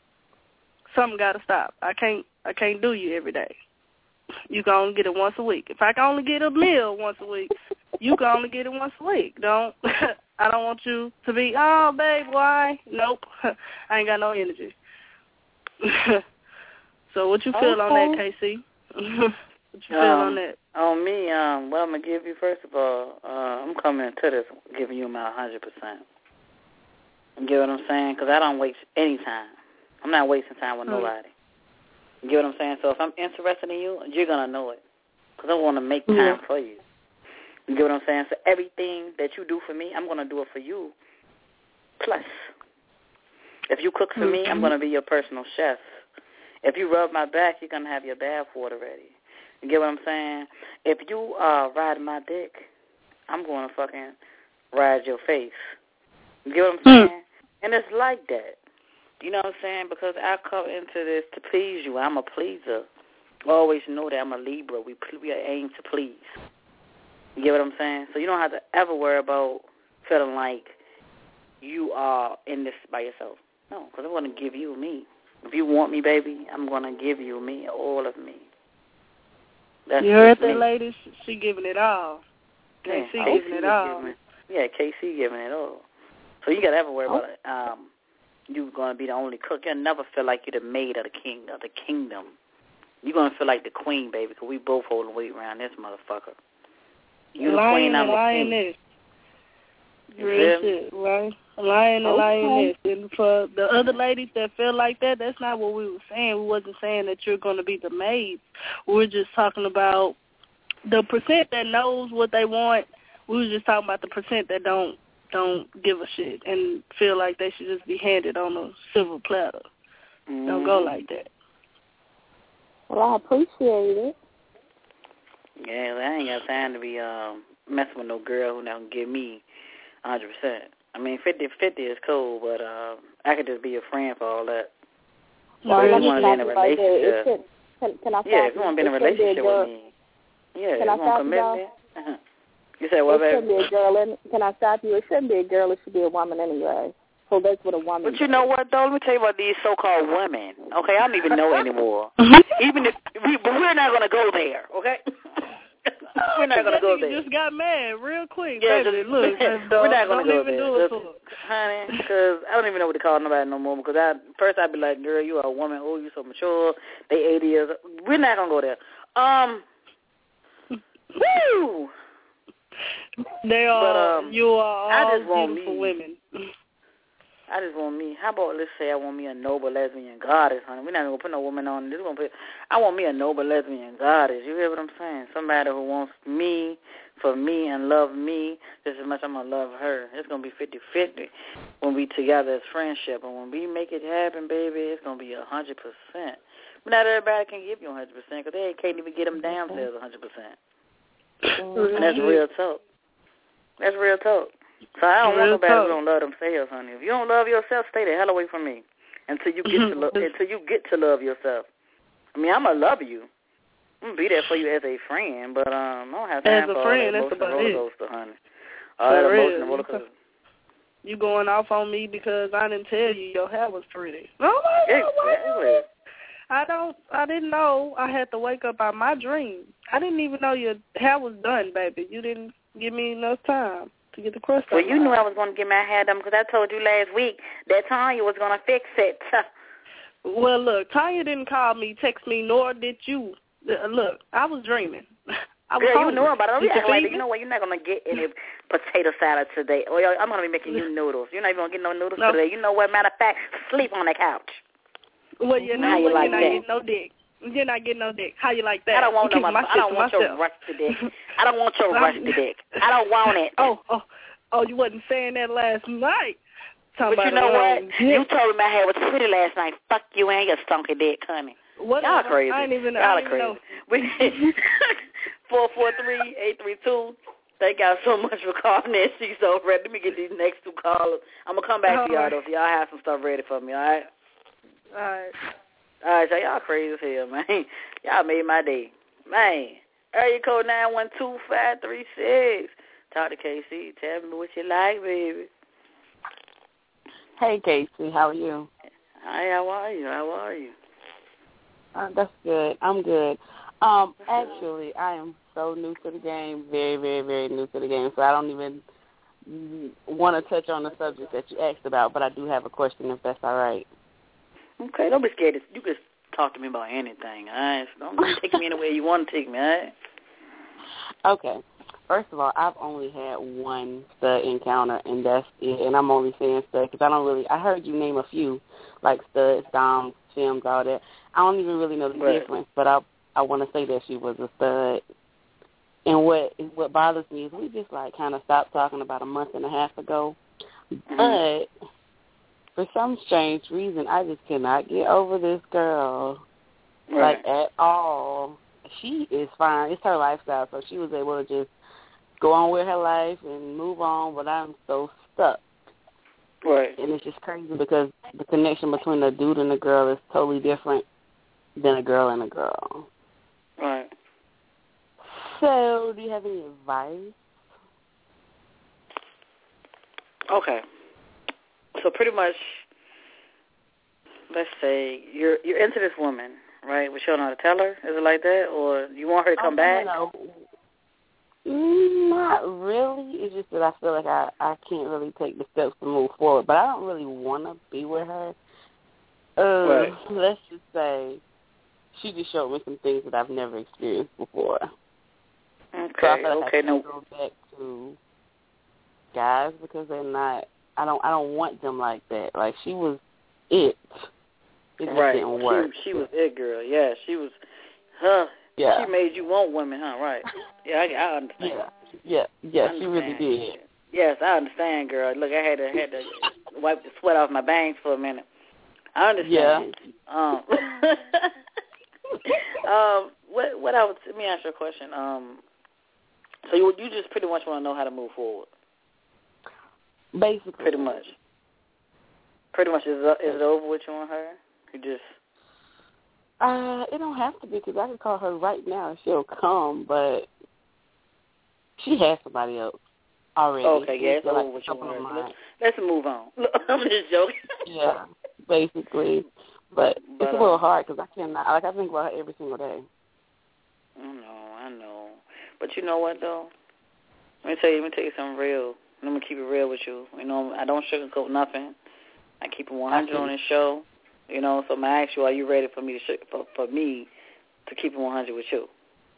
something got to stop. I can't. I can't do you every day. You can only get it once a week. If I can only get a meal once a week, you can only get it once a week. Don't. I don't want you to be, oh, babe, why? Nope. I ain't got no energy. So what you feel okay. on that, K C? What you feel um, on that? On me, um, what I'm going to give you, first of all, uh, I'm coming into this giving you my one hundred percent. You get what I'm saying? Because I don't waste any time. I'm not wasting time with mm-hmm. nobody. You get what I'm saying? So if I'm interested in you, you're going to know it. Because I want to make time yeah. for you. You get what I'm saying? So everything that you do for me, I'm going to do it for you. Plus, if you cook for mm-hmm. me, I'm going to be your personal chef. If you rub my back, you're going to have your bath water ready. You get what I'm saying? If you uh, ride my dick, I'm going to fucking ride your face. You get what I'm saying? Mm. And it's like that. You know what I'm saying? Because I come into this to please you. I'm a pleaser. Always know that I'm a Libra. We we aim to please. You get what I'm saying? So you don't have to ever worry about feeling like you are in this by yourself. No, because I'm going to give you me. If you want me, baby, I'm going to give you me, all of me. That's you heard that me. lady? She, she giving it all. Yeah, K C giving it all. Giving it, yeah, K C giving it all. So you got to ever worry oh. about it. Um, you're going to be the only cook. You'll never feel like you're the maid of the king of the kingdom. You're going to feel like the queen, baby, because we both holding weight around this motherfucker. You the queen, I'm the king. Real shit, right? Lying and okay. lioness. And for the other ladies that feel like that, that's not what we were saying. We wasn't saying that you're going to be the maid. We're just talking about the percent that knows what they want. We were just talking about the percent that don't don't give a shit and feel like they should just be handed on a silver platter. Mm-hmm. Don't go like that. Well, I appreciate it. Yeah, well, I ain't got time to be um, messing with no girl who don't give me one hundred percent. I mean, fifty-fifty is cool, but uh, I could just be a friend for all that. Well, so if let you want to be in a right relationship, should, can, can I yeah, if you want to be in a relationship with me, yeah, can if I you want stop commitment. you, Uh-huh. You said what, it baby? shouldn't be a girl. In, can I stop you? It shouldn't be a girl. It should be a woman anyway. So that's what a woman But you does. know what, though? Let me tell you about these so-called women. Okay, I don't even know anymore. Even if we, but we're not going to go there. Okay. We're not going to go there. You just got mad real quick. Yeah, baby. Just, Look, we're not going to go even there. Do it just, honey, because I don't even know what to call nobody no more. Because I first I'd be like, girl, you are a woman. Oh, you so mature. They eighty years. We're not going to go there. Um, woo! They are, but, um, you are all I just want beautiful me. women. I just want me. How about let's say I want me a noble lesbian goddess, honey. We're not gonna put no woman on this. We're gonna put. I want me a noble lesbian goddess. You hear what I'm saying? Somebody who wants me for me and love me just as much I'm gonna love her. It's gonna be fifty-fifty when we together as friendship, and when we make it happen, baby, it's gonna be a hundred percent. But not everybody can give you a hundred percent because they can't even get them damn selves a hundred percent. And that's real talk. That's real talk. So I don't real want nobody talk. who don't love themselves, honey. If you don't love yourself, stay the hell away from me until you get to lo- until you get to love yourself. I mean, I'm gonna love you. I'm gonna be there for you as a friend, but um, I don't have time as a for friend, all that that's emotional about roller it. coaster, honey. All that For emotional real. roller coaster. You going off on me because I didn't tell you your hair was pretty. Oh my God, why Exactly. you? I don't. I didn't know I had to wake up out my dream. I didn't even know your hair was done, baby. You didn't give me enough time to get the crust Well, out. you knew I was going to get my hair done because I told you last week that Tanya was going to fix it. Well, look, Tanya didn't call me, text me, nor did you. Uh, Look, I was dreaming. I was Girl, hungry. you know about it. Don't Did be you acting like feed that. You me? know what? You're not going to get any potato salad today. Or I'm going to be making you noodles. You're not even going to get no noodles No. today. You know what? Matter of fact, sleep on the couch. Well, you know How you what? like You're not that? getting no dick. You're not getting no dick. How you like that? I don't want I'm no keeping my I don't shit want to your myself. rusty dick. I don't want your rusty dick. I don't want it. Oh, oh, oh! You wasn't saying that last night. Talking But you about know a what? long You dick. told me my hair was pretty last night. Fuck you and your stunky dick, honey. Whatever. Y'all crazy. I ain't even. Y'all I are ain't even crazy. know. We four four three eight three two. Thank y'all so much for calling in. She's so ready. Let me get these next two callers. I'm gonna come back All to y'all right. though. So y'all have some stuff ready for me. All right. All right. All right, so y'all crazy as hell, man. Y'all made my day, man. Area code nine one two five three six. Talk to K C. Tell me what you like, baby. Hey, Casey, how are you? Hi, how are you? How are you? Uh, that's good. I'm good. Um, actually, I am so new to the game, very, very, very new to the game, so I don't even want to touch on the subject that you asked about, but I do have a question if that's all right. Okay, don't be scared. You can talk to me about anything, all right? So don't take me anywhere you want to take me, all right? Okay. First of all, I've only had one stud encounter, and that's it. And I'm only saying stud because I don't really – I heard you name a few, like studs, doms, films, all that. I don't even really know the Right. difference, but I I want to say that she was a stud. And what what bothers me is we just, like, kind of stopped talking about a month and a half ago. Mm-hmm. But for some strange reason, I just cannot get over this girl, Right. like, at all. She is fine. It's her lifestyle, so she was able to just go on with her life and move on, but I'm so stuck. Right. And it's just crazy because the connection between the dude and the girl is totally different than a girl and a girl. Right. So do you have any advice? Okay. So pretty much, let's say you're you're into this woman, right? But you don't know how to tell her. Is it like that, or you want her to come oh, back? No, no. Not really. It's just that I feel like I I can't really take the steps to move forward. But I don't really want to be with her. Uh, Right. Let's just say she just showed me some things that I've never experienced before. Okay. So I feel like okay. I No. can't go back to guys because they're not. I don't. I don't want them like that. Like she was it. It just Right. didn't work. She, she was it, girl. Yeah. She was. Huh. Yeah. She made you want women, huh? Right. Yeah. I, I understand. Yeah. Yeah. Yeah. I She really understand. did. Yes, I understand, girl. Look, I had to had to wipe the sweat off my bangs for a minute. I understand. Yeah. Um, um, what what I would let me ask you a question. Um, so you you just pretty much want to know how to move forward. Basically. Pretty much. Pretty much is is it over with you and her? You just. Uh, it don't have to be because I can call her right now and she'll come, but she has somebody else already. Okay, yeah, it's over with you. Let's, let's move on. I'm just joking. Yeah, basically, but, but it's a little um, hard because I cannot. Like I think about her every single day. I know, I know, but you know what though? Let me tell you. Let me tell you something real. I'm gonna keep it real with you. You know, I don't sugarcoat nothing. I keep it one hundred on this show. You know, so I'm gonna ask you, are you ready for me to sh- for, for me to keep it one hundred with you?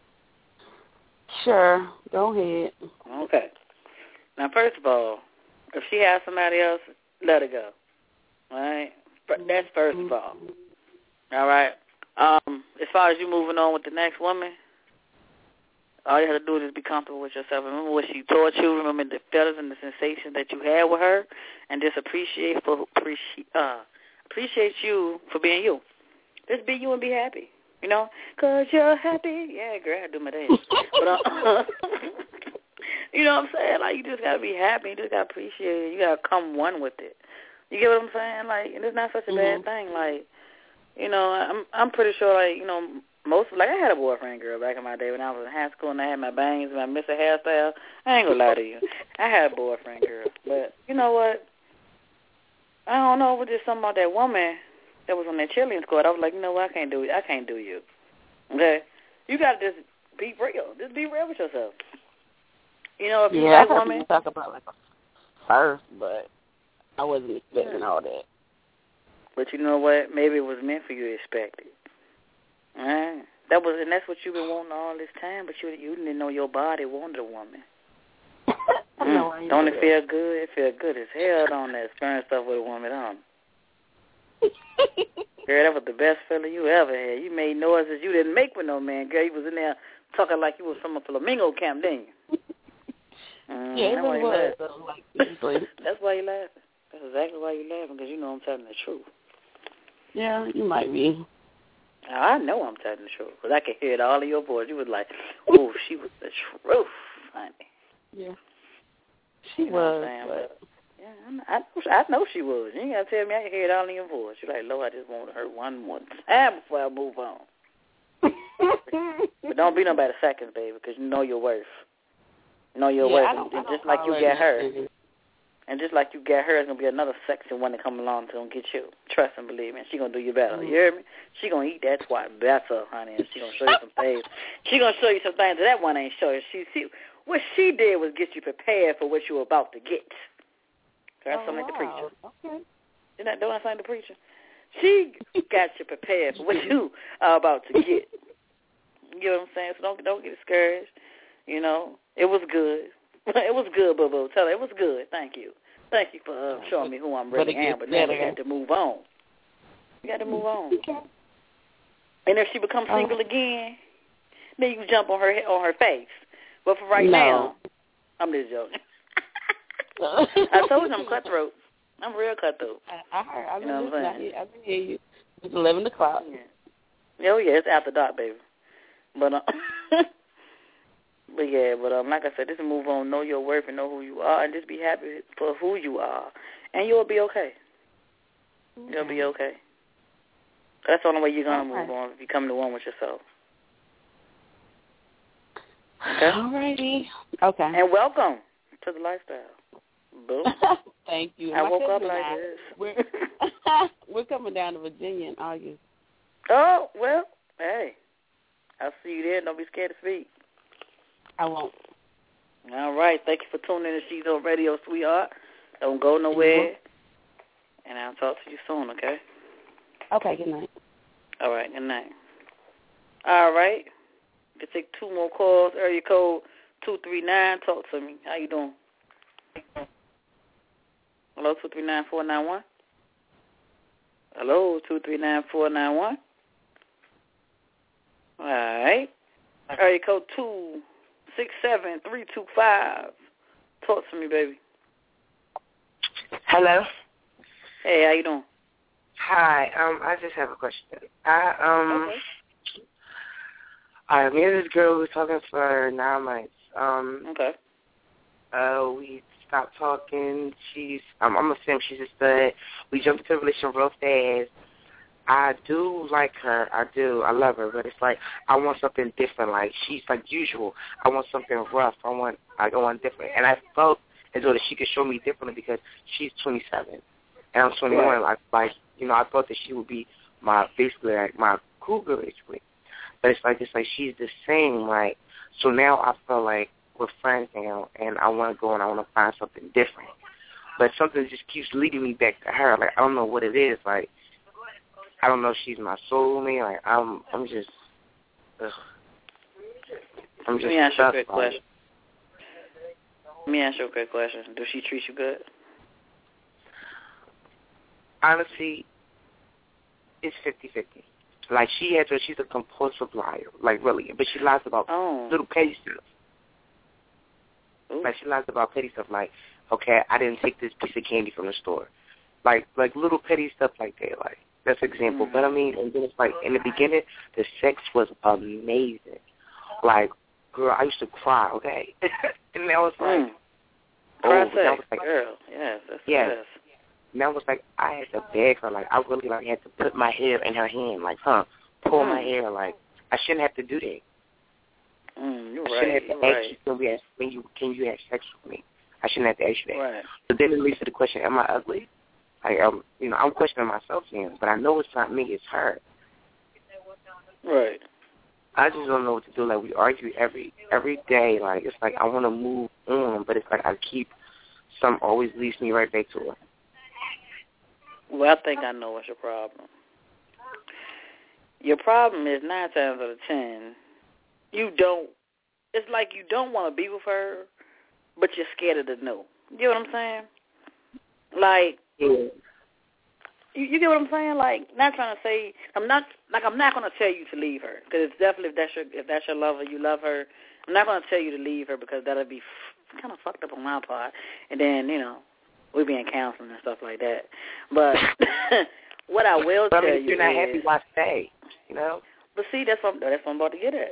Sure. Go ahead. Okay. Now, first of all, if she has somebody else, let her go. All right? That's first of all. All right? Um, as far as you moving on with the next woman, all you have to do is be comfortable with yourself. Remember what she taught you. Remember the feelings and the sensations that you had with her, and just appreciate for appreciate uh, appreciate you for being you. Just be you and be happy. You know, because you're happy. Yeah, girl, I do my dance. But, uh, you know what I'm saying? Like, you just got to be happy. You just got to appreciate it. You got to come one with it. You get what I'm saying? Like, and it's not such a mm-hmm. bad thing. Like, you know, I'm I'm pretty sure, like, you know, most, like, I had a boyfriend girl back in my day when I was in high school and I had my bangs and my Mister hairstyle. I ain't going to lie to you. I had a boyfriend girl. But, you know what? I don't know. It was just something about that woman that was on that cheerleading squad. I was like, you know what? I can't do it. I can't do you. Okay? You got to just be real. Just be real with yourself. You know, if you yeah, like I woman. Yeah, talk about, like, first, but I wasn't expecting yeah. all that. But you know what? Maybe it was meant for you to expect it. All right? That was, and that's what you've been wanting all this time, but you you didn't know your body wanted a woman. I know, I mm. Don't it that. feel good? It feel good as hell on that stirring stuff with a woman on. Girl, that was the best feeling you ever had. You made noises you didn't make with no man. Girl, you was in there talking like you was from a flamingo camp, didn't you? Mm, yeah, it that's why you was. laughing. Like, that's why you laughing. That's exactly why you laughing, because you know I'm telling the truth. Yeah, you might be. Now, I know I'm telling the truth, because I can hear it all in your voice. You was like, oh, she was the truth, honey. Yeah. She you know was, what I'm but... Yeah, I know, I know she was. You ain't got to tell me. I can hear it all in your voice. You're like, Lord, I just want her one more time before I move on. But don't be nobody seconds, baby, because you know your worth. You know your yeah, worth. I don't, and I just like you her get her. anything. And just like you get her, there's going to be another sexy one to come along that's going to get you. Trust and believe me. She's going to do you better. Mm-hmm. You hear me? She's going to eat that twat better, honey, and she's going to show you some things. She's going to show you some things that that one ain't show you. She, she, what she did was get you prepared for what you were about to get. So that's oh, something wow. like the preacher. Okay. Isn't that, don't I sound like the preacher? She got you prepared for what you are about to get. You know what I'm saying? So don't, don't get discouraged. You know, it was good. It was good, boo-boo. Tell her it was good. Thank you. Thank you for uh, showing me who I'm really am. But now we got to move on. We got to move on. And if she becomes single oh. again, then you can jump on her on her face. But for right no. now, I'm just joking. I told you I'm cutthroat. I'm real cutthroat. I, I heard. I've been you know listening. I, I've been hearing you. It's eleven o'clock. Yeah. Oh yeah, it's after dark, baby. But. Uh, But, yeah, but um, like I said, just move on, know your worth and know who you are, and just be happy for who you are, and you'll be okay. okay. You'll be okay. That's the only way you're going to move on, if you come to one with yourself. Okay? All righty. Okay. And welcome to the lifestyle. Boo. Thank you. I My woke up like I, this. We're, we're coming down to Virginia in August. Oh, well, hey. I'll see you there. Don't be scared to speak. I won't. All right. Thank you for tuning in to She's on Radio, sweetheart. Don't go nowhere. Mm-hmm. And I'll talk to you soon, okay? Okay, good night. All right, good night. All right. You can take two more calls. Area code two three nine. Talk to me. How you doing? Hello, two three nine four nine one. Hello, two three nine four nine one. All right. Area code two six seven three two five. Talk to me, baby. Hello. Hey, how you doing? Hi. Um, I just have a question. I um. Okay. I me and this girl was talking for nine months. Um. Okay. Uh, we stopped talking. She's. Um, I'm assuming she's a stud. We jumped into a relationship real fast. I do like her. I do. I love her. But it's like I want something different. Like she's like usual. I want something rough. I want. I want different. And I felt as though that she could show me differently because she's twenty-seven and I'm twenty-one. Right. Like, like you know, I thought that she would be my basically like my cougar basically. But it's like it's like she's the same. Like so now I feel like we're friends now, and I want to go and I want to find something different. But something just keeps leading me back to her. Like I don't know what it is. Like. I don't know if she's my soulmate. Like I'm, I'm just, ugh. I'm just. Let me ask you a quick like, question. Let me ask you a quick question. Does she treat you good? Honestly, it's fifty-fifty. Like she has her, she's a compulsive liar. Like really, but she lies about oh. little petty stuff. Ooh. Like she lies about petty stuff. Like, okay, I didn't take this piece of candy from the store. Like, like little petty stuff like that. Like. That's an example. Mm. But, I mean, and then it's like, in the beginning, the sex was amazing. Like, girl, I used to cry, okay? And that was like, mm. oh, Cry that sex, was like, girl, yes, that's yeah. the best. And that was like, I had to beg her. Like, I really, like, had to put my hair in her hand. Like, huh, pull mm. my hair. Like, I shouldn't have to do that. Mm, you're I right, shouldn't have to you're ask right. you, can, we have, when you, can you have sex with me? I shouldn't have to ask you that. Right. But then it leads to the question, am I ugly? Like, um, you know, I'm questioning myself again, but I know it's not me, it's her. Right. I just don't know what to do. Like, we argue every every day. Like, it's like I want to move on, but it's like I keep, some always leads me right back to her. Well, I think I know what's your problem. Your problem is nine times out of ten, you don't, it's like you don't want to be with her, but you're scared of the no. You know what I'm saying? Like, yeah. you, you get what I'm saying? Like, not trying to say, I'm not, like, I'm not going to tell you to leave her, because it's definitely, if that's your, if that's your lover, you love her, I'm not going to tell you to leave her, because that'll be f- kind of fucked up on my part, and then, you know, we'll be in counseling and stuff like that. But what I will but, tell I mean, if you you're not is, happy, why stay? You know? But see, that's what, that's what I'm about to get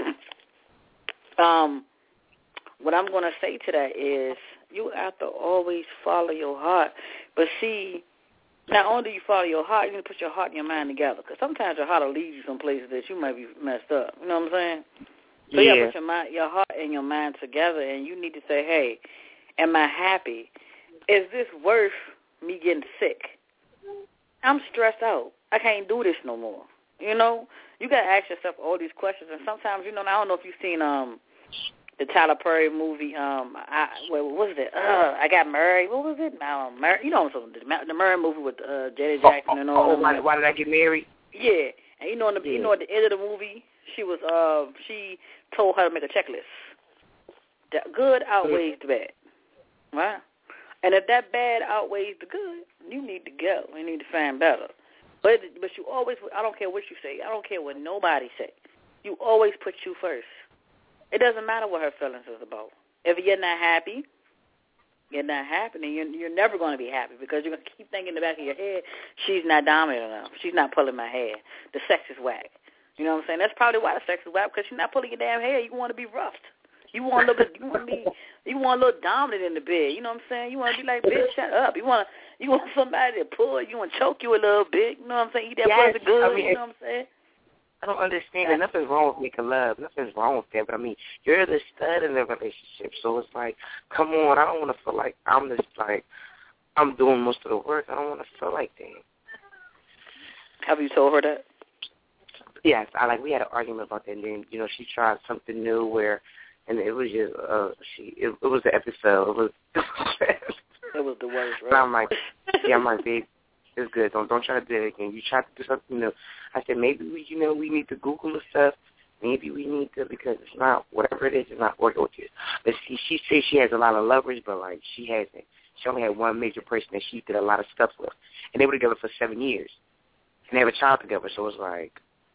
at. um, what I'm going to say to that is, you have to always follow your heart. But see, not only do you follow your heart, you need to put your heart and your mind together. Because sometimes your heart will lead you some places that you might be messed up. You know what I'm saying? So yeah. you got to put your, mind, your heart and your mind together, and you need to say, hey, am I happy? Is this worth me getting sick? I'm stressed out. I can't do this no more. You know? You got to ask yourself all these questions. And sometimes, you know, I don't know if you've seen um the Tyler Perry movie, um, I, what was it? Uh, I Got Married. What was it? Um, Mar- you know what I'm saying? The Murray movie with uh, Janet Jackson and all. Oh, oh why, why did I get married? Yeah, and you know, in the, yeah. you know, at the end of the movie, she was, uh, she told her to make a checklist. The good outweighs the bad, right? And if that bad outweighs the good, you need to go. You need to find better. But but you always, I don't care what you say. I don't care what nobody say. You always put you first. It doesn't matter what her feelings is about. If you're not happy, you're not happy, and you're, you're never going to be happy because you're going to keep thinking in the back of your head, she's not dominant enough. She's not pulling my hair. The sex is whack. You know what I'm saying? That's probably why the sex is whack, because she's not pulling your damn hair. You want to be roughed. You want a little bit, you want to be, you want a little dominant in the bed. You know what I'm saying? You want to be like, bitch, shut up. You want you want somebody to pull you and choke you a little bit. You know what I'm saying? Eat that yes, pussy good. I mean, you know what I'm saying? I don't understand. And nothing's wrong with making love. Nothing's wrong with that. But, I mean, you're the stud in the relationship. So it's like, come on. I don't want to feel like I'm just like, I'm doing most of the work. I don't want to feel like that. Have you told her that? Yes. I like, we had an argument about that. And then, you know, she tried something new where, and it was just, uh, she, it, it was the episode. It was, it was the worst, right? And I'm like, yeah, I'm like, babe, it's good. Don't don't try to do it again. You try to do something new. I said, maybe we, you know, we need to Google the stuff. Maybe we need to, because it's not, whatever it is, it's not working with you. But see, she says she has a lot of lovers, but, like, she hasn't. She only had one major person that she did a lot of stuff with. And they were together for seven years. And they have a child together, so it's like,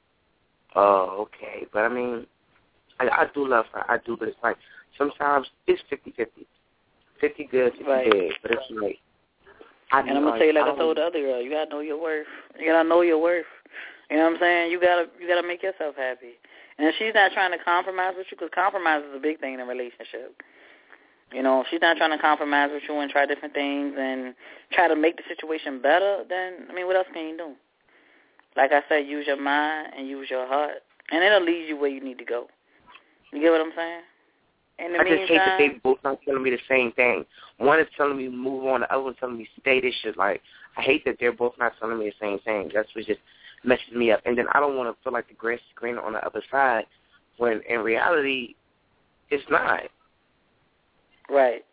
oh, okay. But, I mean, I, I do love her. I do, but it's like, sometimes it's fifty-fifty. fifty good, fifty right. bad, but it's like, I and I'm gonna tell you, like I, I told the other girl, you gotta know your worth. You gotta know your worth. You know what I'm saying? You gotta you gotta make yourself happy. And if she's not trying to compromise with you, because compromise is a big thing in a relationship. You know, if she's not trying to compromise with you and try different things and try to make the situation better, then, I mean, what else can you do? Like I said, use your mind and use your heart, and it'll lead you where you need to go. You get what I'm saying? In the I meantime, just hate that they both not telling me the same thing. One is telling me move on, the other one's telling me stay this shit. Like, I hate that they're both not telling me the same thing. That's what just messes me up. And then I don't want to feel like the grass is greener on the other side when in reality it's not. Right.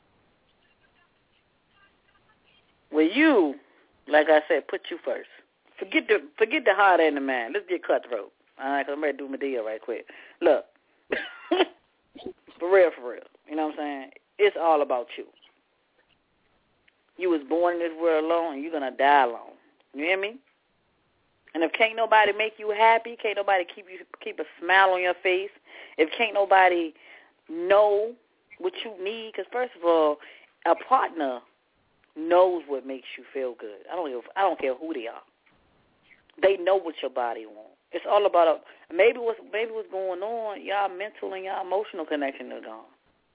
Well, you, like I said, put you first. Forget the forget the heart and the man. Let's get cutthroat. All right, because I'm ready to do my deal right quick. Look, for real, for real. You know what I'm saying? It's all about you. You was born in this world alone, and you're going to die alone. You hear me? And if can't nobody make you happy, can't nobody keep you keep a smile on your face, if can't nobody know what you need, because first of all, a partner knows what makes you feel good. I don't give, I don't care who they are. They know what your body wants. It's all about a, maybe what's maybe what's going on. Y'all mental and y'all emotional connection is gone.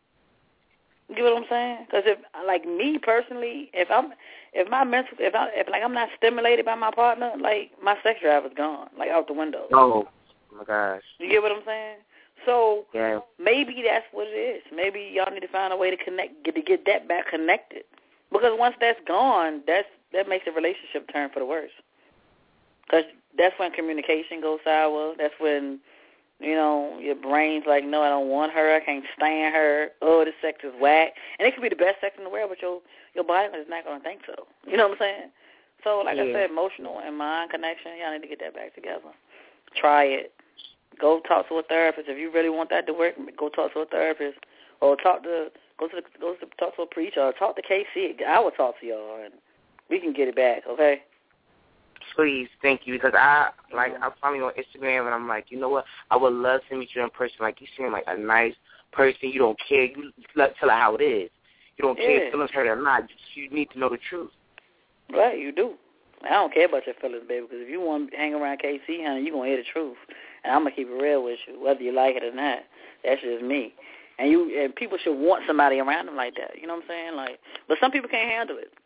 You get what I'm saying? Because if, like me personally, if I'm, if my mental, if I, if like I'm not stimulated by my partner, like my sex drive is gone, like out the window. Oh my gosh. You get what I'm saying? So yeah. Maybe that's what it is. Maybe y'all need to find a way to connect, get to get that back connected. Because once that's gone, that's that makes the relationship turn for the worse. Because that's when communication goes sour. That's when, you know, your brain's like, no, I don't want her. I can't stand her. Oh, this sex is whack. And it could be the best sex in the world, but your your body is not going to think so. You know what I'm saying? So, like yeah. I said, emotional and mind connection, y'all need to get that back together. Try it. Go talk to a therapist. If you really want that to work, go talk to a therapist. Or talk to, go to, the, go to talk to a preacher. Or talk to K C. I will talk to y'all, and we can get it back, okay? Please, thank you, because I, like, I'm following you on Instagram, and I'm like, you know what, I would love to meet you in person. Like, you seem like a nice person. You don't care. You let tell her how it is. You don't care if feelings hurt or not. You need to know the truth. Right, you do. I don't care about your feelings, baby, because if you want to hang around K C, honey, you're going to hear the truth. And I'm going to keep it real with you, whether you like it or not. That's just me. And you and people should want somebody around them like that. You know what I'm saying? Like, but some people can't handle it.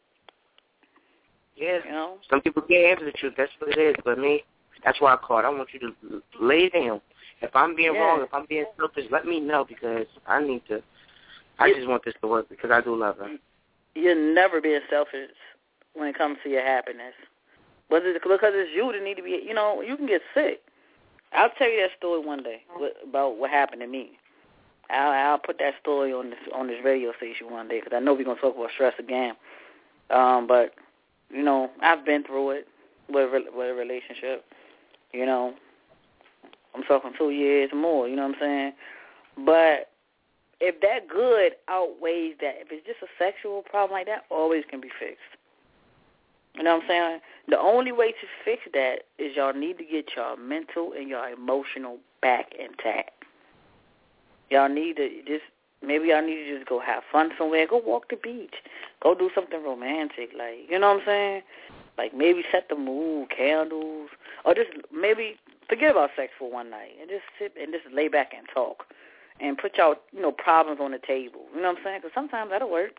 Yeah, you know? Some people can't handle the truth. That's what it is. But me, that's why I called. I want you to lay down. If I'm being yeah. wrong, if I'm being selfish, let me know, because I need to. I you, just want this to work because I do love her. You're never being selfish when it comes to your happiness. But it's because it's you that need to be, you know, you can get sick. I'll tell you that story one day about what happened to me. I'll, I'll put that story on this on this radio station one day, because I know we're going to talk about stress again. Um, but, you know, I've been through it with, with a relationship. You know, I'm talking two years or more, you know what I'm saying? But if that good outweighs that, if it's just a sexual problem like that, always can be fixed. You know what I'm saying? The only way to fix that is y'all need to get y'all mental and y'all emotional back intact. Y'all need to just, maybe y'all need to just go have fun somewhere. Go walk the beach. Go do something romantic. Like, you know what I'm saying? Like maybe set the mood, candles, or just maybe forget about sex for one night and just sit and just lay back and talk and put y'all, you know, problems on the table. You know what I'm saying? Because sometimes that'll work.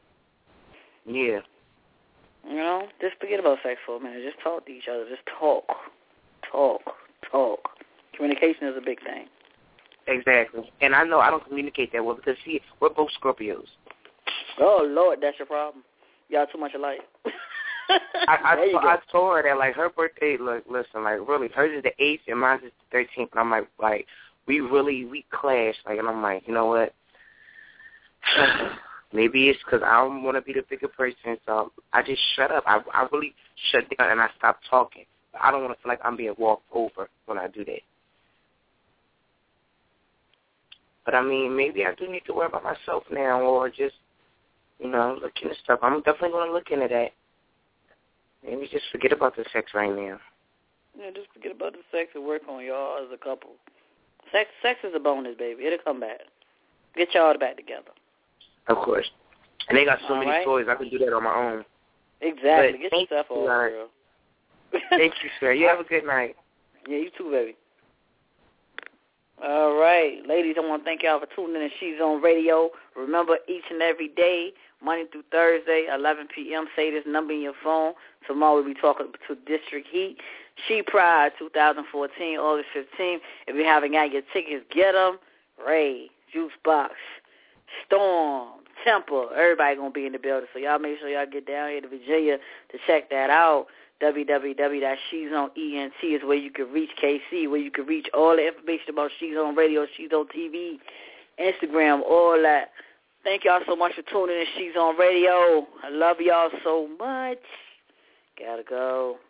Yeah. You know, just forget about sex for a minute. Just talk to each other. Just talk, talk, talk. Communication is a big thing. Exactly. And I know I don't communicate that well because, see, we're both Scorpios. Oh, Lord, that's your problem. Y'all too much alike. I, I, told, I told her that, like, her birthday, look, listen, like, really, hers is the eighth and mine is the thirteenth. And I'm like, like, we really, we clash. Like, and I'm like, you know what? Maybe it's because I don't want to be the bigger person, so I just shut up. I, I really shut down and I stop talking. I don't want to feel like I'm being walked over when I do that. But, I mean, maybe I do need to worry about myself now or just, you know, look into stuff. I'm definitely going to look into that. Maybe just forget about the sex right now. Yeah, just forget about the sex and work on y'all as a couple. Sex sex is a bonus, baby. It'll come back. Get y'all back together. Of course. And they got so All many right. toys. I can do that on my own. Exactly. But Get thank yourself you, off, uh, girl. Thank you, sir. You have a good night. Yeah, you too, baby. All right. Ladies, I want to thank y'all for tuning in to She's On Radio. Remember, each and every day, Monday through Thursday, eleven p.m., say this number in your phone. Tomorrow we'll be talking to District Heat. She Pride twenty fourteen, August fifteenth. If you haven't got your tickets, get them. Ray, Juicebox, Storm, Temple, everybody going to be in the building. So y'all make sure y'all get down here to Virginia to check that out. w w w dot she's on ent is where you can reach K C, where you can reach all the information about She's On Radio, She's On T V, Instagram, all that. Thank y'all so much for tuning in to She's On Radio. I love y'all so much. Gotta go.